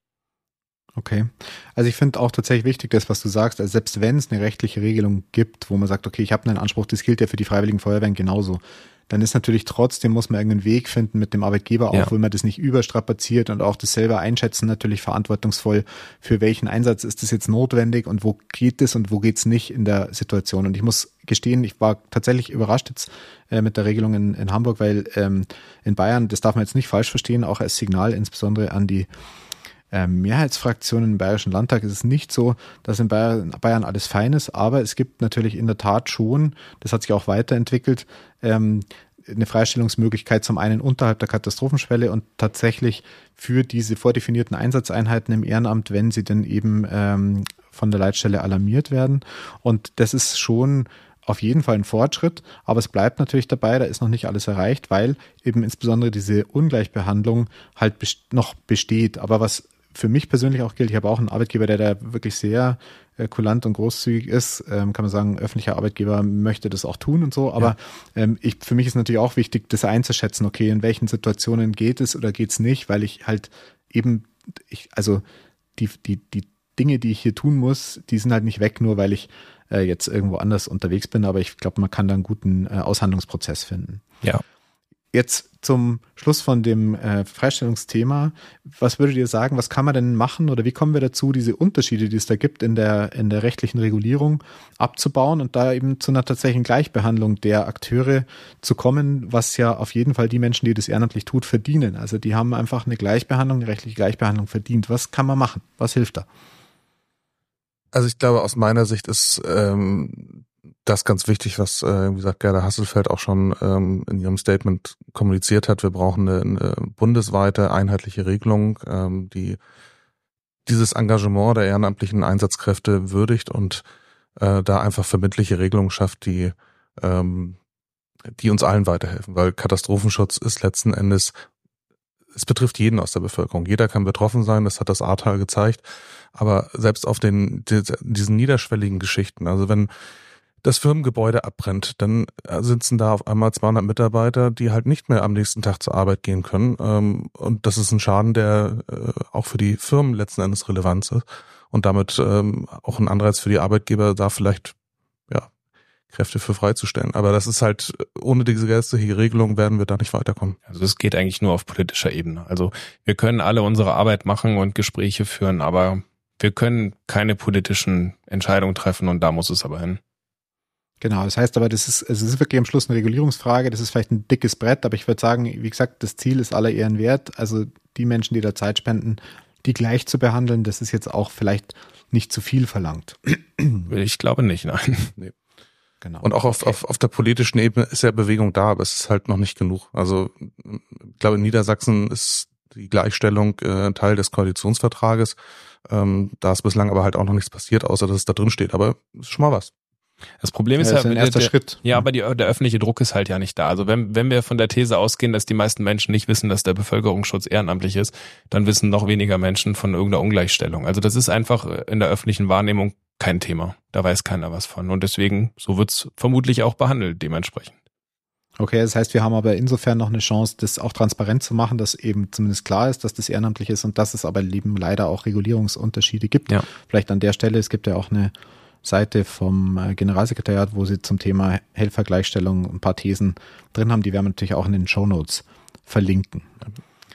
Okay. Also ich finde auch tatsächlich wichtig, das, was du sagst, also selbst wenn es eine rechtliche Regelung gibt, wo man sagt, okay, ich habe einen Anspruch, das gilt ja für die Freiwilligen Feuerwehren genauso, dann ist natürlich trotzdem, muss man irgendeinen Weg finden mit dem Arbeitgeber, auch wenn man das nicht überstrapaziert und auch das selber einschätzen, natürlich verantwortungsvoll, für welchen Einsatz ist das jetzt notwendig und wo geht es und wo geht's nicht in der Situation. Und ich muss gestehen, ich war tatsächlich überrascht jetzt mit der Regelung in Hamburg, weil in Bayern, das darf man jetzt nicht falsch verstehen, auch als Signal insbesondere an die Mehrheitsfraktionen im Bayerischen Landtag ist es nicht so, dass in Bayern alles fein ist, aber es gibt natürlich in der Tat schon, das hat sich auch weiterentwickelt, eine Freistellungsmöglichkeit zum einen unterhalb der Katastrophenschwelle und tatsächlich für diese vordefinierten Einsatzeinheiten im Ehrenamt, wenn sie denn eben von der Leitstelle alarmiert werden. Und das ist schon auf jeden Fall ein Fortschritt, aber es bleibt natürlich dabei, da ist noch nicht alles erreicht, weil eben insbesondere diese Ungleichbehandlung halt noch besteht. Aber was für mich persönlich auch gilt, ich habe auch einen Arbeitgeber, der da wirklich sehr kulant und großzügig ist, kann man sagen, öffentlicher Arbeitgeber möchte das auch tun und so, aber für mich ist natürlich auch wichtig, das einzuschätzen, okay, in welchen Situationen geht es oder geht es nicht, weil ich halt eben, die Dinge, die ich hier tun muss, die sind halt nicht weg, nur weil ich jetzt irgendwo anders unterwegs bin, aber ich glaube, man kann da einen guten Aushandlungsprozess finden. Ja. Jetzt zum Schluss von dem Freistellungsthema. Was würdet ihr sagen, was kann man denn machen oder wie kommen wir dazu, diese Unterschiede, die es da gibt in der rechtlichen Regulierung abzubauen und da eben zu einer tatsächlichen Gleichbehandlung der Akteure zu kommen, was ja auf jeden Fall die Menschen, die das ehrenamtlich tut, verdienen. Also die haben einfach eine Gleichbehandlung, eine rechtliche Gleichbehandlung verdient. Was kann man machen? Was hilft da? Also ich glaube, aus meiner Sicht ist das ganz wichtig, was, wie gesagt, Gerda Hasselfeld auch schon in ihrem Statement kommuniziert hat. Wir brauchen eine bundesweite einheitliche Regelung, die dieses Engagement der ehrenamtlichen Einsatzkräfte würdigt und da einfach verbindliche Regelungen schafft, die uns allen weiterhelfen. Weil Katastrophenschutz ist letzten Endes, es betrifft jeden aus der Bevölkerung. Jeder kann betroffen sein, das hat das Ahrtal gezeigt. Aber selbst auf diesen niederschwelligen Geschichten, also wenn das Firmengebäude abbrennt, dann sitzen da auf einmal 200 Mitarbeiter, die halt nicht mehr am nächsten Tag zur Arbeit gehen können. Und das ist ein Schaden, der auch für die Firmen letzten Endes relevant ist und damit auch ein Anreiz für die Arbeitgeber, da vielleicht Kräfte für freizustellen. Aber das ist halt, ohne diese gesetzliche Regelung werden wir da nicht weiterkommen. Also es geht eigentlich nur auf politischer Ebene. Also wir können alle unsere Arbeit machen und Gespräche führen, aber wir können keine politischen Entscheidungen treffen und da muss es aber hin. Genau, das heißt aber, es ist wirklich am Schluss eine Regulierungsfrage, das ist vielleicht ein dickes Brett, aber ich würde sagen, wie gesagt, das Ziel ist aller Ehren wert, also die Menschen, die da Zeit spenden, die gleich zu behandeln, das ist jetzt auch vielleicht nicht zu viel verlangt. Ich glaube nicht, nein. Nee. Genau. Und auch auf der politischen Ebene ist ja Bewegung da, aber es ist halt noch nicht genug. Also ich glaube, in Niedersachsen ist die Gleichstellung Teil des Koalitionsvertrages. Da ist bislang aber halt auch noch nichts passiert, außer dass es da drin steht, aber ist schon mal was. Das Problem ist ja ein erster Schritt. Ja, aber der öffentliche Druck ist halt ja nicht da. Also wenn wir von der These ausgehen, dass die meisten Menschen nicht wissen, dass der Bevölkerungsschutz ehrenamtlich ist, dann wissen noch weniger Menschen von irgendeiner Ungleichstellung. Also das ist einfach in der öffentlichen Wahrnehmung kein Thema. Da weiß keiner was von. Und deswegen, so wird's vermutlich auch behandelt dementsprechend. Okay, das heißt, wir haben aber insofern noch eine Chance, das auch transparent zu machen, dass eben zumindest klar ist, dass das ehrenamtlich ist und dass es aber eben leider auch Regulierungsunterschiede gibt. Ja. Vielleicht an der Stelle, es gibt ja auch eine Seite vom Generalsekretariat, wo sie zum Thema Helfergleichstellung ein paar Thesen drin haben, die werden wir natürlich auch in den Shownotes verlinken.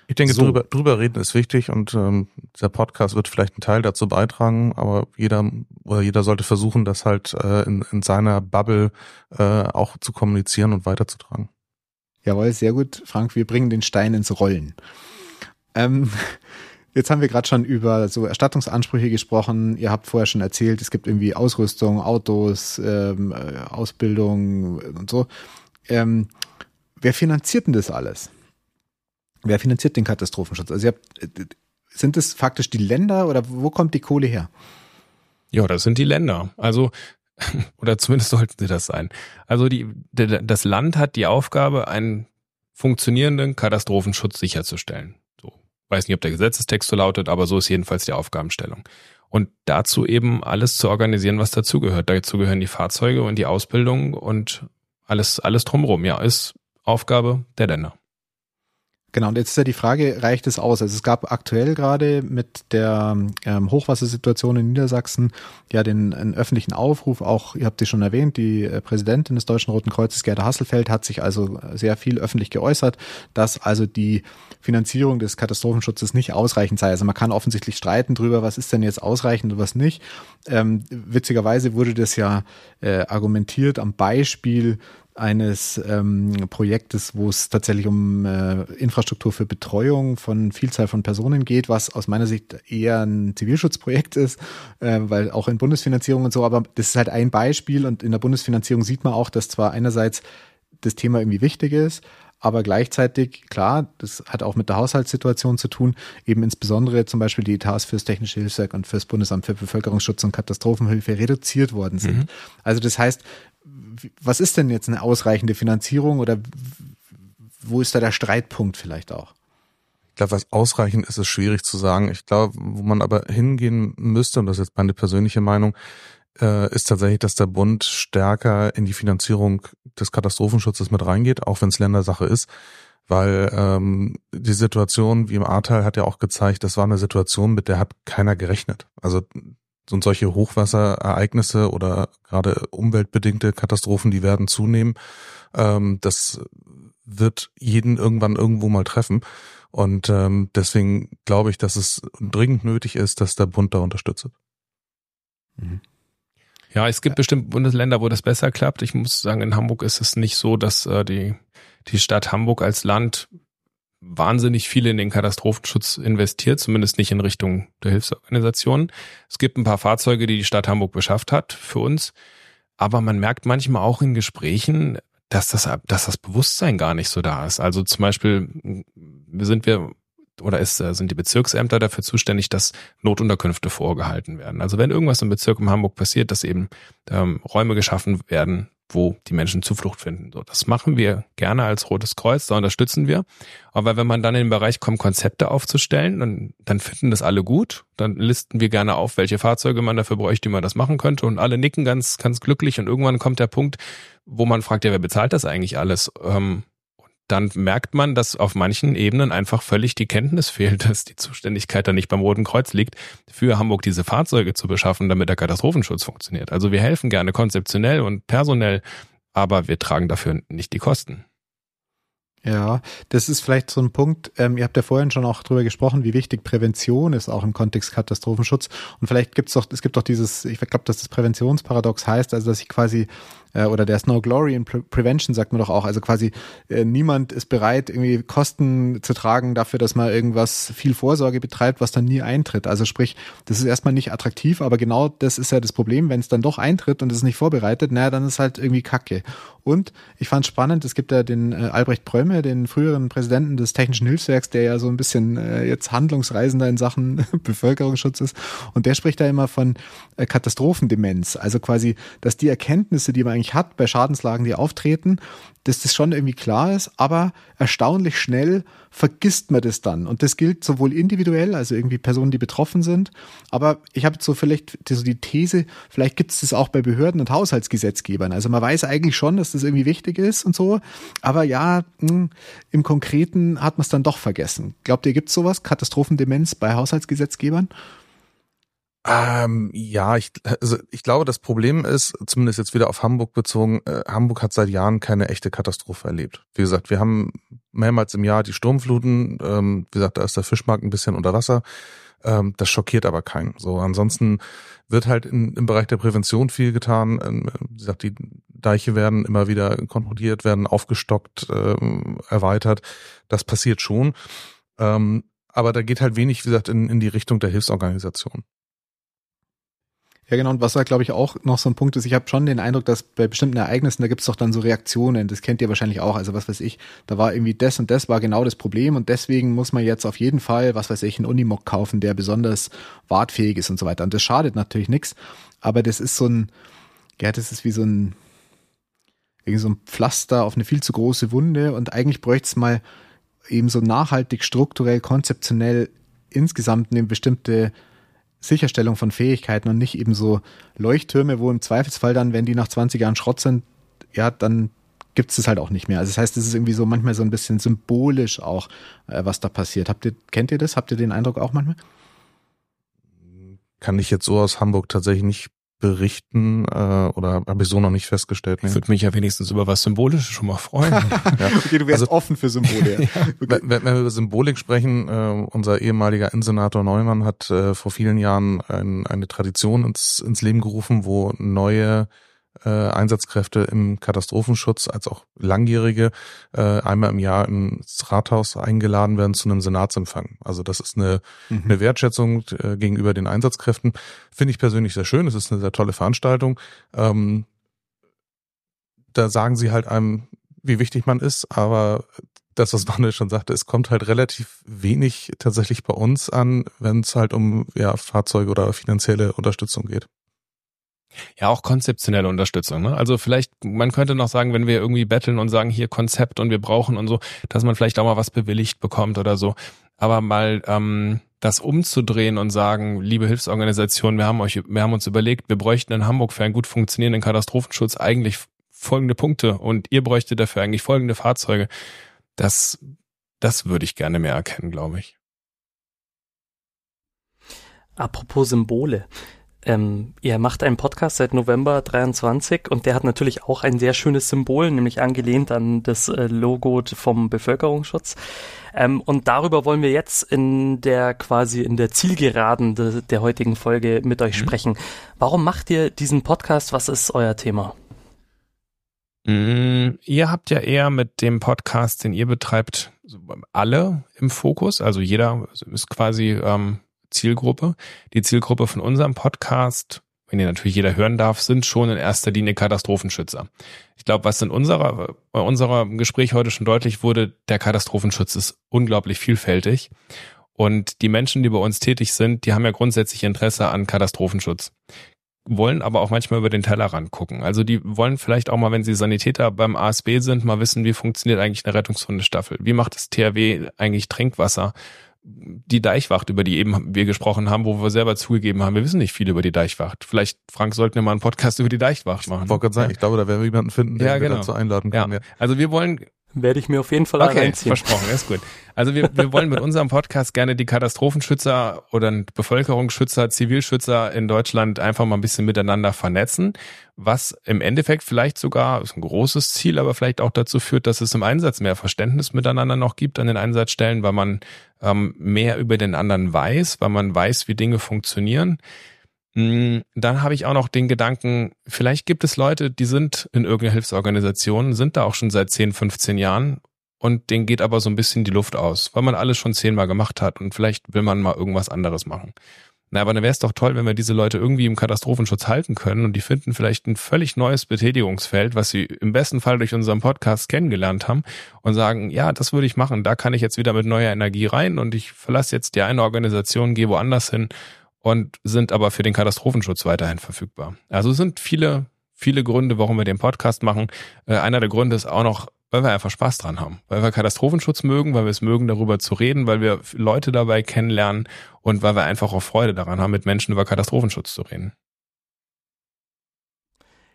Ich denke, drüber reden ist wichtig und der Podcast wird vielleicht einen Teil dazu beitragen, aber jeder sollte versuchen, das halt in seiner Bubble auch zu kommunizieren und weiterzutragen. Jawohl, sehr gut, Frank, wir bringen den Stein ins Rollen. Jetzt haben wir gerade schon über so Erstattungsansprüche gesprochen. Ihr habt vorher schon erzählt, es gibt irgendwie Ausrüstung, Autos, Ausbildung und so. Wer finanziert denn das alles? Wer finanziert den Katastrophenschutz? Also sind es faktisch die Länder oder wo kommt die Kohle her? Ja, das sind die Länder. Also, oder zumindest sollten sie das sein. Also das Land hat die Aufgabe, einen funktionierenden Katastrophenschutz sicherzustellen. So, weiß nicht, ob der Gesetzestext so lautet, aber so ist jedenfalls die Aufgabenstellung. Und dazu eben alles zu organisieren, was dazugehört. Dazu gehören die Fahrzeuge und die Ausbildung und alles drumherum. Ja, ist Aufgabe der Länder. Genau, und jetzt ist ja die Frage, reicht es aus? Also es gab aktuell gerade mit der Hochwassersituation in Niedersachsen ja einen öffentlichen Aufruf, auch, ihr habt sie schon erwähnt, die Präsidentin des Deutschen Roten Kreuzes, Gerda Hasselfeld, hat sich also sehr viel öffentlich geäußert, dass also die Finanzierung des Katastrophenschutzes nicht ausreichend sei. Also man kann offensichtlich streiten drüber, was ist denn jetzt ausreichend und was nicht. Witzigerweise wurde das ja argumentiert am Beispiel eines Projektes, wo es tatsächlich um Infrastruktur für Betreuung von Vielzahl von Personen geht, was aus meiner Sicht eher ein Zivilschutzprojekt ist, weil auch in Bundesfinanzierung und so, aber das ist halt ein Beispiel und in der Bundesfinanzierung sieht man auch, dass zwar einerseits das Thema irgendwie wichtig ist, aber gleichzeitig, klar, das hat auch mit der Haushaltssituation zu tun, eben insbesondere zum Beispiel die Etats fürs Technische Hilfswerk und fürs Bundesamt für Bevölkerungsschutz und Katastrophenhilfe reduziert worden sind. Mhm. Also das heißt, was ist denn jetzt eine ausreichende Finanzierung oder wo ist da der Streitpunkt vielleicht auch? Ich glaube, was ausreichend ist, ist schwierig zu sagen. Ich glaube, wo man aber hingehen müsste, und das ist jetzt meine persönliche Meinung, ist tatsächlich, dass der Bund stärker in die Finanzierung des Katastrophenschutzes mit reingeht, auch wenn es Ländersache ist, weil die Situation wie im Ahrtal hat ja auch gezeigt, das war eine Situation, mit der hat keiner gerechnet. Also und solche Hochwasserereignisse oder gerade umweltbedingte Katastrophen, die werden zunehmen. Das wird jeden irgendwann irgendwo mal treffen. Und deswegen glaube ich, dass es dringend nötig ist, dass der Bund da unterstützt. Mhm. Ja, es gibt bestimmt Bundesländer, wo das besser klappt. Ich muss sagen, in Hamburg ist es nicht so, dass die Stadt Hamburg als Land wahnsinnig viel in den Katastrophenschutz investiert, zumindest nicht in Richtung der Hilfsorganisationen. Es gibt ein paar Fahrzeuge, die Stadt Hamburg beschafft hat für uns, aber man merkt manchmal auch in Gesprächen, dass das Bewusstsein gar nicht so da ist. Also zum Beispiel sind die Bezirksämter dafür zuständig, dass Notunterkünfte vorgehalten werden. Also wenn irgendwas im Bezirk in Hamburg passiert, dass eben Räume geschaffen werden, wo die Menschen Zuflucht finden. So, das machen wir gerne als Rotes Kreuz, da unterstützen wir. Aber wenn man dann in den Bereich kommt, Konzepte aufzustellen, dann finden das alle gut. Dann listen wir gerne auf, welche Fahrzeuge man dafür bräuchte, wie man das machen könnte. Und alle nicken ganz, ganz glücklich. Und irgendwann kommt der Punkt, wo man fragt, ja, wer bezahlt das eigentlich alles? Dann merkt man, dass auf manchen Ebenen einfach völlig die Kenntnis fehlt, dass die Zuständigkeit dann nicht beim Roten Kreuz liegt, für Hamburg diese Fahrzeuge zu beschaffen, damit der Katastrophenschutz funktioniert. Also wir helfen gerne konzeptionell und personell, aber wir tragen dafür nicht die Kosten. Ja, das ist vielleicht so ein Punkt, ihr habt ja vorhin schon auch drüber gesprochen, wie wichtig Prävention ist, auch im Kontext Katastrophenschutz. Und vielleicht es gibt doch dieses, ich glaube, dass das Präventionsparadox heißt, also dass ich quasi, oder there's no glory in prevention, sagt man doch auch, also quasi niemand ist bereit, irgendwie Kosten zu tragen dafür, dass man irgendwas viel Vorsorge betreibt, was dann nie eintritt. Also sprich, das ist erstmal nicht attraktiv, aber genau das ist ja das Problem, wenn es dann doch eintritt und es ist nicht vorbereitet, naja, dann ist halt irgendwie Kacke. Und ich fand es spannend, es gibt ja den Albrecht Prömme, den früheren Präsidenten des Technischen Hilfswerks, der ja so ein bisschen jetzt Handlungsreisender in Sachen Bevölkerungsschutz ist. Und der spricht da immer von Katastrophendemenz. Also quasi, dass die Erkenntnisse, die man eigentlich hat bei Schadenslagen, die auftreten, dass das schon irgendwie klar ist, aber erstaunlich schnell vergisst man das dann. Und das gilt sowohl individuell, also irgendwie Personen, die betroffen sind, aber ich habe jetzt so vielleicht so die These, vielleicht gibt es das auch bei Behörden und Haushaltsgesetzgebern. Also man weiß eigentlich schon, dass das irgendwie wichtig ist und so, aber ja, im Konkreten hat man es dann doch vergessen. Glaubt ihr, gibt es sowas, Katastrophendemenz bei Haushaltsgesetzgebern? Ich glaube, das Problem ist, zumindest jetzt wieder auf Hamburg bezogen, Hamburg hat seit Jahren keine echte Katastrophe erlebt. Wie gesagt, wir haben mehrmals im Jahr die Sturmfluten, wie gesagt, da ist der Fischmarkt ein bisschen unter Wasser. Das schockiert aber keinen. So, ansonsten wird halt im Bereich der Prävention viel getan. Wie gesagt, die Deiche werden immer wieder kontrolliert, werden aufgestockt, erweitert. Das passiert schon. Aber da geht halt wenig, wie gesagt, in die Richtung der Hilfsorganisation. Ja, genau. Und was da, glaube ich, auch noch so ein Punkt ist, ich habe schon den Eindruck, dass bei bestimmten Ereignissen, da gibt's doch dann so Reaktionen, das kennt ihr wahrscheinlich auch, also was weiß ich, da war irgendwie das und das war genau das Problem und deswegen muss man jetzt auf jeden Fall, was weiß ich, einen Unimog kaufen, der besonders wartfähig ist und so weiter. Und das schadet natürlich nichts, aber das ist das ist wie so ein Pflaster auf eine viel zu große Wunde und eigentlich bräuchte es mal eben so nachhaltig, strukturell, konzeptionell insgesamt eine bestimmte Sicherstellung von Fähigkeiten und nicht eben so Leuchttürme, wo im Zweifelsfall dann, wenn die nach 20 Jahren Schrott sind, ja, dann gibt es das halt auch nicht mehr. Also das heißt, es ist irgendwie so manchmal so ein bisschen symbolisch auch, was da passiert. Kennt ihr das? Habt ihr den Eindruck auch manchmal? Kann ich jetzt so aus Hamburg tatsächlich nicht berichten oder habe ich so noch nicht festgestellt. Ich würde mich ja wenigstens über was Symbolisches schon mal freuen. Ja. Okay, du wärst offen für Symbole. Ja. Okay. Wenn wir über Symbolik sprechen, unser ehemaliger Innensenator Neumann hat vor vielen Jahren eine Tradition ins Leben gerufen, wo neue Einsatzkräfte im Katastrophenschutz als auch langjährige einmal im Jahr ins Rathaus eingeladen werden zu einem Senatsempfang. Also das ist eine Wertschätzung gegenüber den Einsatzkräften. Finde ich persönlich sehr schön. Es ist eine sehr tolle Veranstaltung. Da sagen sie halt einem, wie wichtig man ist, aber das, was Manuel schon sagte, es kommt halt relativ wenig tatsächlich bei uns an, wenn es halt um Fahrzeuge oder finanzielle Unterstützung geht. Ja, auch konzeptionelle Unterstützung. Ne? Also vielleicht, man könnte noch sagen, wenn wir irgendwie betteln und sagen, hier Konzept und wir brauchen und so, dass man vielleicht auch mal was bewilligt bekommt oder so. Aber mal das umzudrehen und sagen, liebe Hilfsorganisation, wir haben uns überlegt, wir bräuchten in Hamburg für einen gut funktionierenden Katastrophenschutz eigentlich folgende Punkte und ihr bräuchtet dafür eigentlich folgende Fahrzeuge. Das würde ich gerne mehr erkennen, glaube ich. Apropos Symbole. Ihr macht einen Podcast seit November 23 und der hat natürlich auch ein sehr schönes Symbol, nämlich angelehnt an das Logo vom Bevölkerungsschutz. Und darüber wollen wir jetzt in der Zielgeraden der heutigen Folge mit euch sprechen. Warum macht ihr diesen Podcast? Was ist euer Thema? Ihr habt ja eher mit dem Podcast, den ihr betreibt, alle im Fokus. Also jeder ist quasi Zielgruppe. Die Zielgruppe von unserem Podcast, wenn ihr natürlich jeder hören darf, sind schon in erster Linie Katastrophenschützer. Ich glaube, was in unserer Gespräch heute schon deutlich wurde, der Katastrophenschutz ist unglaublich vielfältig. Und die Menschen, die bei uns tätig sind, die haben ja grundsätzlich Interesse an Katastrophenschutz, wollen aber auch manchmal über den Tellerrand gucken. Also die wollen vielleicht auch mal, wenn sie Sanitäter beim ASB sind, mal wissen, wie funktioniert eigentlich eine Rettungshundestaffel? Wie macht das THW eigentlich Trinkwasser? Die Deichwacht, über die eben wir gesprochen haben, wo wir selber zugegeben haben, wir wissen nicht viel über die Deichwacht. Vielleicht, Frank, sollten wir mal einen Podcast über die Deichwacht machen. Ich wollte gerade sagen, ich glaube, da werden wir jemanden finden, den wir dazu einladen können. Ja. Also wir wollen... Werde ich mir auf jeden Fall reinziehen. Versprochen, ist gut. Also wir wollen mit unserem Podcast gerne die Katastrophenschützer oder Bevölkerungsschützer, Zivilschützer in Deutschland einfach mal ein bisschen miteinander vernetzen, was im Endeffekt vielleicht sogar, ist ein großes Ziel, aber vielleicht auch dazu führt, dass es im Einsatz mehr Verständnis miteinander noch gibt an den Einsatzstellen, weil man mehr über den anderen weiß, weil man weiß, wie Dinge funktionieren. Dann habe ich auch noch den Gedanken, vielleicht gibt es Leute, die sind in irgendeiner Hilfsorganisation, sind da auch schon seit 10, 15 Jahren und denen geht aber so ein bisschen die Luft aus, weil man alles schon 10-mal gemacht hat und vielleicht will man mal irgendwas anderes machen. Na, aber dann wäre es doch toll, wenn wir diese Leute irgendwie im Katastrophenschutz halten können und die finden vielleicht ein völlig neues Betätigungsfeld, was sie im besten Fall durch unseren Podcast kennengelernt haben und sagen, ja, das würde ich machen, da kann ich jetzt wieder mit neuer Energie rein und ich verlasse jetzt die eine Organisation, gehe woanders hin und sind aber für den Katastrophenschutz weiterhin verfügbar. Also es sind viele, viele Gründe, warum wir den Podcast machen. Einer der Gründe ist auch noch, weil wir einfach Spaß dran haben. Weil wir Katastrophenschutz mögen, weil wir es mögen, darüber zu reden, weil wir Leute dabei kennenlernen und weil wir einfach auch Freude daran haben, mit Menschen über Katastrophenschutz zu reden.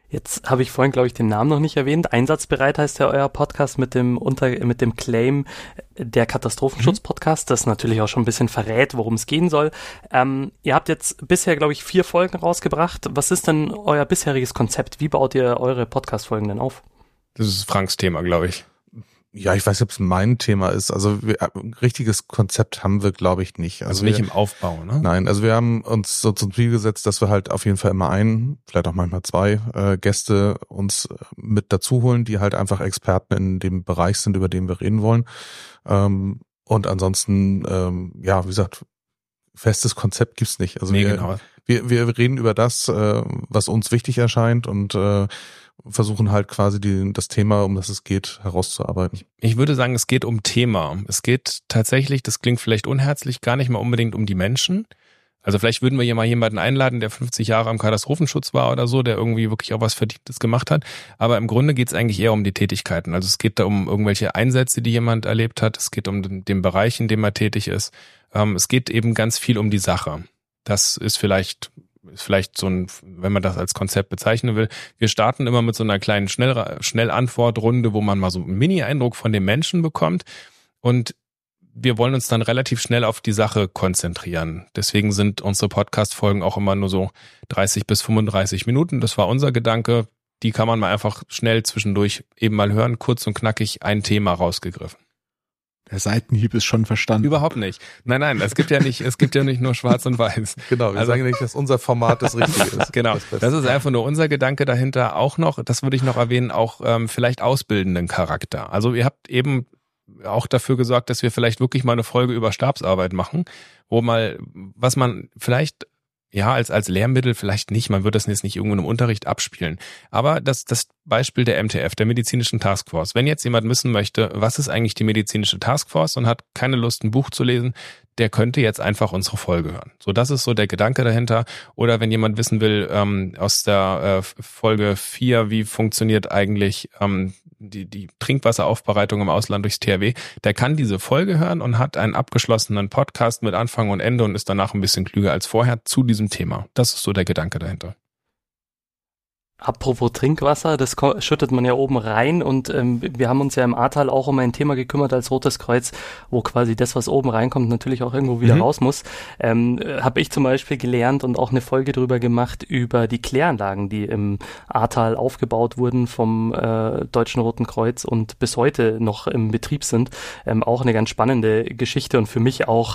Jetzt habe ich vorhin, glaube ich, den Namen noch nicht erwähnt. Einsatzbereit heißt ja euer Podcast mit dem Claim der Katastrophenschutz-Podcast, das natürlich auch schon ein bisschen verrät, worum es gehen soll. Ihr habt jetzt bisher, glaube ich, 4 Folgen rausgebracht. Was ist denn euer bisheriges Konzept? Wie baut ihr eure Podcast-Folgen denn auf? Das ist Franks Thema, glaube ich. Ja, ich weiß nicht, ob es mein Thema ist. Also ein richtiges Konzept haben wir, glaube ich, nicht. Also nicht im Aufbau, ne? Nein, also wir haben uns so zum Ziel gesetzt, dass wir halt auf jeden Fall immer vielleicht auch manchmal 2 Gäste uns mit dazu holen, die halt einfach Experten in dem Bereich sind, über den wir reden wollen. Und ansonsten, wie gesagt, festes Konzept gibt's nicht. Also genau. Wir reden über das, was uns wichtig erscheint und versuchen halt quasi das Thema, um das es geht, herauszuarbeiten. Ich würde sagen, es geht um Thema. Es geht tatsächlich, das klingt vielleicht unherzlich, gar nicht mal unbedingt um die Menschen. Also vielleicht würden wir hier mal jemanden einladen, der 50 Jahre am Katastrophenschutz war oder so, der irgendwie wirklich auch was Verdientes gemacht hat. Aber im Grunde geht es eigentlich eher um die Tätigkeiten. Also es geht da um irgendwelche Einsätze, die jemand erlebt hat. Es geht um den Bereich, in dem er tätig ist. Es geht eben ganz viel um die Sache. Das ist vielleicht so ein, wenn man das als Konzept bezeichnen will. Wir starten immer mit so einer kleinen Schnellantwortrunde, wo man mal so einen Mini-Eindruck von dem Menschen bekommt. Und wir wollen uns dann relativ schnell auf die Sache konzentrieren. Deswegen sind unsere Podcast-Folgen auch immer nur so 30 bis 35 Minuten. Das war unser Gedanke. Die kann man mal einfach schnell zwischendurch eben mal hören, kurz und knackig ein Thema rausgegriffen. Der Seitenhieb ist schon verstanden. Überhaupt nicht. Nein, es gibt ja nicht nur schwarz und weiß. Genau, wir sagen nicht, dass unser Format das Richtige ist. Genau, das ist einfach nur unser Gedanke dahinter. Auch noch, das würde ich noch erwähnen, auch vielleicht ausbildenden Charakter. Also ihr habt eben auch dafür gesorgt, dass wir vielleicht wirklich mal eine Folge über Stabsarbeit machen, wo mal, was man vielleicht als Lehrmittel vielleicht nicht, man wird das jetzt nicht irgendwo im Unterricht abspielen. Aber das Beispiel der MTF, der medizinischen Taskforce. Wenn jetzt jemand wissen möchte, was ist eigentlich die medizinische Taskforce und hat keine Lust, ein Buch zu lesen, der könnte jetzt einfach unsere Folge hören. So, das ist so der Gedanke dahinter. Oder wenn jemand wissen will, aus der Folge 4, wie funktioniert eigentlich die Trinkwasseraufbereitung im Ausland durchs THW, der kann diese Folge hören und hat einen abgeschlossenen Podcast mit Anfang und Ende und ist danach ein bisschen klüger als vorher zu diesem Thema. Das ist so der Gedanke dahinter. Apropos Trinkwasser, das schüttet man ja oben rein und wir haben uns ja im Ahrtal auch um ein Thema gekümmert als Rotes Kreuz, wo quasi das, was oben reinkommt, natürlich auch irgendwo wieder raus muss. Habe ich zum Beispiel gelernt und auch eine Folge drüber gemacht über die Kläranlagen, die im Ahrtal aufgebaut wurden vom Deutschen Roten Kreuz und bis heute noch im Betrieb sind. Auch eine ganz spannende Geschichte und für mich auch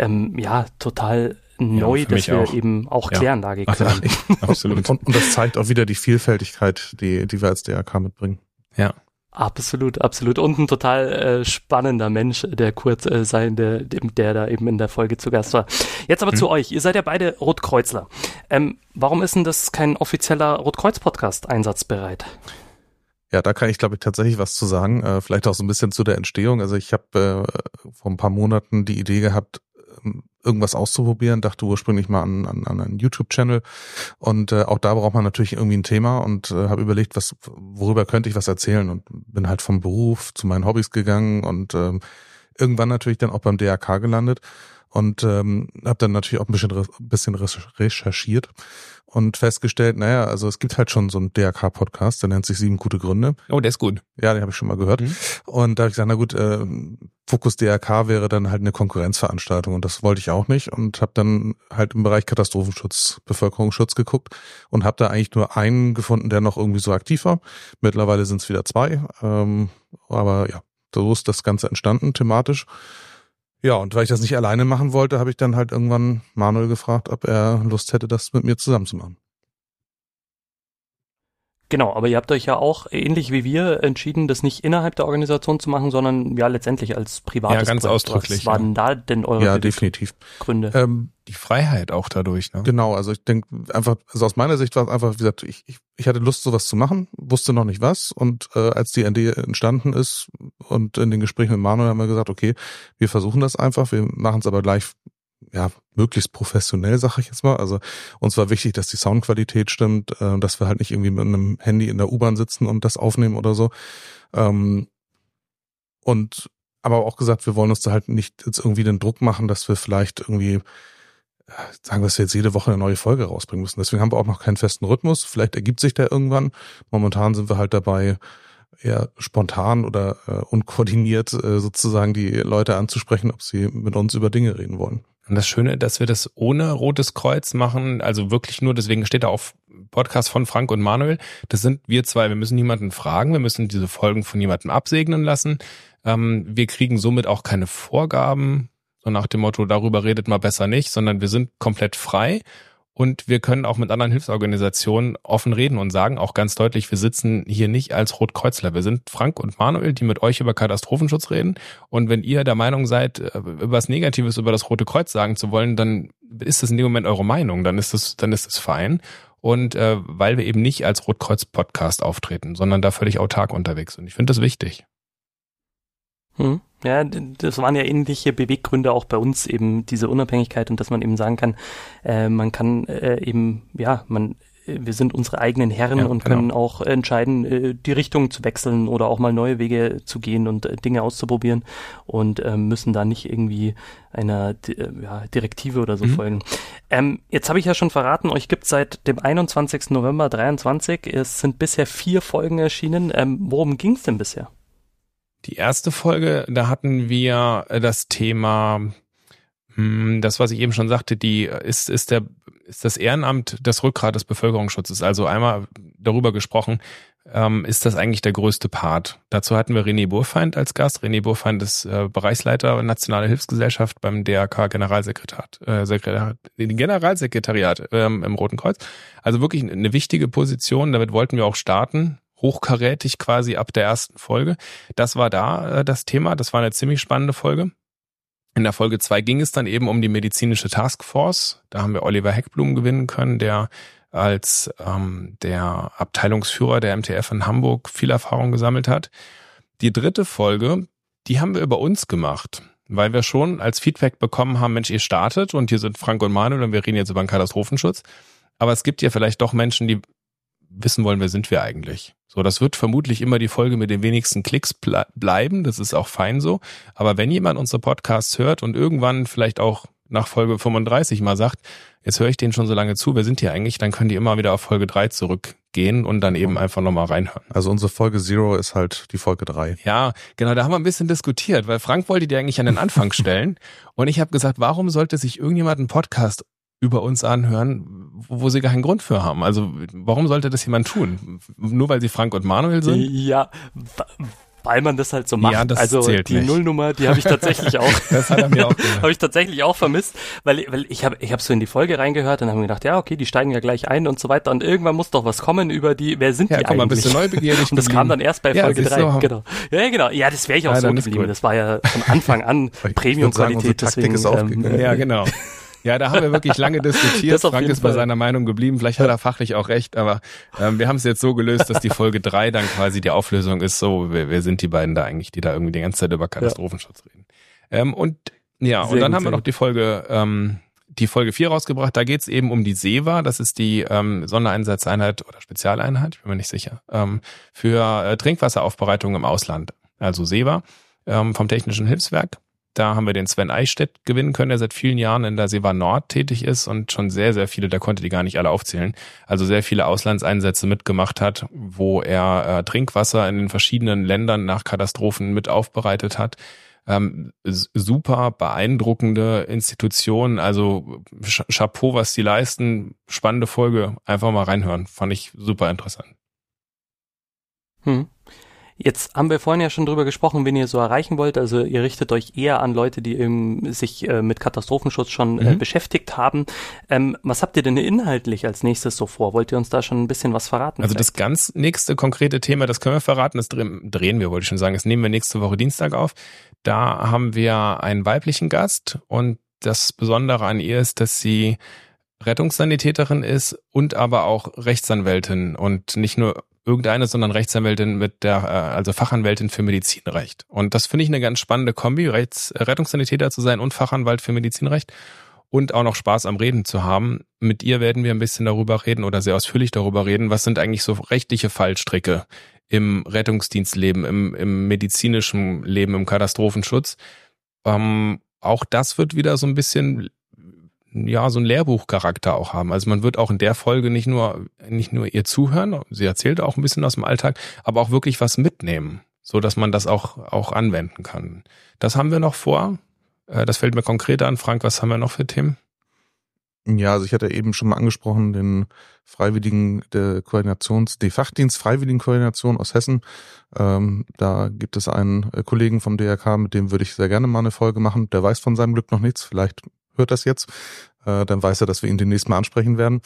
total neu, dass wir eben auch Kläranlage können. Absolut. Und das zeigt auch wieder die Vielfältigkeit, die wir als DRK mitbringen. Ja. Absolut. Und ein total spannender Mensch, der Kurt sein, der da eben in der Folge zu Gast war. Jetzt aber zu euch. Ihr seid ja beide Rotkreuzler. Warum ist denn das kein offizieller Rotkreuz-Podcast einsatzbereit? Ja, da kann ich, glaube ich, tatsächlich was zu sagen. Vielleicht auch so ein bisschen zu der Entstehung. Also ich habe vor ein paar Monaten die Idee gehabt, irgendwas auszuprobieren, dachte ursprünglich mal an einen YouTube-Channel und auch da braucht man natürlich irgendwie ein Thema und habe überlegt, worüber könnte ich was erzählen und bin halt vom Beruf zu meinen Hobbys gegangen und irgendwann natürlich dann auch beim DRK gelandet und habe dann natürlich auch ein bisschen recherchiert und festgestellt, also es gibt halt schon so einen DRK-Podcast, der nennt sich 7 gute Gründe. Oh, der ist gut. Ja, den habe ich schon mal gehört. Und da habe ich gesagt, na gut, Fokus DRK wäre dann halt eine Konkurrenzveranstaltung und das wollte ich auch nicht und habe dann halt im Bereich Katastrophenschutz, Bevölkerungsschutz geguckt und habe da eigentlich nur einen gefunden, der noch irgendwie so aktiv war. Mittlerweile sind es wieder 2, aber ja, so ist das Ganze entstanden thematisch. Ja, und weil ich das nicht alleine machen wollte, habe ich dann halt irgendwann Manuel gefragt, ob er Lust hätte, das mit mir zusammen zu machen. Genau, aber ihr habt euch ja auch, ähnlich wie wir, entschieden, das nicht innerhalb der Organisation zu machen, sondern ja letztendlich als privates Ja, ganz Projekt. ausdrücklich. Was waren da denn eure definitiv. Gründe? Die Freiheit auch dadurch, ne? Genau, also ich denke einfach, also aus meiner Sicht war es einfach, wie gesagt, ich hatte Lust, sowas zu machen, wusste noch nicht was und als die Idee entstanden ist und in den Gesprächen mit Manuel haben wir gesagt, okay, wir versuchen das einfach, wir machen es aber gleich möglichst professionell, sag ich jetzt mal. Also uns war wichtig, dass die Soundqualität stimmt, dass wir halt nicht irgendwie mit einem Handy in der U-Bahn sitzen und das aufnehmen oder so. Und aber auch gesagt, wir wollen uns da halt nicht jetzt irgendwie den Druck machen, dass wir vielleicht irgendwie sagen, dass wir jetzt jede Woche eine neue Folge rausbringen müssen. Deswegen haben wir auch noch keinen festen Rhythmus. Vielleicht ergibt sich der irgendwann. Momentan sind wir halt dabei, eher spontan oder unkoordiniert sozusagen die Leute anzusprechen, ob sie mit uns über Dinge reden wollen. Und das Schöne, dass wir das ohne Rotes Kreuz machen, also wirklich nur, deswegen steht da auf Podcast von Frank und Manuel, das sind wir zwei, wir müssen niemanden fragen, wir müssen diese Folgen von jemandem absegnen lassen. Wir kriegen somit auch keine Vorgaben, so nach dem Motto, darüber redet mal besser nicht, sondern wir sind komplett frei. Und wir können auch mit anderen Hilfsorganisationen offen reden und sagen auch ganz deutlich, wir sitzen hier nicht als Rotkreuzler. Wir sind Frank und Manuel, die mit euch über Katastrophenschutz reden. Und wenn ihr der Meinung seid, was Negatives über das Rote Kreuz sagen zu wollen, dann ist das in dem Moment eure Meinung. Dann ist es fein. Und weil wir eben nicht als Rotkreuz-Podcast auftreten, sondern da völlig autark unterwegs sind. Ich finde das wichtig. Ja, das waren ja ähnliche Beweggründe auch bei uns, eben diese Unabhängigkeit und dass man eben sagen kann, man kann wir sind unsere eigenen Herren und können auch entscheiden, die Richtung zu wechseln oder auch mal neue Wege zu gehen und Dinge auszuprobieren und müssen da nicht irgendwie einer Direktive oder so folgen. Jetzt habe ich ja schon verraten, euch gibt es seit dem 21. November 23. Es sind bisher 4 Folgen erschienen. Worum ging es denn bisher? Die erste Folge, da hatten wir das Thema, das, was ich eben schon sagte, ist das Ehrenamt das Rückgrat des Bevölkerungsschutzes. Also einmal darüber gesprochen, ist das eigentlich der größte Part. Dazu hatten wir René Burfeind als Gast. René Burfeind ist Bereichsleiter Nationale Hilfsgesellschaft beim DRK Generalsekretariat im Roten Kreuz. Also wirklich eine wichtige Position, damit wollten wir auch starten. Hochkarätig quasi ab der ersten Folge. Das war da das Thema. Das war eine ziemlich spannende Folge. In der Folge 2 ging es dann eben um die medizinische Taskforce. Da haben wir Oliver Heckblum gewinnen können, der als der Abteilungsführer der MTF in Hamburg viel Erfahrung gesammelt hat. Die dritte Folge, die haben wir über uns gemacht, weil wir schon als Feedback bekommen haben, Mensch, ihr startet und hier sind Frank und Manuel und wir reden jetzt über den Katastrophenschutz. Aber es gibt ja vielleicht doch Menschen, die wissen wollen, wer sind wir eigentlich? So, das wird vermutlich immer die Folge mit den wenigsten Klicks bleiben, das ist auch fein so. Aber wenn jemand unsere Podcasts hört und irgendwann vielleicht auch nach Folge 35 mal sagt, jetzt höre ich denen schon so lange zu, wer sind die eigentlich? Dann können die immer wieder auf Folge 3 zurückgehen und dann eben einfach nochmal reinhören. Also unsere Folge 0 ist halt die Folge 3. Ja, genau, da haben wir ein bisschen diskutiert, weil Frank wollte die eigentlich an den Anfang stellen und ich habe gesagt, warum sollte sich irgendjemand einen Podcast über uns anhören, wo sie gar keinen Grund für haben. Also warum sollte das jemand tun? Nur weil sie Frank und Manuel sind? Ja, weil man das halt so macht. Ja, das also zählt die nicht. Nullnummer, die habe ich tatsächlich auch. Das hat er mir auch gesagt. Habe ich tatsächlich auch vermisst, weil ich hab so in die Folge reingehört und habe mir gedacht, ja, okay, die steigen ja gleich ein und so weiter und irgendwann muss doch was kommen über die, wer sind die eigentlich? Ja, komm mal, bist du neubegierig und das kam dann erst bei Folge 3. So. Genau. Ja, genau. Ja, das wäre ich auch so geblieben. Das war ja von Anfang an Premium-Qualität. Deswegen, ist aufgegangen. Ja, genau. Ja, da haben wir wirklich lange diskutiert. Frank ist bei seiner Meinung geblieben. Vielleicht hat er fachlich auch recht, aber wir haben es jetzt so gelöst, dass die Folge 3 dann quasi die Auflösung ist. So, wer sind die beiden da eigentlich, die da irgendwie die ganze Zeit über Katastrophenschutz reden? Und dann haben wir noch die Folge 4 rausgebracht. Da geht's eben um die SEWA. Das ist die Sondereinsatzeinheit oder Spezialeinheit, ich bin mir nicht sicher, für Trinkwasseraufbereitung im Ausland. Also SEWA vom Technischen Hilfswerk. Da haben wir den Sven Eichstädt gewinnen können, der seit vielen Jahren in der SEWA Nord tätig ist und schon sehr, sehr viele, der konnte die gar nicht alle aufzählen, also sehr viele Auslandseinsätze mitgemacht hat, wo er Trinkwasser in den verschiedenen Ländern nach Katastrophen mit aufbereitet hat. Super beeindruckende Institutionen, also Chapeau, was die leisten. Spannende Folge, einfach mal reinhören, fand ich super interessant. Jetzt haben wir vorhin ja schon drüber gesprochen, wen ihr so erreichen wollt. Also ihr richtet euch eher an Leute, die sich mit Katastrophenschutz schon beschäftigt haben. Was habt ihr denn inhaltlich als nächstes so vor? Wollt ihr uns da schon ein bisschen was verraten? Also das ganz nächste konkrete Thema, das können wir verraten, das drehen wir, wollte ich schon sagen. Das nehmen wir nächste Woche Dienstag auf. Da haben wir einen weiblichen Gast und das Besondere an ihr ist, dass sie Rettungssanitäterin ist und aber auch Rechtsanwältin und nicht nur irgendeine, sondern Rechtsanwältin also Fachanwältin für Medizinrecht. Und das finde ich eine ganz spannende Kombi, Rettungssanitäter zu sein und Fachanwalt für Medizinrecht und auch noch Spaß am Reden zu haben. Mit ihr werden wir ein bisschen darüber reden oder sehr ausführlich darüber reden, was sind eigentlich so rechtliche Fallstricke im Rettungsdienstleben, im medizinischen Leben, im Katastrophenschutz. Auch das wird wieder so ein bisschen so einen Lehrbuchcharakter auch haben. Also man wird auch in der Folge nicht nur ihr zuhören, sie erzählt auch ein bisschen aus dem Alltag, aber auch wirklich was mitnehmen, so dass man das auch anwenden kann. Das haben wir noch vor. Das fällt mir konkret an. Frank, was haben wir noch für Themen? Ja, also ich hatte eben schon mal angesprochen, den Fachdienst Freiwilligenkoordination aus Hessen. Da gibt es einen Kollegen vom DRK, mit dem würde ich sehr gerne mal eine Folge machen. Der weiß von seinem Glück noch nichts. Vielleicht hört das jetzt. Dann weiß er, dass wir ihn demnächst mal ansprechen werden.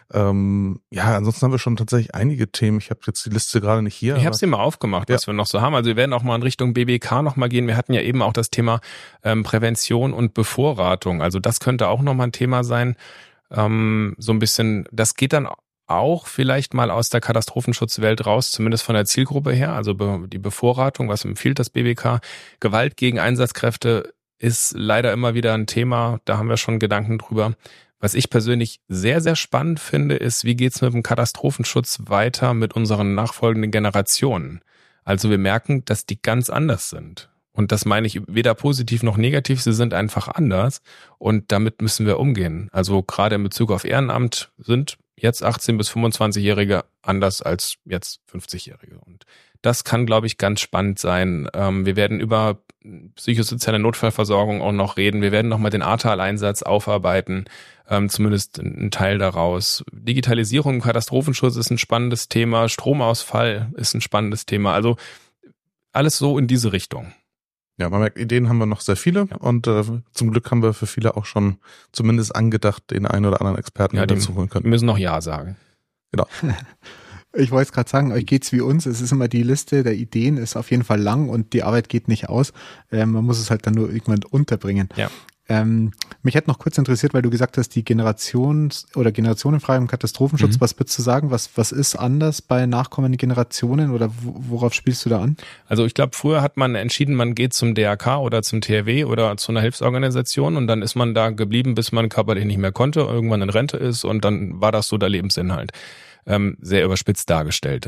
Ansonsten haben wir schon tatsächlich einige Themen. Ich habe jetzt die Liste gerade nicht hier. Ich habe sie mal aufgemacht, was wir noch so haben. Also wir werden auch mal in Richtung BBK noch mal gehen. Wir hatten ja eben auch das Thema Prävention und Bevorratung. Also das könnte auch noch mal ein Thema sein. So ein bisschen, das geht dann auch vielleicht mal aus der Katastrophenschutzwelt raus, zumindest von der Zielgruppe her. Also die Bevorratung, was empfiehlt das BBK? Gewalt gegen Einsatzkräfte ist leider immer wieder ein Thema, da haben wir schon Gedanken drüber. Was ich persönlich sehr, sehr spannend finde, ist, wie geht's mit dem Katastrophenschutz weiter mit unseren nachfolgenden Generationen? Also wir merken, dass die ganz anders sind. Und das meine ich weder positiv noch negativ, sie sind einfach anders und damit müssen wir umgehen. Also gerade in Bezug auf Ehrenamt sind jetzt 18- bis 25-Jährige anders als jetzt 50-Jährige. Und das kann, glaube ich, ganz spannend sein. Wir werden über psychosoziale Notfallversorgung auch noch reden. Wir werden nochmal den Ahrtal-Einsatz aufarbeiten, zumindest ein Teil daraus. Digitalisierung im Katastrophenschutz ist ein spannendes Thema. Stromausfall ist ein spannendes Thema. Also alles so in diese Richtung. Ja, man merkt, Ideen haben wir noch sehr viele und zum Glück haben wir für viele auch schon zumindest angedacht, den einen oder anderen Experten dazu holen können. Wir müssen noch Ja sagen. Genau. Ich wollte es gerade sagen, euch geht's wie uns. Es ist immer die Liste der Ideen ist auf jeden Fall lang und die Arbeit geht nicht aus. Man muss es halt dann nur irgendwann unterbringen. Ja. Mich hätte noch kurz interessiert, weil du gesagt hast, die generationenfrei im Katastrophenschutz. Was würdest du sagen? Was ist anders bei nachkommenden Generationen oder worauf spielst du da an? Also ich glaube, früher hat man entschieden, man geht zum DRK oder zum THW oder zu einer Hilfsorganisation und dann ist man da geblieben, bis man körperlich nicht mehr konnte, irgendwann in Rente ist und dann war das so der Lebensinhalt. Sehr überspitzt dargestellt.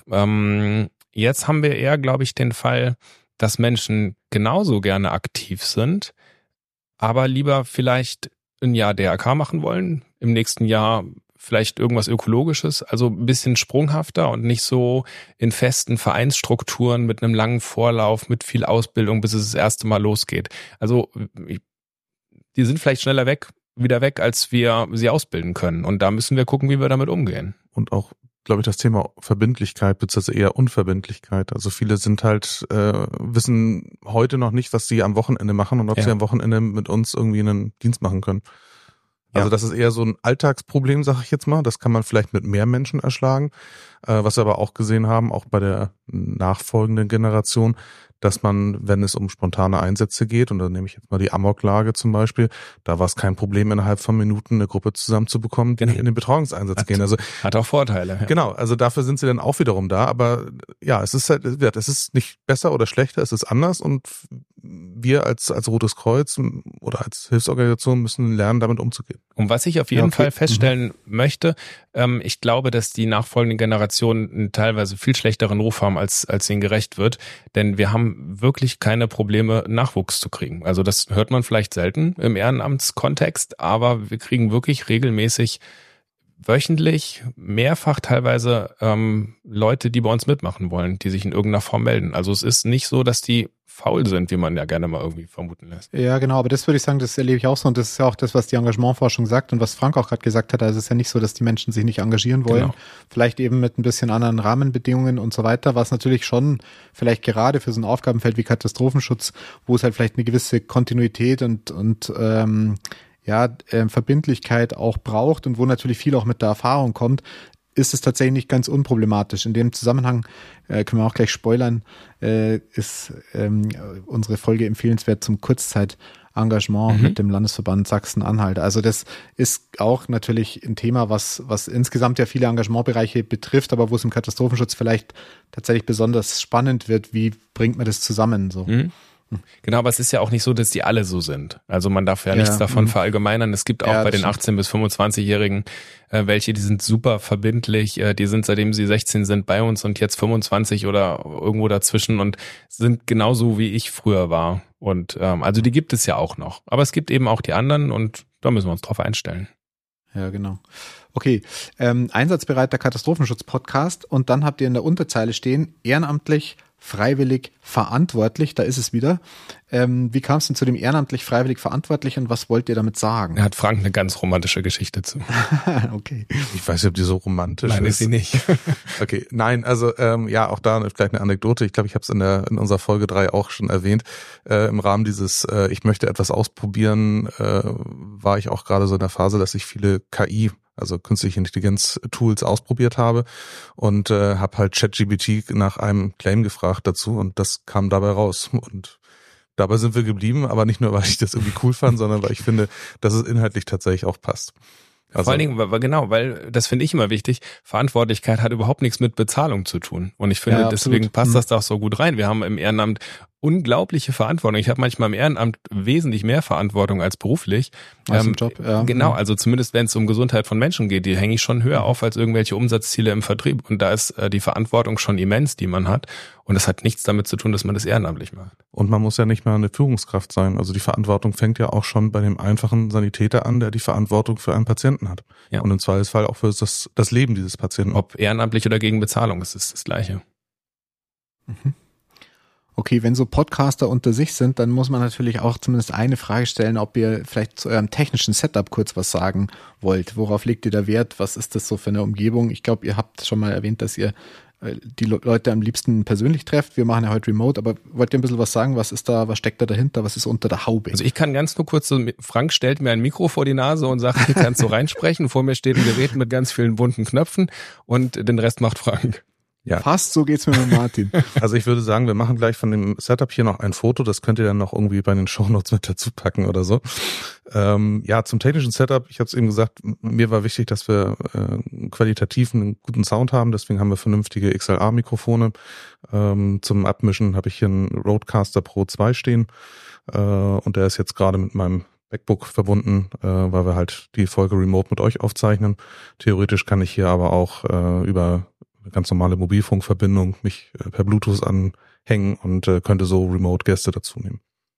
Jetzt haben wir eher, glaube ich, den Fall, dass Menschen genauso gerne aktiv sind, aber lieber vielleicht ein Jahr DRK machen wollen, im nächsten Jahr vielleicht irgendwas Ökologisches, also ein bisschen sprunghafter und nicht so in festen Vereinsstrukturen mit einem langen Vorlauf, mit viel Ausbildung, bis es das erste Mal losgeht. Also die sind vielleicht schneller wieder weg, als wir sie ausbilden können. Und da müssen wir gucken, wie wir damit umgehen. Und auch, glaube ich, das Thema Verbindlichkeit, beziehungsweise eher Unverbindlichkeit. Also viele sind halt, wissen heute noch nicht, was sie am Wochenende machen und ob sie am Wochenende mit uns irgendwie einen Dienst machen können. Also das ist eher so ein Alltagsproblem, sage ich jetzt mal. Das kann man vielleicht mit mehr Menschen erschlagen. Was wir aber auch gesehen haben, auch bei der nachfolgenden Generation, dass man, wenn es um spontane Einsätze geht, und da nehme ich jetzt mal die Amoklage zum Beispiel, da war es kein Problem, innerhalb von Minuten eine Gruppe zusammenzubekommen, die in den Betreuungseinsatz gehen. Also hat auch Vorteile. Ja. Genau, also dafür sind sie dann auch wiederum da, aber ja, es ist halt, es ist nicht besser oder schlechter, es ist anders und wir als Rotes Kreuz oder als Hilfsorganisation müssen lernen, damit umzugehen. Und was ich auf jeden Fall feststellen möchte, ich glaube, dass die nachfolgenden Generationen einen teilweise viel schlechteren Ruf haben, als ihnen gerecht wird, denn wir haben wirklich keine Probleme, Nachwuchs zu kriegen. Also das hört man vielleicht selten im Ehrenamtskontext, aber wir kriegen wirklich regelmäßig wöchentlich, mehrfach teilweise Leute, die bei uns mitmachen wollen, die sich in irgendeiner Form melden. Also es ist nicht so, dass die faul sind, wie man ja gerne mal irgendwie vermuten lässt. Ja, genau, aber das würde ich sagen, das erlebe ich auch so und das ist ja auch das, was die Engagementforschung sagt und was Frank auch gerade gesagt hat. Also es ist ja nicht so, dass die Menschen sich nicht engagieren wollen. Genau. Vielleicht eben mit ein bisschen anderen Rahmenbedingungen und so weiter, was natürlich schon vielleicht gerade für so ein Aufgabenfeld wie Katastrophenschutz, wo es halt vielleicht eine gewisse Kontinuität und Verbindlichkeit auch braucht und wo natürlich viel auch mit der Erfahrung kommt, ist es tatsächlich nicht ganz unproblematisch. In dem Zusammenhang können wir auch gleich spoilern, ist unsere Folge empfehlenswert zum Kurzzeitengagement mit dem Landesverband Sachsen-Anhalt. Also das ist auch natürlich ein Thema, was insgesamt ja viele Engagementbereiche betrifft, aber wo es im Katastrophenschutz vielleicht tatsächlich besonders spannend wird. Wie bringt man das zusammen? So. Genau, aber es ist ja auch nicht so, dass die alle so sind. Also man darf ja nichts davon verallgemeinern. Es gibt auch bei den 18- bis 25-Jährigen welche, die sind super verbindlich, die sind seitdem sie 16 sind bei uns und jetzt 25 oder irgendwo dazwischen und sind genauso wie ich früher war. Und also die gibt es ja auch noch. Aber es gibt eben auch die anderen und da müssen wir uns drauf einstellen. Ja, genau. Okay, einsatzbereiter Katastrophenschutz-Podcast und dann habt ihr in der Unterzeile stehen, ehrenamtlich, freiwillig, verantwortlich, da ist es wieder. Wie kam es denn zu dem ehrenamtlich, freiwillig, verantwortlich und was wollt ihr damit sagen? Da hat Frank eine ganz romantische Geschichte zu. Okay. Ich weiß nicht, ob die so romantisch ist. Nein, ist sie nicht. Okay, nein, also ja, auch da vielleicht eine Anekdote. Ich glaube, ich habe es in unserer Folge 3 auch schon erwähnt. Im Rahmen dieses ich möchte etwas ausprobieren, war ich auch gerade so in der Phase, dass ich viele KI, also künstliche Intelligenz-Tools ausprobiert habe und habe halt ChatGPT nach einem Claim gefragt dazu und das kam dabei raus. Und dabei sind wir geblieben, aber nicht nur, weil ich das irgendwie cool fand, sondern weil ich finde, dass es inhaltlich tatsächlich auch passt. Also, vor allen Dingen, genau, weil das finde ich immer wichtig, Verantwortlichkeit hat überhaupt nichts mit Bezahlung zu tun. Und ich finde, deswegen passt das da auch so gut rein. Wir haben im Ehrenamt unglaubliche Verantwortung. Ich habe manchmal im Ehrenamt wesentlich mehr Verantwortung als beruflich. Aus dem Job, ja. Genau, also zumindest wenn es um Gesundheit von Menschen geht, die hänge ich schon höher auf als irgendwelche Umsatzziele im Vertrieb. Und da ist die Verantwortung schon immens, die man hat. Und das hat nichts damit zu tun, dass man das ehrenamtlich macht. Und man muss ja nicht mal eine Führungskraft sein. Also die Verantwortung fängt ja auch schon bei dem einfachen Sanitäter an, der die Verantwortung für einen Patienten hat. Ja. Und im Zweifelsfall auch für das Leben dieses Patienten. Ob ehrenamtlich oder gegen Bezahlung, es ist das Gleiche. Mhm. Okay, wenn so Podcaster unter sich sind, dann muss man natürlich auch zumindest eine Frage stellen, ob ihr vielleicht zu eurem technischen Setup kurz was sagen wollt. Worauf legt ihr da Wert? Was ist das so für eine Umgebung? Ich glaube, ihr habt schon mal erwähnt, dass ihr die Leute am liebsten persönlich trefft. Wir machen ja heute remote, aber wollt ihr ein bisschen was sagen? Was steckt da dahinter? Was ist unter der Haube? Also ich kann ganz nur kurz so, Frank stellt mir ein Mikro vor die Nase und sagt, hier kannst du reinsprechen. Vor mir steht ein Gerät mit ganz vielen bunten Knöpfen und den Rest macht Frank. Ja. Fast so geht's mir mit Martin. Also ich würde sagen, wir machen gleich von dem Setup hier noch ein Foto, das könnt ihr dann noch irgendwie bei den Shownotes mit dazu packen oder so. Ja, zum technischen Setup, ich habe es eben gesagt, mir war wichtig, dass wir qualitativ einen guten Sound haben, deswegen haben wir vernünftige XLR-Mikrofone. Zum Abmischen habe ich hier einen Rodecaster Pro 2 stehen und der ist jetzt gerade mit meinem MacBook verbunden, weil wir halt die Folge remote mit euch aufzeichnen. Theoretisch kann ich hier aber auch über eine ganz normale Mobilfunkverbindung mich per Bluetooth anhängen und könnte so Remote-Gäste dazu nehmen.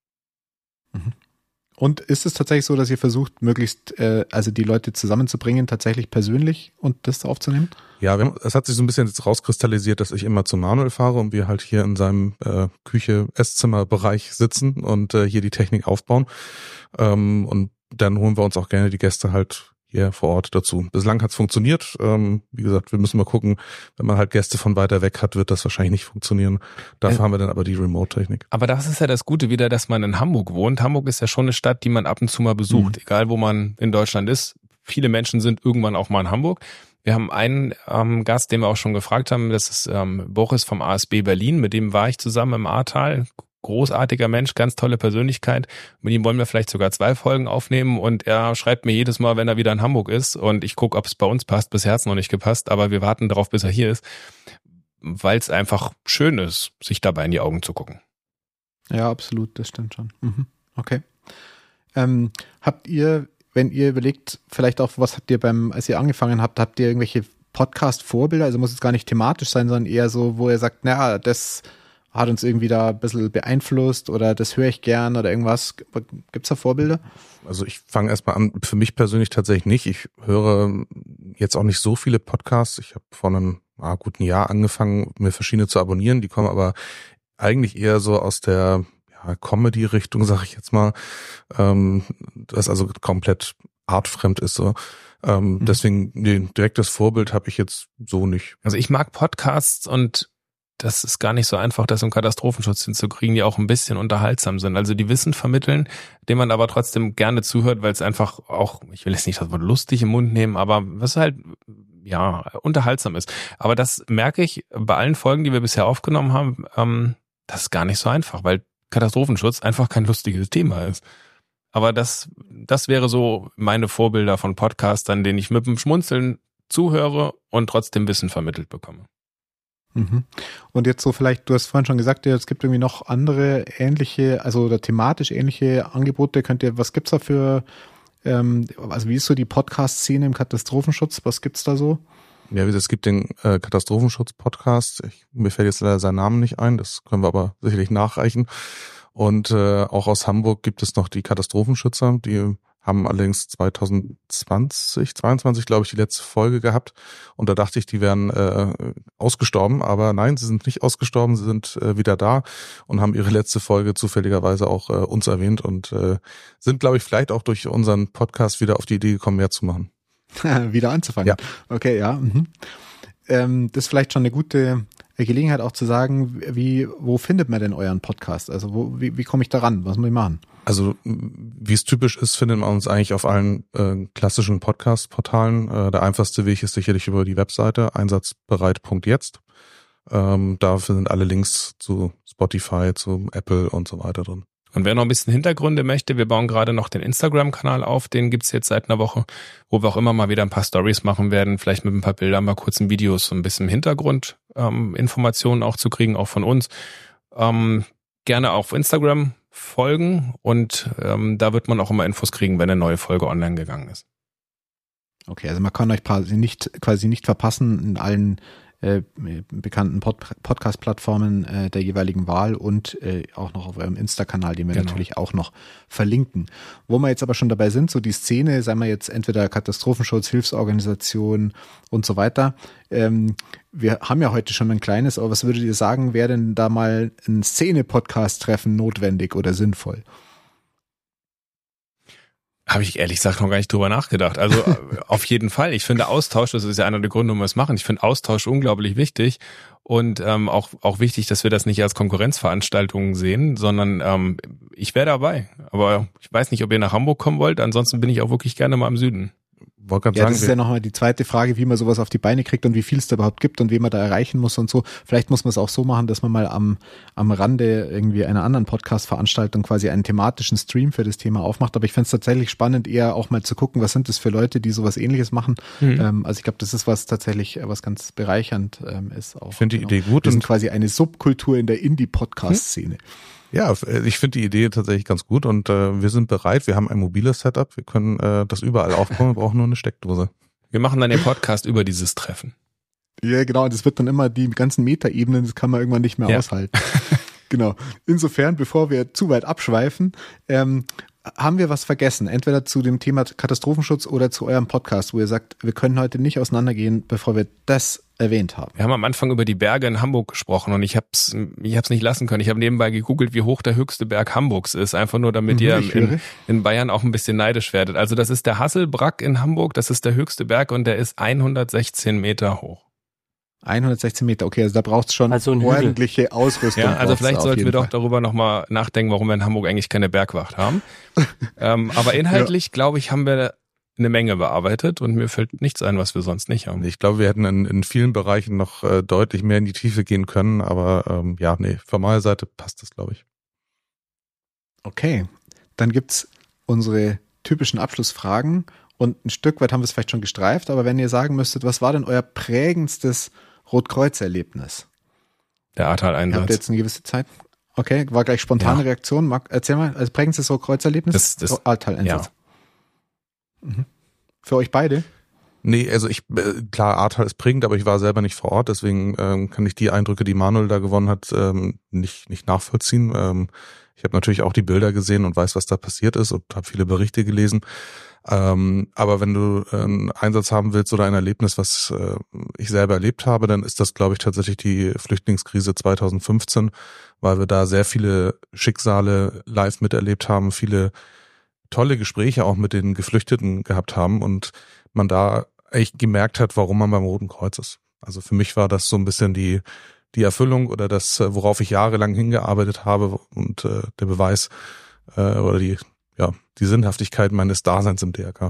Und ist es tatsächlich so, dass ihr versucht, möglichst also die Leute zusammenzubringen, tatsächlich persönlich und das aufzunehmen? Ja, es hat sich so ein bisschen jetzt rauskristallisiert, dass ich immer zu Manuel fahre und wir halt hier in seinem Küche-Esszimmer-Bereich sitzen und hier die Technik aufbauen. Und dann holen wir uns auch gerne die Gäste halt hier vor Ort dazu. Bislang hat's funktioniert. Wie gesagt, wir müssen mal gucken, wenn man halt Gäste von weiter weg hat, wird das wahrscheinlich nicht funktionieren. Dafür haben wir dann aber die Remote-Technik. Aber das ist ja das Gute wieder, dass man in Hamburg wohnt. Hamburg ist ja schon eine Stadt, die man ab und zu mal besucht, egal wo man in Deutschland ist. Viele Menschen sind irgendwann auch mal in Hamburg. Wir haben einen Gast, den wir auch schon gefragt haben, das ist Boris vom ASB Berlin, mit dem war ich zusammen im Ahrtal. Großartiger Mensch, ganz tolle Persönlichkeit. Mit ihm wollen wir vielleicht sogar 2 Folgen aufnehmen und er schreibt mir jedes Mal, wenn er wieder in Hamburg ist und ich gucke, ob es bei uns passt. Bisher hat es noch nicht gepasst, aber wir warten darauf, bis er hier ist, weil es einfach schön ist, sich dabei in die Augen zu gucken. Ja, absolut, das stimmt schon. Okay. Habt ihr, wenn ihr überlegt, vielleicht auch, was habt ihr als ihr angefangen habt, habt ihr irgendwelche Podcast-Vorbilder? Also muss es gar nicht thematisch sein, sondern eher so, wo ihr sagt, naja, das hat uns irgendwie da ein bisschen beeinflusst oder das höre ich gern oder irgendwas. Gibt's da Vorbilder? Also ich fange erstmal an, für mich persönlich tatsächlich nicht. Ich höre jetzt auch nicht so viele Podcasts. Ich habe vor einem guten Jahr angefangen, mir verschiedene zu abonnieren. Die kommen aber eigentlich eher so aus der Comedy-Richtung, sag ich jetzt mal, das also komplett artfremd ist so. Deswegen direktes Vorbild habe ich jetzt so nicht. Also ich mag Podcasts und das ist gar nicht so einfach, das im Katastrophenschutz hinzukriegen, die auch ein bisschen unterhaltsam sind. Also die Wissen vermitteln, dem man aber trotzdem gerne zuhört, weil es einfach auch, ich will jetzt nicht das Wort lustig im Mund nehmen, aber was halt, unterhaltsam ist. Aber das merke ich bei allen Folgen, die wir bisher aufgenommen haben, das ist gar nicht so einfach, weil Katastrophenschutz einfach kein lustiges Thema ist. Aber das wäre so meine Vorbilder von Podcastern, denen ich mit dem Schmunzeln zuhöre und trotzdem Wissen vermittelt bekomme. Und jetzt so vielleicht, du hast vorhin schon gesagt, es gibt irgendwie noch andere ähnliche, also oder thematisch ähnliche Angebote. Was gibt's da für, also wie ist so die Podcast-Szene im Katastrophenschutz? Was gibt's da so? Ja, es gibt den Katastrophenschutz-Podcast. Mir fällt jetzt leider sein Name nicht ein, das können wir aber sicherlich nachreichen. Und auch aus Hamburg gibt es noch die Katastrophenschützer, die haben allerdings 2022, glaube ich, die letzte Folge gehabt. Und da dachte ich, die wären ausgestorben. Aber nein, sie sind nicht ausgestorben, sie sind wieder da und haben ihre letzte Folge zufälligerweise auch uns erwähnt und sind, glaube ich, vielleicht auch durch unseren Podcast wieder auf die Idee gekommen, mehr zu machen. Wieder anzufangen. Ja. Okay, ja. Das ist vielleicht schon eine gute Gelegenheit auch zu sagen, wo findet man denn euren Podcast? Also wie komme ich da ran? Was muss ich machen? Also wie es typisch ist, findet man uns eigentlich auf allen klassischen Podcast-Portalen. Der einfachste Weg ist sicherlich über die Webseite einsatzbereit.jetzt. Da sind alle Links zu Spotify, zu Apple und so weiter drin. Und wer noch ein bisschen Hintergründe möchte, wir bauen gerade noch den Instagram-Kanal auf, den gibt's jetzt seit einer Woche, wo wir auch immer mal wieder ein paar Stories machen werden, vielleicht mit ein paar Bildern, mal kurzen Videos, so ein bisschen Hintergrund, Informationen auch zu kriegen, auch von uns. Gerne auf Instagram folgen und da wird man auch immer Infos kriegen, wenn eine neue Folge online gegangen ist. Okay, also man kann euch quasi nicht verpassen in allen bekannten Podcast-Plattformen der jeweiligen Wahl und auch noch auf eurem Insta-Kanal, den wir natürlich auch noch verlinken. Wo wir jetzt aber schon dabei sind, so die Szene, sagen wir jetzt entweder Katastrophenschutz, Hilfsorganisation und so weiter. Wir haben ja heute schon ein kleines, aber was würdet ihr sagen, wäre denn da mal ein Szene-Podcast-Treffen notwendig oder sinnvoll? Habe ich ehrlich gesagt noch gar nicht drüber nachgedacht. Also auf jeden Fall. Ich finde Austausch, das ist ja einer der Gründe, warum wir es machen. Ich finde Austausch unglaublich wichtig und auch wichtig, dass wir das nicht als Konkurrenzveranstaltung sehen, sondern ich wäre dabei. Aber ich weiß nicht, ob ihr nach Hamburg kommen wollt. Ansonsten bin ich auch wirklich gerne mal im Süden. Das ist ja nochmal die zweite Frage, wie man sowas auf die Beine kriegt und wie viel es da überhaupt gibt und wen man da erreichen muss und so. Vielleicht muss man es auch so machen, dass man mal am Rande irgendwie einer anderen Podcast-Veranstaltung quasi einen thematischen Stream für das Thema aufmacht. Aber ich finde es tatsächlich spannend, eher auch mal zu gucken, was sind das für Leute, die sowas Ähnliches machen. Also ich glaube, das ist was ganz bereichernd ist. Auch, ich finde die Idee gut. Wir sind quasi eine Subkultur in der Indie-Podcast-Szene. Ja, ich finde die Idee tatsächlich ganz gut und wir sind bereit. Wir haben ein mobiles Setup. Wir können das überall aufbauen. Wir brauchen nur eine Steckdose. Wir machen dann den Podcast über dieses Treffen. Ja, genau. Und das wird dann immer die ganzen Metaebenen, das kann man irgendwann nicht mehr aushalten. Genau. Insofern, bevor wir zu weit abschweifen, haben wir was vergessen? Entweder zu dem Thema Katastrophenschutz oder zu eurem Podcast, wo ihr sagt, wir können heute nicht auseinandergehen, bevor wir das erwähnt haben. Wir haben am Anfang über die Berge in Hamburg gesprochen und ich hab's nicht lassen können. Ich habe nebenbei gegoogelt, wie hoch der höchste Berg Hamburgs ist, einfach nur damit ihr in Bayern auch ein bisschen neidisch werdet. Also das ist der Hasselbrack in Hamburg, das ist der höchste Berg und der ist 116 Meter hoch. 116 Meter, okay, also da braucht's schon ordentliche Ausrüstung. Ja, also vielleicht sollten wir doch darüber nochmal nachdenken, warum wir in Hamburg eigentlich keine Bergwacht haben. Aber inhaltlich, glaube ich, haben wir eine Menge bearbeitet und mir fällt nichts ein, was wir sonst nicht haben. Ich glaube, wir hätten in vielen Bereichen noch deutlich mehr in die Tiefe gehen können, aber von meiner Seite passt das, glaube ich. Okay, dann gibt's unsere typischen Abschlussfragen und ein Stück weit haben wir es vielleicht schon gestreift, aber wenn ihr sagen müsstet, was war denn euer prägendstes Rotkreuz-Erlebnis? Der Ahrtal-Einsatz. Habt ihr jetzt eine gewisse Zeit? Okay, war gleich spontane Reaktion. Erzähl mal, also prägendstes Rotkreuz-Erlebnis? Das Ahrtal-Einsatz. Ja. Für euch beide? Nee, also klar, Ahrtal ist prägend, aber ich war selber nicht vor Ort, deswegen kann ich die Eindrücke, die Manuel da gewonnen hat, nicht nachvollziehen. Ich habe natürlich auch die Bilder gesehen und weiß, was da passiert ist und habe viele Berichte gelesen. Aber wenn du einen Einsatz haben willst oder ein Erlebnis, was ich selber erlebt habe, dann ist das, glaube ich, tatsächlich die Flüchtlingskrise 2015, weil wir da sehr viele Schicksale live miterlebt haben, viele tolle Gespräche auch mit den Geflüchteten gehabt haben und man da echt gemerkt hat, warum man beim Roten Kreuz ist. Also für mich war das so ein bisschen die Erfüllung oder das, worauf ich jahrelang hingearbeitet habe und der Beweis oder die Sinnhaftigkeit meines Daseins im DRK.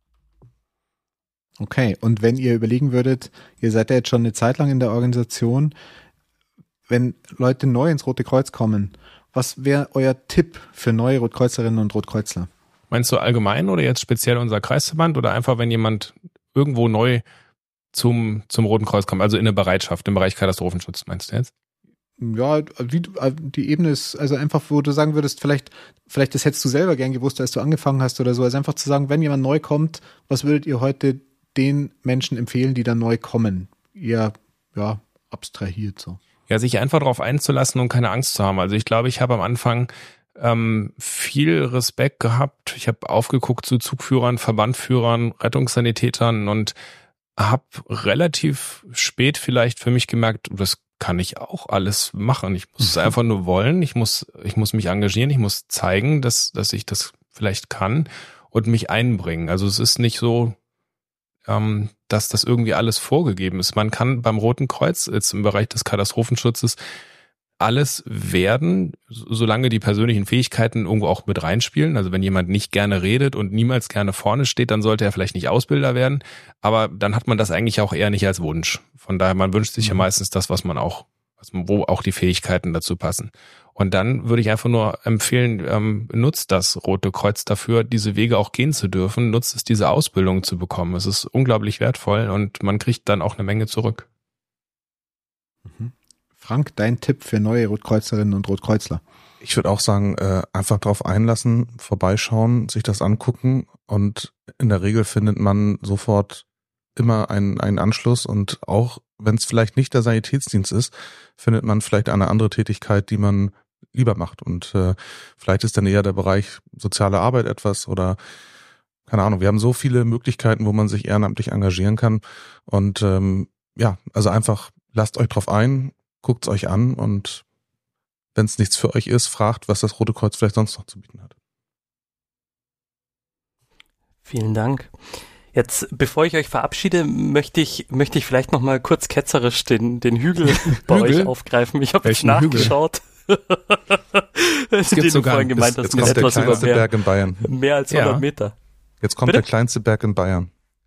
Okay, und wenn ihr überlegen würdet, ihr seid ja jetzt schon eine Zeit lang in der Organisation, wenn Leute neu ins Rote Kreuz kommen, was wäre euer Tipp für neue Rotkreuzerinnen und Rotkreuzler? Meinst du allgemein oder jetzt speziell unser Kreisverband oder einfach, wenn jemand irgendwo neu zum Roten Kreuz kommt, also in der Bereitschaft, im Bereich Katastrophenschutz, meinst du jetzt? Ja, die Ebene ist also einfach, wo du sagen würdest, vielleicht das hättest du selber gern gewusst, als du angefangen hast oder so. Also einfach zu sagen, wenn jemand neu kommt, was würdet ihr heute den Menschen empfehlen, die da neu kommen? Eher, abstrahiert so. Ja, sich einfach darauf einzulassen und keine Angst zu haben. Also ich glaube, ich habe am Anfang viel Respekt gehabt. Ich habe aufgeguckt zu Zugführern, Verbandführern, Rettungssanitätern und habe relativ spät vielleicht für mich gemerkt, das kann ich auch alles machen. Ich muss es einfach nur wollen. Ich muss mich engagieren. Ich muss zeigen, dass ich das vielleicht kann und mich einbringen. Also es ist nicht so, dass das irgendwie alles vorgegeben ist. Man kann beim Roten Kreuz jetzt im Bereich des Katastrophenschutzes alles werden, solange die persönlichen Fähigkeiten irgendwo auch mit reinspielen. Also wenn jemand nicht gerne redet und niemals gerne vorne steht, dann sollte er vielleicht nicht Ausbilder werden. Aber dann hat man das eigentlich auch eher nicht als Wunsch. Von daher, man wünscht sich ja meistens das, wo auch die Fähigkeiten dazu passen. Und dann würde ich einfach nur empfehlen, nutzt das Rote Kreuz dafür, diese Wege auch gehen zu dürfen, nutzt es, diese Ausbildung zu bekommen. Es ist unglaublich wertvoll und man kriegt dann auch eine Menge zurück. Frank, dein Tipp für neue Rotkreuzerinnen und Rotkreuzler? Ich würde auch sagen, einfach drauf einlassen, vorbeischauen, sich das angucken und in der Regel findet man sofort immer einen Anschluss und auch wenn es vielleicht nicht der Sanitätsdienst ist, findet man vielleicht eine andere Tätigkeit, die man lieber macht und vielleicht ist dann eher der Bereich soziale Arbeit etwas oder keine Ahnung, wir haben so viele Möglichkeiten, wo man sich ehrenamtlich engagieren kann und also einfach lasst euch drauf ein, guckt's euch an und wenn es nichts für euch ist, fragt, was das Rote Kreuz vielleicht sonst noch zu bieten hat. Vielen Dank. Jetzt, bevor ich euch verabschiede, möchte ich vielleicht noch mal kurz ketzerisch den Hügel bei euch aufgreifen. Ich habe jetzt nachgeschaut. Es gibt sogar vorhin gemeint, jetzt kommt der kleinste Berg in Bayern. Mehr als 100 Meter. Jetzt kommt der kleinste Berg in Bayern.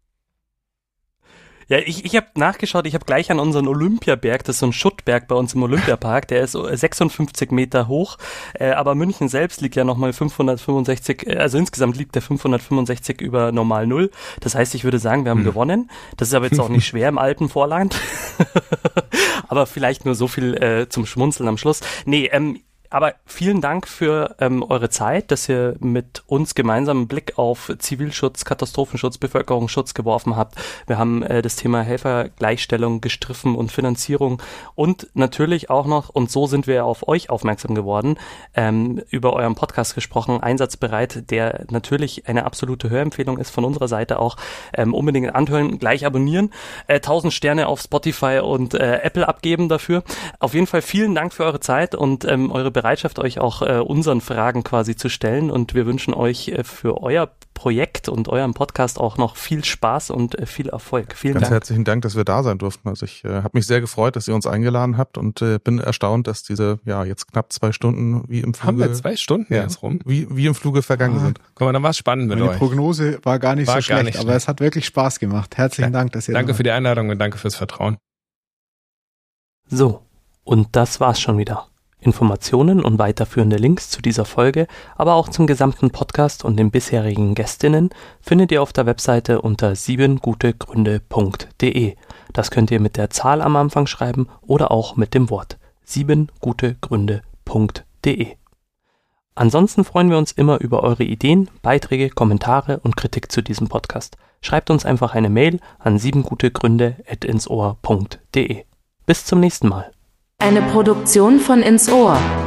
Ja, ich habe nachgeschaut, ich habe gleich an unseren Olympiaberg, das ist so ein Schuttberg bei uns im Olympiapark, der ist 56 Meter hoch, aber München selbst liegt ja nochmal 565, also insgesamt liegt der 565 über normal Null. Das heißt, ich würde sagen, wir haben gewonnen. Das ist aber jetzt auch nicht schwer im Alpenvorland. Aber vielleicht nur so viel zum Schmunzeln am Schluss. Nee, aber vielen Dank für eure Zeit, dass ihr mit uns gemeinsam einen Blick auf Zivilschutz, Katastrophenschutz, Bevölkerungsschutz geworfen habt. Wir haben das Thema Helfergleichstellung gestriffen und Finanzierung und natürlich auch noch, und so sind wir auf euch aufmerksam geworden, über euren Podcast gesprochen, Einsatzbereit, der natürlich eine absolute Hörempfehlung ist von unserer Seite auch. Unbedingt anhören, gleich abonnieren, 1000 Sterne auf Spotify und Apple abgeben dafür. Auf jeden Fall vielen Dank für eure Zeit und eure Bereitschaft, euch auch unseren Fragen quasi zu stellen und wir wünschen euch für euer Projekt und euren Podcast auch noch viel Spaß und viel Erfolg. Vielen Dank. Ganz herzlichen Dank, dass wir da sein durften. Also ich habe mich sehr gefreut, dass ihr uns eingeladen habt und bin erstaunt, dass diese jetzt knapp 2 Stunden wie im Fluge... Haben wir 2 Stunden jetzt rum? Wie im Fluge vergangen sind. Guck mal, dann war es spannend mit euch. Die Prognose war gar nicht so schlecht, aber es hat wirklich Spaß gemacht. Herzlichen Dank, dass ihr Danke für die Einladung und danke fürs Vertrauen. So, und das war's schon wieder. Informationen und weiterführende Links zu dieser Folge, aber auch zum gesamten Podcast und den bisherigen Gästinnen findet ihr auf der Webseite unter 7gutegründe.de. Das könnt ihr mit der Zahl am Anfang schreiben oder auch mit dem Wort 7gutegründe.de. Ansonsten freuen wir uns immer über eure Ideen, Beiträge, Kommentare und Kritik zu diesem Podcast. Schreibt uns einfach eine Mail an 7gutegründe@insohr.de. Bis zum nächsten Mal. Eine Produktion von Ins Ohr.